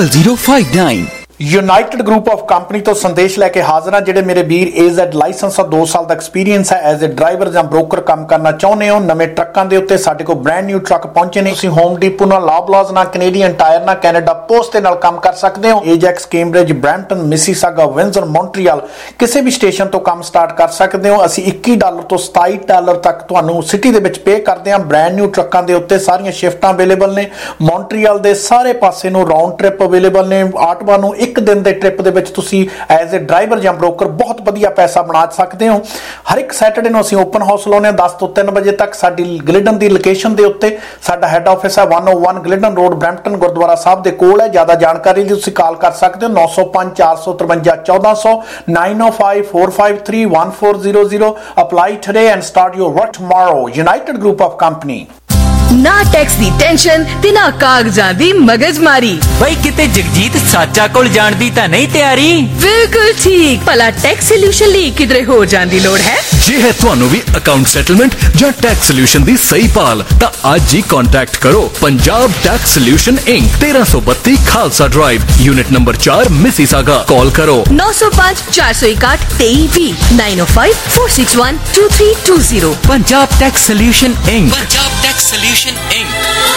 0059। ਯੂਨਾਈਟਿਡ ਗਰੁੱਪ ਆਫ ਕੰਪਨੀ ਤੋਂ ਸੰਦੇਸ਼ ਲੈ ਕੇ ਹਾਜ਼ਰ ਹਾਂ। ਜਿਹੜੇ ਮੇਰੇ ਵੀਰ AZ ਲਾਇਸੈਂਸ ਆ, 2 ਸਾਲ ਦਾ ਐਕਸਪੀਰੀਅੰਸ ਹੈ ਐਜ਼ ਅ ਡਰਾਈਵਰ ਜਾਂ ਬ੍ਰੋਕਰ ਕੰਮ ਕਰਨਾ ਚਾਹੁੰਦੇ ਹੋ। ਨਵੇਂ ਟਰੱਕਾਂ ਦੇ ਉੱਤੇ ਸਾਡੇ ਕੋਲ ਬ੍ਰਾਂਡ ਨਿਊ ਟਰੱਕ ਪਹੁੰਚੇ ਨੇ। ਤੁਸੀਂ ਹੋਮ ਡੀਪੋ ਨਾਲ, ਲੌਬਲਾਜ਼ ਨਾਲ, ਕੈਨੇਡੀਅਨ ਟਾਇਰ ਨਾਲ, ਕੈਨੇਡਾ ਪੋਸਟ ਦੇ ਨਾਲ ਕੰਮ ਕਰ ਸਕਦੇ ਹੋ। Ajax, Cambridge, Brampton, Mississauga, Windsor, Montreal ਕਿਸੇ ਵੀ ਸਟੇਸ਼ਨ ਤੋਂ ਕੰਮ ਸਟਾਰਟ ਕਰ ਸਕਦੇ ਹੋ। ਅਸੀਂ $21 ਤੋਂ $27 ਤੱਕ ਤੁਹਾਨੂੰ ਸਿਟੀ ਦੇ ਵਿੱਚ ਪੇ ਕਰਦੇ ਹਾਂ। ਬ੍ਰਾਂਡ ਨਿਊ ਟਰੱਕਾਂ ਦੇ ਉੱਤੇ ਸਾਰੀਆਂ ਸ਼ਿਫਟਾਂ ਅਵੇਲੇਬਲ ਨੇ। ਮੌਂਟਰੀਅਲ ਦੇ ਸਾਰੇ ਪਾਸੇ ਨੂੰ ਰਾਉਂਡ ਟ੍ਰਿਪ ਅਵੇਲੇਬਲ ਨੇ। ਆਟਵਾ ਨੂੰ ਇੱਕ ਦਿਨ ਦੇ ਟ੍ਰਿਪ ਦੇ ਵਿੱਚ ਤੁਸੀਂ ਐਜ਼ ਅ ਡਰਾਈਵਰ ਜਾਂ ਬ੍ਰੋਕਰ ਬਹੁਤ ਵਧੀਆ ਪੈਸਾ ਬਣਾ ਸਕਦੇ ਹੋ। ਹਰ ਇੱਕ ਸੈਟਰਡੇ ਨੂੰ ਅਸੀਂ ਓਪਨ ਹਾਊਸ ਲਾਉਂਦੇ ਹਾਂ 10 ਤੋਂ 3 ਵਜੇ ਤੱਕ। ਸਾਡੀ ਗਲਿਡਨ ਦੀ ਲੋਕੇਸ਼ਨ ਦੇ ਉੱਤੇ ਸਾਡਾ ਹੈੱਡ ਆਫਿਸ ਹੈ 101 Glidden Road, Brampton Gurdwara Sahib ਦੇ ਕੋਲ ਹੈ। ਜ਼ਿਆਦਾ ਜਾਣਕਾਰੀ ਲਈ ਤੁਸੀਂ ਕਾਲ ਕਰ ਸਕਦੇ ਹੋ 905 453 1400 905 453 1400। Apply today and start your work tomorrow. United Group of Company. ਨਾ ਟੈਕਸ ਦੀ ਟੈਨਸ਼ਨ ਤੇ ਨਾ ਕਾਗਜ਼ਾਂ ਦੀ ਮਗਜ਼ਮਾਰੀ। ਬਈ ਕਿਤੇ ਜਗਜੀਤ ਸਾਚਾ ਕੋਲ ਜਾਣ ਦੀ ਤਾਂ ਨਹੀਂ ਤਿਆਰੀ? ਬਿਲਕੁਲ ਠੀਕ। ਭਲਾ ਟੈਕਸ ਸੋਲੂਸ਼ਨ ਲਈ ਕਿਧਰੇ ਹੋਰ ਜਾਣ ਦੀ ਲੋੜ ਹੈ? ਜੇ ਹੈ ਤੁਹਾਨੂੰ ਵੀ ਅਕਾਊਂਟ ਸੈਟਲਮੈਂਟ ਜਾਂ ਟੈਕਸ ਸੋਲੂਸ਼ਨ ਦੀ ਸਹੀ ਭਾਲ, ਤਾਂ ਅੱਜ ਹੀ ਕੰਟੈਕਟ ਕਰੋ Punjab Tax Solution Inc, 1332 Khalsa Drive, unit number 4, Mississauga. Call ਕਰੋ 905 461 2320 905 461 2320। Punjab Tax Solution Inc. Punjab Tax Solution Inc.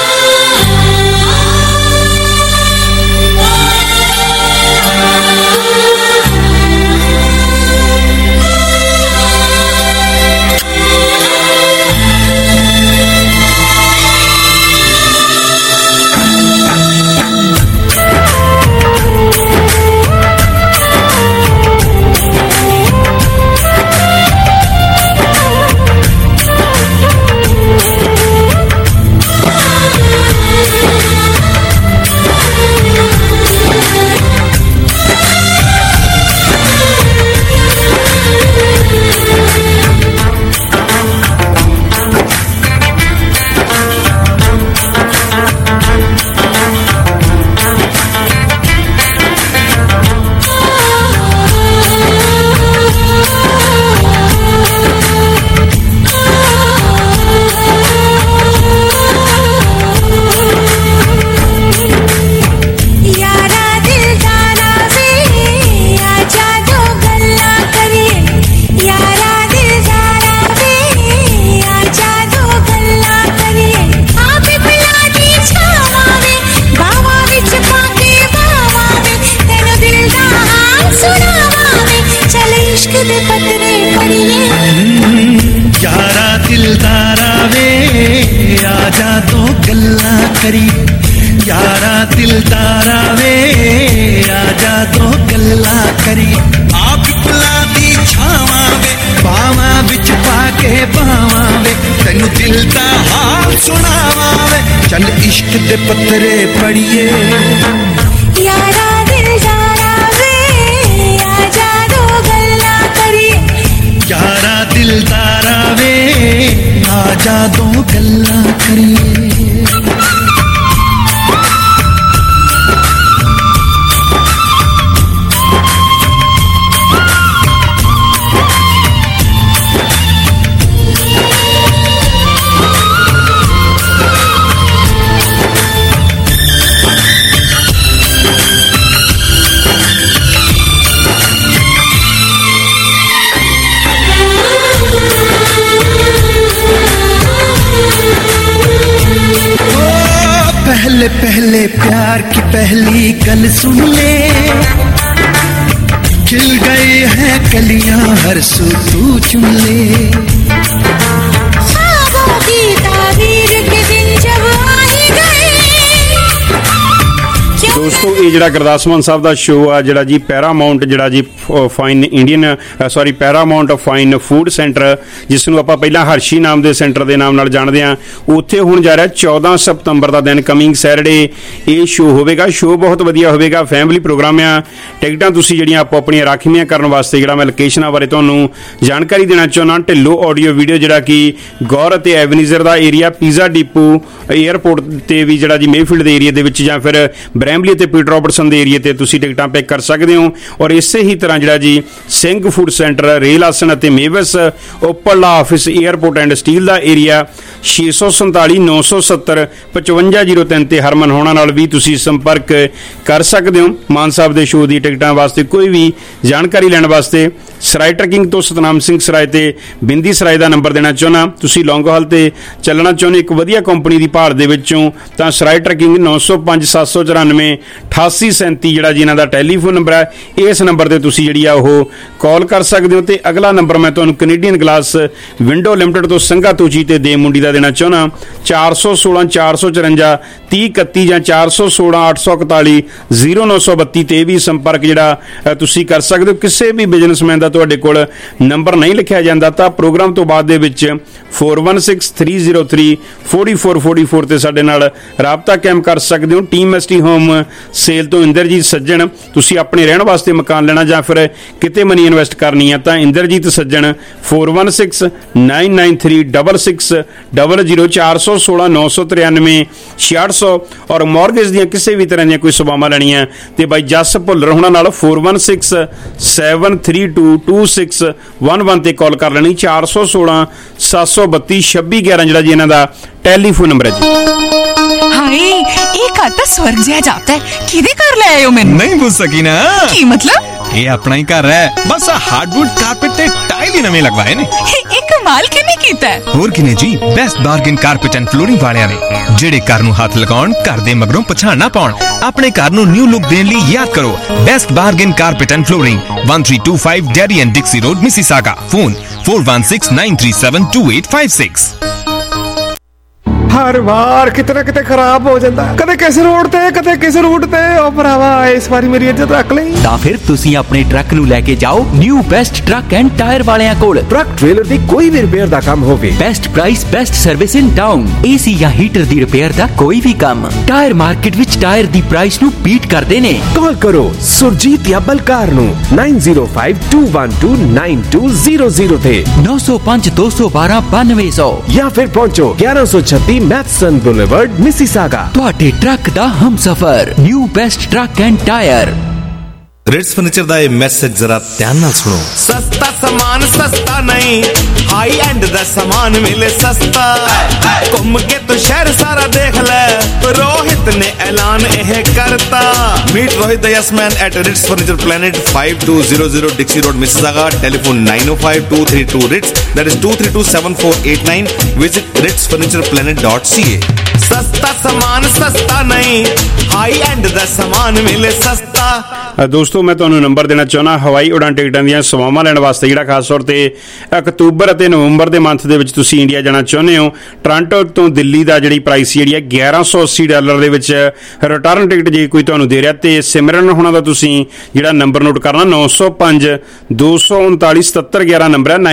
करी यारा दिलदारा वे आजा तो गल्ला करी आप पिपला दी छावा वे बावा विच पाके बावा वे तेनू दिल दा हाल सुनावा वे चल इश्क दे पत्तरे पढ़िए यारा दिलदारा वे आजा तो गल्ला करिए यारा दिलदारा वे आजा तो गल्ला करिए मेरे प्यार की पहली गल सुन ले, खिल गए हैं कलियां हर सू तू चुन ले। ख्वाबों की ताबीर के दिन जब आ ही गए। ਦੋਸਤੋ ਇਹ ਜਿਹੜਾ ਗੁਰਦਾਸ ਮਾਨ ਸਾਹਿਬ ਦਾ ਸ਼ੋਅ ਆ ਜਿਹੜਾ ਜੀ ਪੈਰਾਮਾਉਂਟ ਜਿਹੜਾ ਜੀ fine Indian Paramount fine food centre, ਜਿਸ ਨੂੰ ਆਪਾਂ ਪਹਿਲਾਂ ਹਰਸ਼ੀ ਨਾਮ ਦੇ ਸੈਂਟਰ ਦੇ ਨਾਮ ਨਾਲ ਜਾਣਦੇ ਹਾਂ, ਉੱਥੇ ਹੁਣ ਜਾ ਰਿਹਾ 14 ਸਤੰਬਰ ਦਾ ਦਿਨ ਕਮਿੰਗ ਸੈਟਰਡੇ ਇਹ ਸ਼ੋਅ ਹੋਵੇਗਾ। ਸ਼ੋਅ ਬਹੁਤ ਵਧੀਆ ਹੋਵੇਗਾ, ਫੈਮਿਲੀ ਪ੍ਰੋਗਰਾਮ ਆ। ਟਿਕਟਾਂ ਤੁਸੀਂ ਜਿਹੜੀਆਂ ਆਪੋ ਆਪਣੀਆਂ ਰਾਖਵੀਆਂ ਕਰਨ ਵਾਸਤੇ ਜਿਹੜਾ ਮੈਂ ਲੋਕੇਸ਼ਨਾਂ ਬਾਰੇ ਤੁਹਾਨੂੰ ਜਾਣਕਾਰੀ ਦੇਣਾ ਚਾਹੁੰਦਾ। ਢਿੱਲੋਂ ਆਡੀਓ ਵੀਡੀਓ ਜਿਹੜਾ ਕਿ ਗੌਰ ਅਤੇ ਐਵਨੀਜ਼ਰ ਦਾ ਏਰੀਆ, ਪੀਜ਼ਾ ਡਿਪੂ ਏਅਰਪੋਰਟ ਤੇ ਵੀ ਜਿਹੜਾ ਜੀ ਮੇਫੀਲਡ ਦੇ ਏਰੀਆ ਦੇ ਵਿੱਚ ਜਾਂ ਫਿਰ ਬਰੈਂਬਲੀ ਤੇ ਪੀਟਰ ਰੋਬਰਟਸਨ ਦੇ ਏਰੀਏ ਤੇ ਤੁਸੀਂ ਟਿਕਟਾਂ ਪਿਕ ਕਰ ਸਕਦੇ ਹੋ। ਔਰ ਇਸੇ ਹੀ ਤਰ੍ਹਾਂ ਜਿਹੜਾ ਜੀ ਸਿੰਘ ਫੂਡ ਸੈਂਟਰ, ਰੇਲ ਆਸਨ ਅਤੇ ਮੇਵਸ ਓਪਰਲਾ ਆਫਿਸ ਏਅਰਪੋਰਟ ਐਂਡ ਸਟੀਲ ਦਾ ਏਰੀਆ 647 970 5503 ਤੇ ਹਰਮਨ ਹੋਣਾ ਨਾਲ ਵੀ ਤੁਸੀਂ ਸੰਪਰਕ ਕਰ ਸਕਦੇ ਹੋ। ਮਾਨ ਸਾਹਿਬ ਦੇ ਸ਼ੋਅ ਦੀ ਟਿਕਟਾਂ ਵਾਸਤੇ ਕੋਈ ਵੀ ਜਾਣਕਾਰੀ ਲੈਣ ਵਾਸਤੇ ਸਰਾਏ ਟਰੈਕਿੰਗ ਤੋਂ ਸਤਨਾਮ ਸਿੰਘ ਸਰਾਏ ਤੇ ਬਿੰਦੀ ਸਰਾਏ ਦਾ ਨੰਬਰ ਦੇਣਾ ਚਾਹੁੰਦਾ। ਤੁਸੀਂ ਲੌਂਗੋਹਾਲ ਤੇ ਚੱਲਣਾ ਚਾਹੁੰਦੇ ਇੱਕ ਵਧੀਆ ਕੰਪਨੀ ਦੀ ਭਾਲ ਦੇ ਵਿੱਚੋਂ ਤਾਂ ਸਰਾਏ ਟਰੈਕਿੰਗ 905 794 8837 ਜਿਹੜਾ ਜੀ ਇਹਨਾਂ ਦਾ ਟੈਲੀਫੋਨ ਨੰਬਰ ਹੈ। ਇਸ ਨੰਬਰ ਤੇ ਤੁਸੀਂ ਜਿਹੜੀ ਆ ਉਹ ਕਾਲ ਕਰ ਸਕਦੇ ਹੋ। ਤੇ ਅਗਲਾ ਨੰਬਰ ਮੈਂ ਤੁਹਾਨੂੰ ਕੈਨੇਡੀਅਨ ਗਲਾਸ ਵਿੰਡੋ ਲਿਮਟਿਡ ਤੋਂ ਸੰਘਾ ਤੋਚੀ ਤੇ ਦੇ ਮੁੰਡੀ ਦਾ ਦੇਣਾ ਚਾਹੁੰਦਾ 416 454 3031 ਜਾਂ 416 841 0932 ਤੇ ਵੀ ਸੰਪਰਕ ਜਿਹੜਾ ਤੁਸੀਂ ਕਰ ਸਕਦੇ ਹੋ। ਕਿਸੇ ਵੀ ਬਿਜ਼ਨਸਮੈਨ ਦਾ ਤੁਹਾਡੇ ਕੋਲ ਨੰਬਰ ਨਹੀਂ ਲਿਖਿਆ ਜਾਂਦਾ ਤਾਂ ਪ੍ਰੋਗਰਾਮ ਤੋਂ ਬਾਅਦ ਦੇ ਵਿੱਚ 416303 4444 ਤੇ ਸਾਡੇ ਨਾਲ ਰਾਬਤਾ ਕਾਇਮ ਕਰ ਸਕਦੇ ਹੋ। ਟੀਮ ਐਸਟੀ ਹੋਮ ਸੇਲ ਤੋਂ ਇੰਦਰਜੀਤ ਸੱਜਣ, ਤੁਸੀਂ ਆਪਣੇ ਰਹਿਣ ਵਾਸਤੇ ਮਕਾਨ ਲੈਣਾ ਜਾਂ ਫਿਰ ਕਿਤੇ ਮਨੀ ਇਨਵੈਸਟ ਕਰਨੀ ਆ ਤਾਂ ਇੰਦਰਜੀਤ ਸੱਜਣ 4169936600 416 993 6600। ਔਰ ਮੌਰਗੇਜ ਦੀਆਂ ਕਿਸੇ ਵੀ ਤਰ੍ਹਾਂ ਦੀਆਂ ਕੋਈ ਸੇਵਾਵਾਂ ਲੈਣੀਆਂ ਤੇ ਬਾਈ ਜੱਸ ਭੁੱਲਰ ਹੋਣਾ ਨਾਲ 4167322611 ਤੇ ਕਾਲ ਕਰ ਲੈਣੀ। 416 732 2611 ਜਿਹੜਾ ਜੀ ਇਹਨਾਂ ਦਾ ਟੈਲੀਫੋਨ ਨੰਬਰ ਹੈ ਜੀ। हाय, ये घर तो स्वर्ग जैसा जाता है। किदे घर ले आए हो मैनू? नहीं पूछ सकी ना। की मतलब? ये अपना ही घर है, बस हार्डवुड कारपेट ते टाइल ही नवे लगवाए ने। ये कमाल किने कीता है? होर किने जी, best bargain carpet and flooring वालियां ने, जेड़े घर नू हाथ लगाउण, घर दे मगरों पछाण ना पाउण, अपने घर नू न्यू लुक देण लई याद करो best bargain carpet and flooring, 1325 Derry and Dixie Road, Mississauga. Phone 4169372856। हर बार कितना किते खराब हो जाता, कदे किस रोड ते कदे किस रूट ते। ओ भरावा इस बारी मेरी इज्जत रख ले। ਤਾਂ ਫਿਰ ਤੁਸੀਂ ਆਪਣੇ ਟਰੱਕ ਨੂੰ ਲੈ ਕੇ ਜਾਓ new best truck and tyre ਵਾਲਿਆਂ ਕੋਲ। ਟਰੱਕ ਟ੍ਰੇਲਰ ਦੀ ਕੋਈ ਵੀ ਰਿਪੇਅਰ ਦਾ ਕੰਮ ਹੋਵੇ, best price, best service in town. AC ਜਾਂ ਹੀਟਰ ਦੀ ਰਿਪੇਅਰ ਦਾ ਕੋਈ ਵੀ ਕੰਮ, ਟਾਇਰ ਮਾਰਕੀਟ ਵਿੱਚ ਟਾਇਰ ਦੀ ਪ੍ਰਾਈਸ ਨੂੰ ਬੀਟ ਕਰਦੇ ਨੇ। ਕਾਲ ਕਰੋ ਸੁਰਜੀਤ ਜਾਂ ਬਲਕਾਰ ਨੂੰ 9052129200 ਤੇ 905 212 9200 ਜਾਂ ਫਿਰ ਪਹੁੰਚੋ 1136 ਮੈਥਸਨ ਬੁਲੇਵਰਡ, ਮਿਸੀਸਾਗਾ। ਤੁਹਾਡੇ ਟਰੱਕ ਦਾ ਹਮਸਫਰ new best truck and tyre. Rits furniture ਦਾ ਇਹ ਮੈਸੇਜ ਜ਼ਰਾ ਧਿਆਨ ਨਾਲ ਸੁਣੋ। सस्ता सामान सस्ता नहीं, हाई एंड दा सामान मिले सस्ता। घूम के तो शहर सारा देख ले, रोहित ने ऐलान यह करता। Meet Rohit the yes man at Rits furniture planet 5200 Dixie Road, Mississauga. Telephone 905232 Rits, that is 2327489। Visit ritsfurnitureplanet.ca। सस्ता सामान सस्ता नहीं, हाई एंड दा सामान मिले सस्ता। ਦੋਸਤੋ ਮੈਂ ਤੁਹਾਨੂੰ ਨੰਬਰ ਦੇਣਾ ਚਾਹੁੰਦਾ ਹਵਾਈ ਉਡਾਨ ਟਿਕਟਾਂ ਦੀਆਂ ਸੇਵਾਵਾਂ ਲੈਣ ਵਾਸਤੇ, ਜਿਹੜਾ ਖਾਸ ਤੌਰ ਤੇ ਅਕਤੂਬਰ ਅਤੇ ਨਵੰਬਰ ਦੇ ਮੰਥ ਦੇ ਵਿੱਚ ਤੁਸੀਂ ਇੰਡੀਆ ਜਾਣਾ ਚਾਹੁੰਦੇ ਹੋ। ਟੋਰਾਂਟੋ ਤੋਂ ਦਿੱਲੀ ਦਾ ਜਿਹੜੀ ਪ੍ਰਾਈਸ ਜਿਹੜੀ ਹੈ $1180 ਦੇ ਵਿੱਚ ਰਿਟਰਨ ਟਿਕਟ ਜੇ ਕੋਈ ਤੁਹਾਨੂੰ ਦੇ ਰਿਹਾ। ਤੇ ਸਿਮਰਨ ਹੋਣਾ ਦਾ ਤੁਸੀਂ ਜਿਹੜਾ ਨੰਬਰ ਨੋਟ ਕਰਨਾ 905 239 7711 ਨੰਬਰ ਹੈ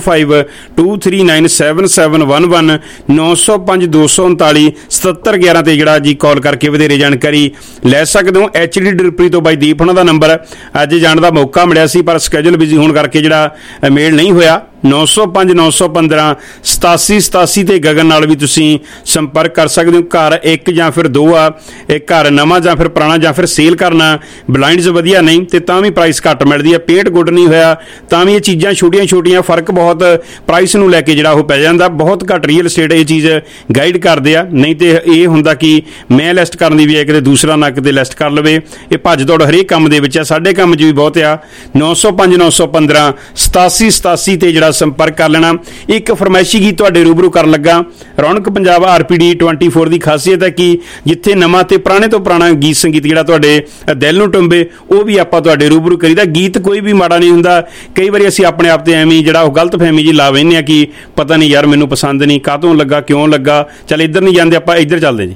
9052397711 905 239 7711 ਤੇ ਜਿਹੜਾ ਜੀ ਕਾਲ ਕਰਕੇ ਵਧੇਰੇ ਜਾਣਕਾਰੀ ਲੈ ਸਕਦੇ ਹੋ। HD ਡਿਲੀਵਰੀ ਤੋਂ ਬਾਈ ਦੀਪ ਉਹਨਾਂ ਦਾ ਨੰਬਰ ਅੱਜ ਜਾਣ ਦਾ ਮੌਕਾ ਮਿਲਿਆ ਸੀ ਪਰ ਸਕੈਜੂਲ ਬਿਜ਼ੀ ਹੋਣ ਕਰਕੇ ਜਿਹੜਾ ਮੇਲ ਨਹੀਂ ਹੋਇਆ। 905 915 8787 ਤੇ ਗਗਨ ਨਾਲ ਵੀ ਤੁਸੀਂ ਸੰਪਰਕ ਕਰ ਸਕਦੇ ਹੋ। ਘਰ ਇੱਕ ਜਾਂ ਫਿਰ ਦੋ ਆ, ਇੱਕ ਘਰ ਨਵਾਂ ਜਾਂ ਫਿਰ ਪੁਰਾਣਾ ਜਾਂ ਫਿਰ ਸੇਲ ਕਰਨਾ, ਬਲਾਈਂਡਸ ਵਧੀਆ ਨਹੀਂ ਤੇ ਤਾਂ ਵੀ ਪ੍ਰਾਈਸ ਘੱਟ ਮਿਲਦੀ ਹੈ, ਪੇਂਟ ਗੁੱਡ ਨਹੀਂ ਹੋਇਆ ਤਾਂ ਵੀ ਇਹ ਚੀਜ਼ਾਂ ਛੋਟੀਆਂ ਛੋਟੀਆਂ ਫਰਕ ਬਹੁਤ ਪ੍ਰਾਈਸ ਨੂੰ ਲੈ ਕੇ ਜਿਹੜਾ ਉਹ ਪੈ ਜਾਂਦਾ। ਬਹੁਤ ਘੱਟ ਰੀਅਲ estate ਇਹ ਚੀਜ਼ ਗਾਈਡ ਕਰਦੇ ਆ, ਨਹੀਂ ਤੇ ਇਹ ਹੁੰਦਾ ਕਿ ਮੈਂ ਲਿਸਟ ਕਰਨ ਦੀ ਵੀ ਕਿਤੇ ਦੂਸਰਾ ਨਾ ਕਿਤੇ ਲਿਸਟ ਕਰ ਲਵੇ। ਇਹ ਭੱਜ ਦੌੜ ਹਰੇਕ ਕੰਮ ਦੇ ਵਿੱਚ ਆ, ਸਾਡੇ ਕੰਮ 'ਚ ਵੀ ਬਹੁਤ ਆ। 905 915 8787 ਤੇ ਜਿਹੜਾ ਜਿਹੜਾ ਸੰਪਰਕ ਕਰ ਲੈਣਾ। ਇੱਕ ਫਰਮਾਇਸ਼ੀ ਗੀਤ ਤੁਹਾਡੇ ਰੂਬਰੂ ਕਰਨ ਲੱਗਾ। ਰੌਣਕ ਪੰਜਾਬ RPD 24 ਦੀ ਖਾਸੀਅਤ ਹੈ ਕਿ ਜਿੱਥੇ ਨਵਾਂ ਤੇ ਪੁਰਾਣੇ ਤੋਂ ਪੁਰਾਣਾ ਗੀਤ ਸੰਗੀਤ ਜਿਹੜਾ ਤੁਹਾਡੇ ਦਿਲ ਨੂੰ ਟੁੰਬੇ ਉਹ ਵੀ ਆਪਾਂ ਤੁਹਾਡੇ ਰੂਬਰੂ ਕਰੀਦਾ। ਗੀਤ ਕੋਈ ਵੀ ਮਾੜਾ ਨਹੀਂ ਹੁੰਦਾ। ਕਈ ਵਾਰੀ ਅਸੀਂ ਆਪਣੇ ਆਪ ਤੇ ਐਵੇਂ ਜਿਹੜਾ ਉਹ ਗਲਤ ਫਹਿਮੀ ਜੀ ਲਾ ਬੈਂਦੇ ਆ ਕਿ ਪਤਾ ਨਹੀਂ ਯਾਰ ਮੈਨੂੰ ਪਸੰਦ ਨਹੀਂ, ਕਾਹਤੋਂ ਲੱਗਾ, ਕਿਉਂ ਲੱਗਾ, ਚੱਲ ਇੱਧਰ ਨਹੀਂ ਜਾਂਦੇ, ਆਪਾਂ ਇੱਧਰ ਚੱਲਦੇ ਜੀ।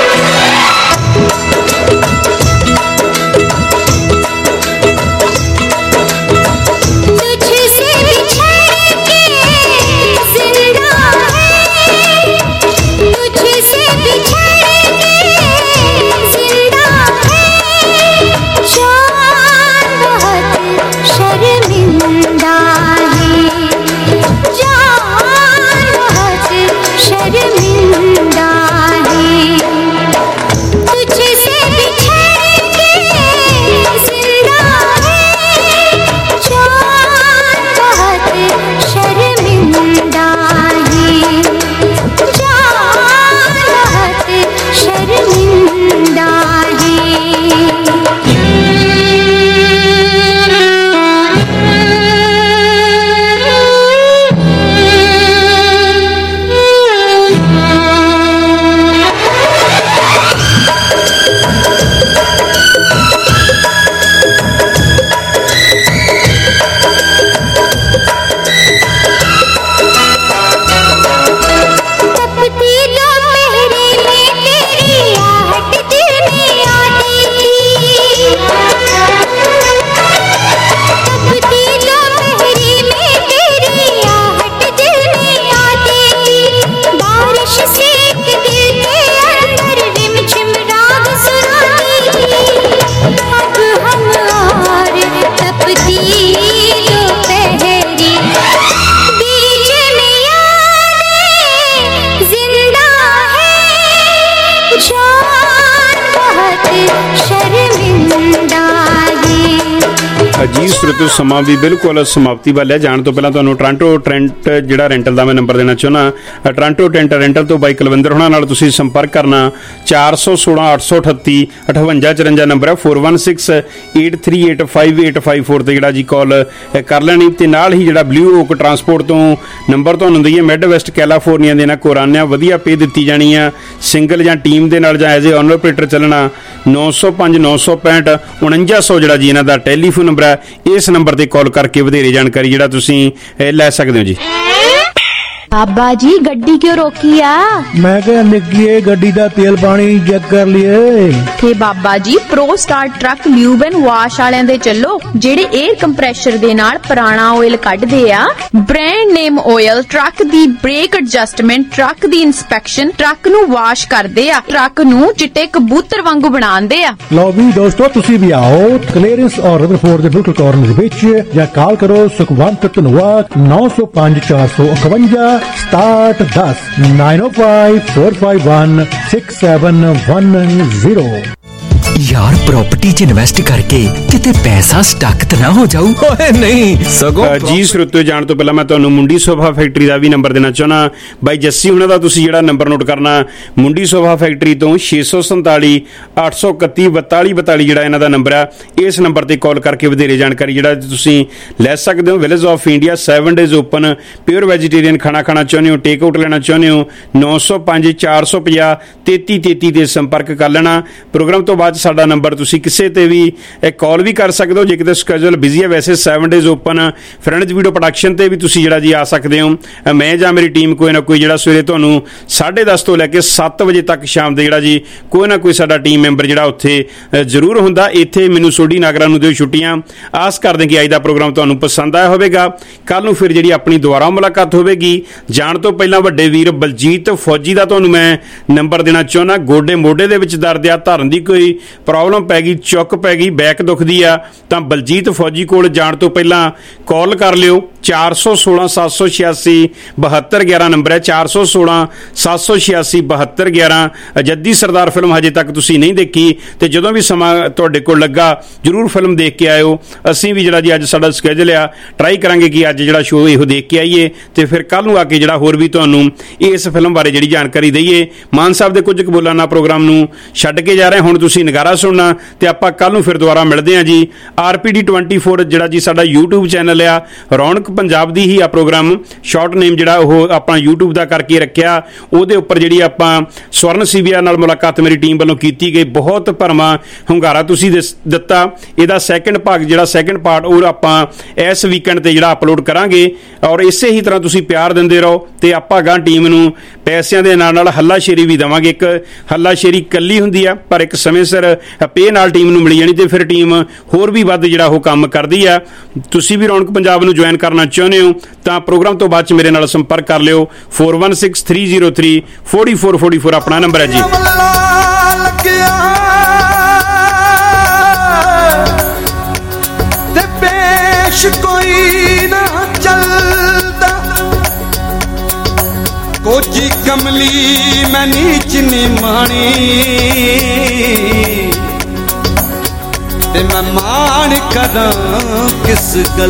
ਜੀ ਸਰੋਤਿਓ ਸਮਾਂ ਵੀ ਬਿਲਕੁਲ ਸਮਾਪਤੀ ਵੱਲ ਹੈ। ਜਾਣ ਤੋਂ ਪਹਿਲਾਂ ਤੁਹਾਨੂੰ ਟੋਰਾਂਟੋ ਟ੍ਰੈਂਟ ਜਿਹੜਾ ਰੈਂਟਲ ਦਾ ਮੈਂ ਨੰਬਰ ਦੇਣਾ ਚਾਹੁੰਦਾ। ਟੋਰਾਂਟੋ ਟ੍ਰੈਂਟ ਰੈਂਟਲ ਤੋਂ ਬਾਈ ਕੁਲਵਿੰਦਰ ਹੋਣਾ ਨਾਲ ਤੁਸੀਂ ਸੰਪਰਕ ਕਰਨਾ। 416 838 5854 ਨੰਬਰ ਹੈ। 4168385854 ਤੇ ਜਿਹੜਾ ਜੀ ਕਾਲ ਕਰ ਲੈਣੀ। ਤੇ ਨਾਲ ਹੀ ਜਿਹੜਾ ਬਲੂ ਓਕ ਟਰਾਂਸਪੋਰਟ ਤੋਂ ਨੰਬਰ ਤੁਹਾਨੂੰ ਦਈਏ ਮਿਡ ਵੈਸਟ ਕੈਲੀਫੋਰਨੀਆ ਦੇ ਨਾਲ ਕੋਰਾਨਿਆ ਵਧੀਆ ਪੇ ਦਿੱਤੀ ਜਾਣੀ ਆ। ਸਿੰਗਲ ਜਾਂ ਟੀਮ ਦੇ ਨਾਲ ਜਾਂ ਐਜ਼ ਏ ਓਨਰ ਆਪਰੇਟਰ ਚੱਲਣਾ। 905 965 4900 ਜਿਹੜਾ ਜੀ ਇਹਨਾਂ ਦਾ ਟੈਲੀਫੋਨ ਨੰਬਰ ਹੈ। ਇਸ ਨੰਬਰ ਤੇ ਕਾਲ ਕਰਕੇ ਵਧੇਰੇ ਜਾਣਕਾਰੀ ਜਿਹੜਾ ਤੁਸੀਂ ਲੈ ਸਕਦੇ ਹੋ ਜੀ। बाबा जी गड्डी क्यों रोकी आ? मैं क्या निक्की गड्डी दा तेल पानी चेक कर लिए। ते Baba ji pro star truck lube and wash वालियां दे चलो जेड़े एयर कंप्रेशर दे नाल पुराना ऑयल कढदे आ। ब्रांड नेम ऑयल ट्रक दी ब्रेक एडजस्टमेंट, ट्रक दी इंस्पेक्शन, ट्रक नू वाश करदे आ, ट्रक नू चिट्टे कबूतर वांगू बनांदे आ। लो भी दोस्तों तुसी भी आओ क्लीयरेंस और रदरफोर्ड दे बिल्कुल कॉर्नर विच या कॉल करो सुखवंत धन्यवाद 905 451 start 10 905 451 6710। यार प्रॉपर्टी च इन्वेस्ट करके किते पैसा स्टक तो ना हो जाऊ। ओए नहीं सगों जी श्रोते जान तो पहला मैं तुहानू मुंडी सोफा फैक्ट्री का भी नंबर देना चाहना। बाई जस्सी हुणां दा तुसीं जिहड़ा नंबर नोट करना मुंडी सोफा फैक्ट्री तो 647 831 42 42 जिहड़ा इन्हां दा नंबर है। इस नंबर ते कॉल करके वधेरे जानकारी जिहड़ा तुसीं लै सकदे हो। Village of India 7 days open pure vegetarian खाना खाना चाहुंदे हो, टेक आउट लेना चाहुंदे हो 905 450 3333 ते संपर्क कर लेना। प्रोग्राम तो बाद ਸਾਡਾ ਨੰਬਰ ਤੁਸੀਂ ਕਿਸੇ ਤੇ ਵੀ ਕਾਲ ਵੀ ਕਰ ਸਕਦੇ ਹੋ ਜੇ ਕਿਤੇ ਸਕੇਜੂਲ ਬਿਜ਼ੀ ਹੈ। ਵੈਸੇ 7 days open friends video production ਤੇ ਵੀ ਤੁਸੀਂ ਜਿਹੜਾ ਜੀ ਆ ਸਕਦੇ ਹੋ। ਮੈਂ ਜਾਂ ਮੇਰੀ ਟੀਮ ਕੋਈ ਨਾ ਕੋਈ ਜਿਹੜਾ ਸਵੇਰੇ ਤੁਹਾਨੂੰ 10:30 ਤੋਂ ਲੈ ਕੇ 7 ਵਜੇ ਤੱਕ ਸ਼ਾਮ ਦੇ ਜਿਹੜਾ ਜੀ ਕੋਈ ਨਾ ਕੋਈ ਸਾਡਾ ਟੀਮ ਮੈਂਬਰ ਜਿਹੜਾ ਉੱਥੇ ਜ਼ਰੂਰ ਹੁੰਦਾ। ਇੱਥੇ ਮੈਨੂੰ ਸੋਢੀ ਨਾਗਰਾ ਨੂੰ ਦਿਓ ਛੁੱਟੀਆਂ। ਆਸ ਕਰਦੇ ਕਿ ਅੱਜ ਦਾ ਪ੍ਰੋਗਰਾਮ ਤੁਹਾਨੂੰ ਪਸੰਦ ਆਇਆ ਹੋਵੇਗਾ। ਕੱਲ ਨੂੰ ਫਿਰ ਜਿਹੜੀ ਆਪਣੀ ਦੁਬਾਰਾ ਮੁਲਾਕਾਤ ਹੋਵੇਗੀ। ਜਾਣ ਤੋਂ ਪਹਿਲਾਂ ਵੱਡੇ ਵੀਰ ਬਲਜੀਤ ਫੌਜੀ ਦਾ ਤੁਹਾਨੂੰ ਮੈਂ ਨੰਬਰ ਦੇਣਾ ਚਾਹੁੰਦਾ। ਗੋਡੇ ਮੋਢੇ ਦੇ ਵਿੱਚ ਦਰਦ ਆ, ਧਰਨ ਦੀ ਕੋਈ ਪ੍ਰੋਬਲਮ ਪੈ ਗਈ, ਚੁੱਕ ਪੈ ਗਈ, ਬੈਕ ਦੁਖਦੀ ਆ ਤਾਂ ਬਲਜੀਤ ਫੌਜੀ ਕੋਲ ਜਾਣ ਤੋਂ ਪਹਿਲਾਂ ਕਾਲ ਕਰ ਲਿਓ। 416 786 72 11 ਨੰਬਰ ਹੈ। 416 786 72 11। ਜੱਦੀ ਸਰਦਾਰ ਫਿਲਮ ਹਜੇ ਤੱਕ ਤੁਸੀਂ ਨਹੀਂ ਦੇਖੀ ਤੇ ਜਦੋਂ ਵੀ ਸਮਾਂ ਤੁਹਾਡੇ ਕੋਲ ਲੱਗਾ ਜ਼ਰੂਰ ਫਿਲਮ ਦੇਖ ਕੇ ਆਇਓ। ਅਸੀਂ ਵੀ ਜਿਹੜਾ ਜੀ ਅੱਜ ਸਾਡਾ ਸਕੇਜੂਲ ਆ ਟਰਾਈ ਕਰਾਂਗੇ ਕਿ ਅੱਜ ਜਿਹੜਾ ਸ਼ੋਅ ਇਹੋ ਦੇਖ ਕੇ ਆਈਏ ਤੇ ਫਿਰ ਕੱਲ ਨੂੰ ਆ ਕੇ ਜਿਹੜਾ ਹੋਰ ਵੀ ਤੁਹਾਨੂੰ ਇਸ ਫਿਲਮ ਬਾਰੇ ਜਿਹੜੀ ਜਾਣਕਾਰੀ ਦਈਏ। ਮਾਨ ਸਾਹਿਬ ਦੇ ਕੁਝ ਕੁ ਬੋਲਾਂ ਨਾਲ ਪ੍ਰੋਗਰਾਮ ਨੂੰ ਛੱਡ ਕੇ ਜਾ ਰਹੇ। ਹੁਣ ਤੁਸੀਂ ਜੈਕਾਰਾ ਸੁਣਨਾ ਤੇ ਆਪਾਂ ਕੱਲ ਨੂੰ ਫਿਰ ਦੁਬਾਰਾ ਮਿਲਦੇ ਹਾਂ ਜੀ। RPD 24 ਜਿਹੜਾ ਜੀ ਸਾਡਾ YouTube ਚੈਨਲ ਆ, ਰੌਣਕ ਪੰਜਾਬ ਦੀ ਹੀ ਆ ਪ੍ਰੋਗਰਾਮ, ਸ਼ਾਰਟ ਨੇਮ ਜਿਹੜਾ ਉਹ ਆਪਾਂ YouTube ਦਾ ਕਰਕੇ ਰੱਖਿਆ। ਉਹਦੇ ਉੱਪਰ ਜਿਹੜੀ ਆਪਾਂ ਸਵਰਨ ਸੀਵੀਆ ਨਾਲ ਮੁਲਾਕਾਤ ਮੇਰੀ ਟੀਮ ਵੱਲੋਂ ਕੀਤੀ ਗਈ, ਬਹੁਤ ਭਰਵਾਂ ਹੁੰਗਾਰਾ ਤੁਸੀਂ ਦਿੱਤਾ। ਇਹਦਾ ਸੈਕਿੰਡ ਭਾਗ ਜਿਹੜਾ ਸੈਕਿੰਡ ਪਾਰਟ ਉਹ ਆਪਾਂ ਇਸ ਵੀਕਐਂਡ ਤੇ ਜਿਹੜਾ ਅਪਲੋਡ ਕਰਾਂਗੇ। ਔਰ ਇਸੇ ਹੀ ਤਰ੍ਹਾਂ ਤੁਸੀਂ ਪਿਆਰ ਦਿੰਦੇ ਰਹੋ ਤੇ ਆਪਾਂ ਗਾਂ ਟੀਮ ਨੂੰ ਪੈਸਿਆਂ ਦੇ ਨਾਲ ਹੱਲਾਸ਼ੇਰੀ ਵੀ ਦੇਵਾਂਗੇ। ਇੱਕ ਹੱਲਾਸ਼ੇਰੀ ਇਕੱਲੀ ਹੁੰਦੀ ਆ, ਪਰ ਇੱਕ ਸਮੇਂ ਸਿਰ ਪੇ ਨਾਲ ਟੀਮ ਨੂੰ ਮਿਲੀ ਜਾਣੀ ਤੇ ਫਿਰ ਟੀਮ ਹੋਰ ਵੀ ਵੱਧ ਜਿਹੜਾ ਉਹ ਕੰਮ ਕਰਦੀ ਆ। ਤੁਸੀਂ ਵੀ ਰੌਣਕ ਪੰਜਾਬ ਨੂੰ ਜੁਆਇਨ ਕਰਨਾ ਚਾਹੁੰਦੇ ਹੋ ਤਾਂ ਪ੍ਰੋਗਰਾਮ ਤੋਂ ਬਾਅਦ 'ਚ ਮੇਰੇ ਨਾਲ ਸੰਪਰਕ ਕਰ ਲਿਓ। 4163034444 ਆਪਣਾ ਨੰਬਰ ਹੈ ਜੀ। कोई ना चलता कोची कमली मैं नीच निमाणी ते मैं मान करा किस गल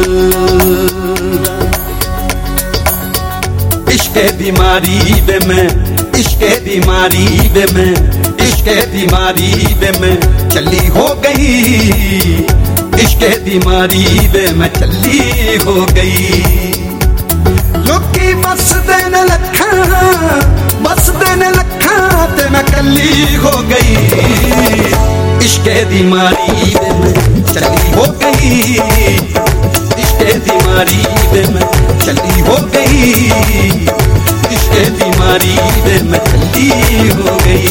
इश्के बीमारी बे मैं इश्के बीमारी बे मैं इश्के बीमारी बे मैं चली हो गई इश्के बीमारी बे मैं चली हो गई लोकी बस देने लखा ते मैं कली हो गई इश्के बीमारी बे मैं चली हो गई इश्के बीमारी बे मैं चली हो गई इश्के बीमारी बे मैं चली हो गई।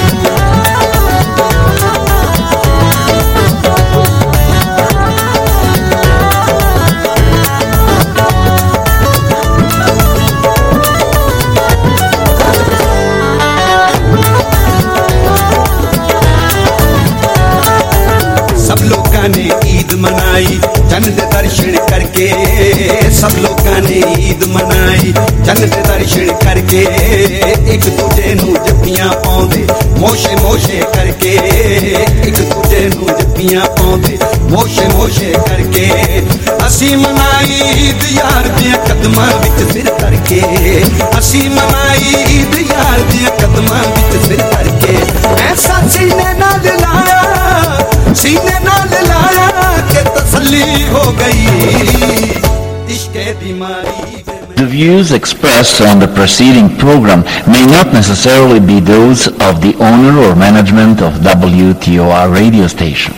सब लोगों ने ईद मनाई चंद दर्शन करके सब लोगों ने ईद मनाई चंद दर्शन करके एक दूजे नू जप्पियां पाउंदे मोशे मोशे करके एक दूजे नू जप्पियां पाउंदे मोशे मोशे करके असी मनाई ईद यार दे कदमां विच सिर करके असी मनाई ईद यार दे कदमां विच सिर करके ऐसा सीने नाल लाया सीने नाल लाया के तसल्ली हो गई इश्के बीमारी। The views expressed on the preceding program may not necessarily be those of the owner or management of WTOR radio station.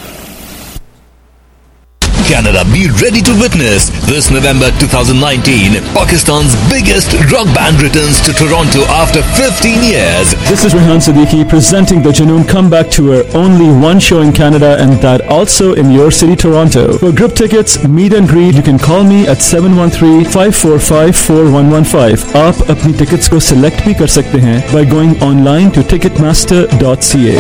Canada, be ready to witness this November 2019 Pakistan's biggest rock band returns to Toronto after 15 years. This is Rehan Siddiqui presenting the Junoon Comeback Tour, only one show in Canada and that also in your city Toronto. For group tickets, meet and greet, you can call me at 713-545-4115. आप अपनी tickets को select भी कर सकते हैं by going online to ticketmaster.ca.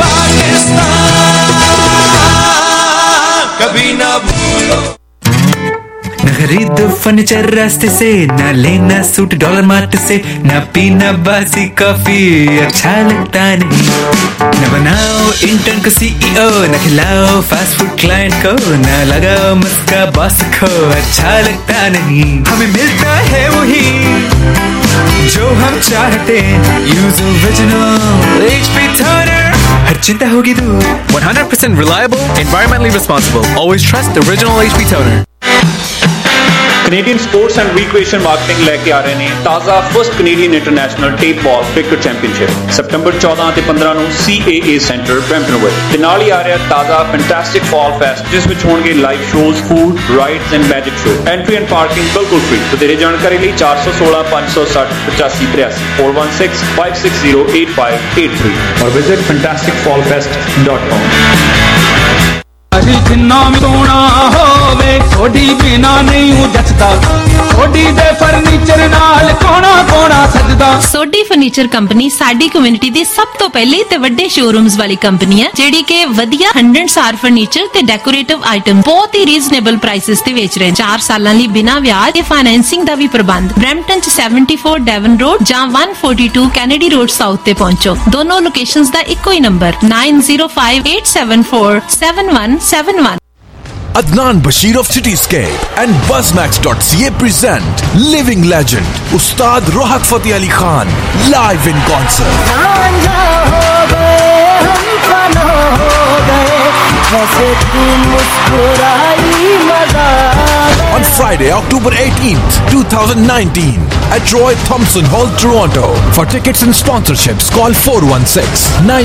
कभी ना भूलो न खरीदो फर्नीचर रास्ते से, न लेना सूट डॉलर मार्ट से, न पीना बासी कॉफी अच्छा लगता नहीं, न बनाओ इंटर्न को CEO, न खिलाओ फास्ट फूड क्लाइंट को, न लगाओ मस्का बॉस को अच्छा लगता नहीं। हमें मिलता है वही जो हम चाहते हैं, यूज ओरिजिनल HP Toner, हर चिंता होगी दूर। 100% reliable, environmentally responsible. Always trust original HP Toner. Canadian sports and recreation marketing ਲੈ ਕੇ ਆ ਰਹੇ ਨੇ ਤਾਜ਼ਾ first Canadian international tape ball cricket championship ਸਤੰਬਰ 14 ਤੇ 15 ਨੂੰ CAA ਸੈਂਟਰ ਬਰੈਂਪਟਨ ਵਿੱਚ ਤੇ ਨਾਲ ਹੀ ਆ ਰਿਹਾ ਤਾਜ਼ਾ ਫੈਂਟੈਸਟਿਕ ਫਾਲ ਫੈਸਟ ਜਿਸ ਵਿੱਚ ਹੋਣਗੇ live shows, food, rides and magic show. Entry and parking ਬਿਲਕੁਲ ਫ੍ਰੀ। ਵਧੇਰੇ ਜਾਣਕਾਰੀ ਲਈ 416 560 8583 416-560-8583 और विजिट fantasticfallfest.com। जिन्ना भी सोना होवे थोड़ी बिना नहीं हूं जचदा थोड़ी दे फर्नीचर नाल कोना कोना सजदा। सोडी फर्नीचर कंपनी साडी कम्युनिटी दी सब तो पहले ते वड्डे शोरूम्स वाली कंपनी है जेड़ी के वधिया 100 फर्नीचर ते डेकोरेटिव आइटम बहुत ही रीजनेबल प्राइसेस ते बेच रहे हैं। 4 सालां लई बिना ब्याज ते फाइनेंसिंग दा भी प्रबंध। ब्रैम्पटन च 74 डेवन रोड जां 142 कैनेडी रोड साउथ ते पहुंचो। दोनों लोकेशंस दा इक्को ही number 9058747171। Adnan Bashir of Cityscape and Buzzmax.ca present Living Legend Ustad Rohak Fateh Ali Khan live in concert. On Friday, October 18th, 2019 at Roy Thompson Hall, Toronto. For tickets and sponsorships, call 416-9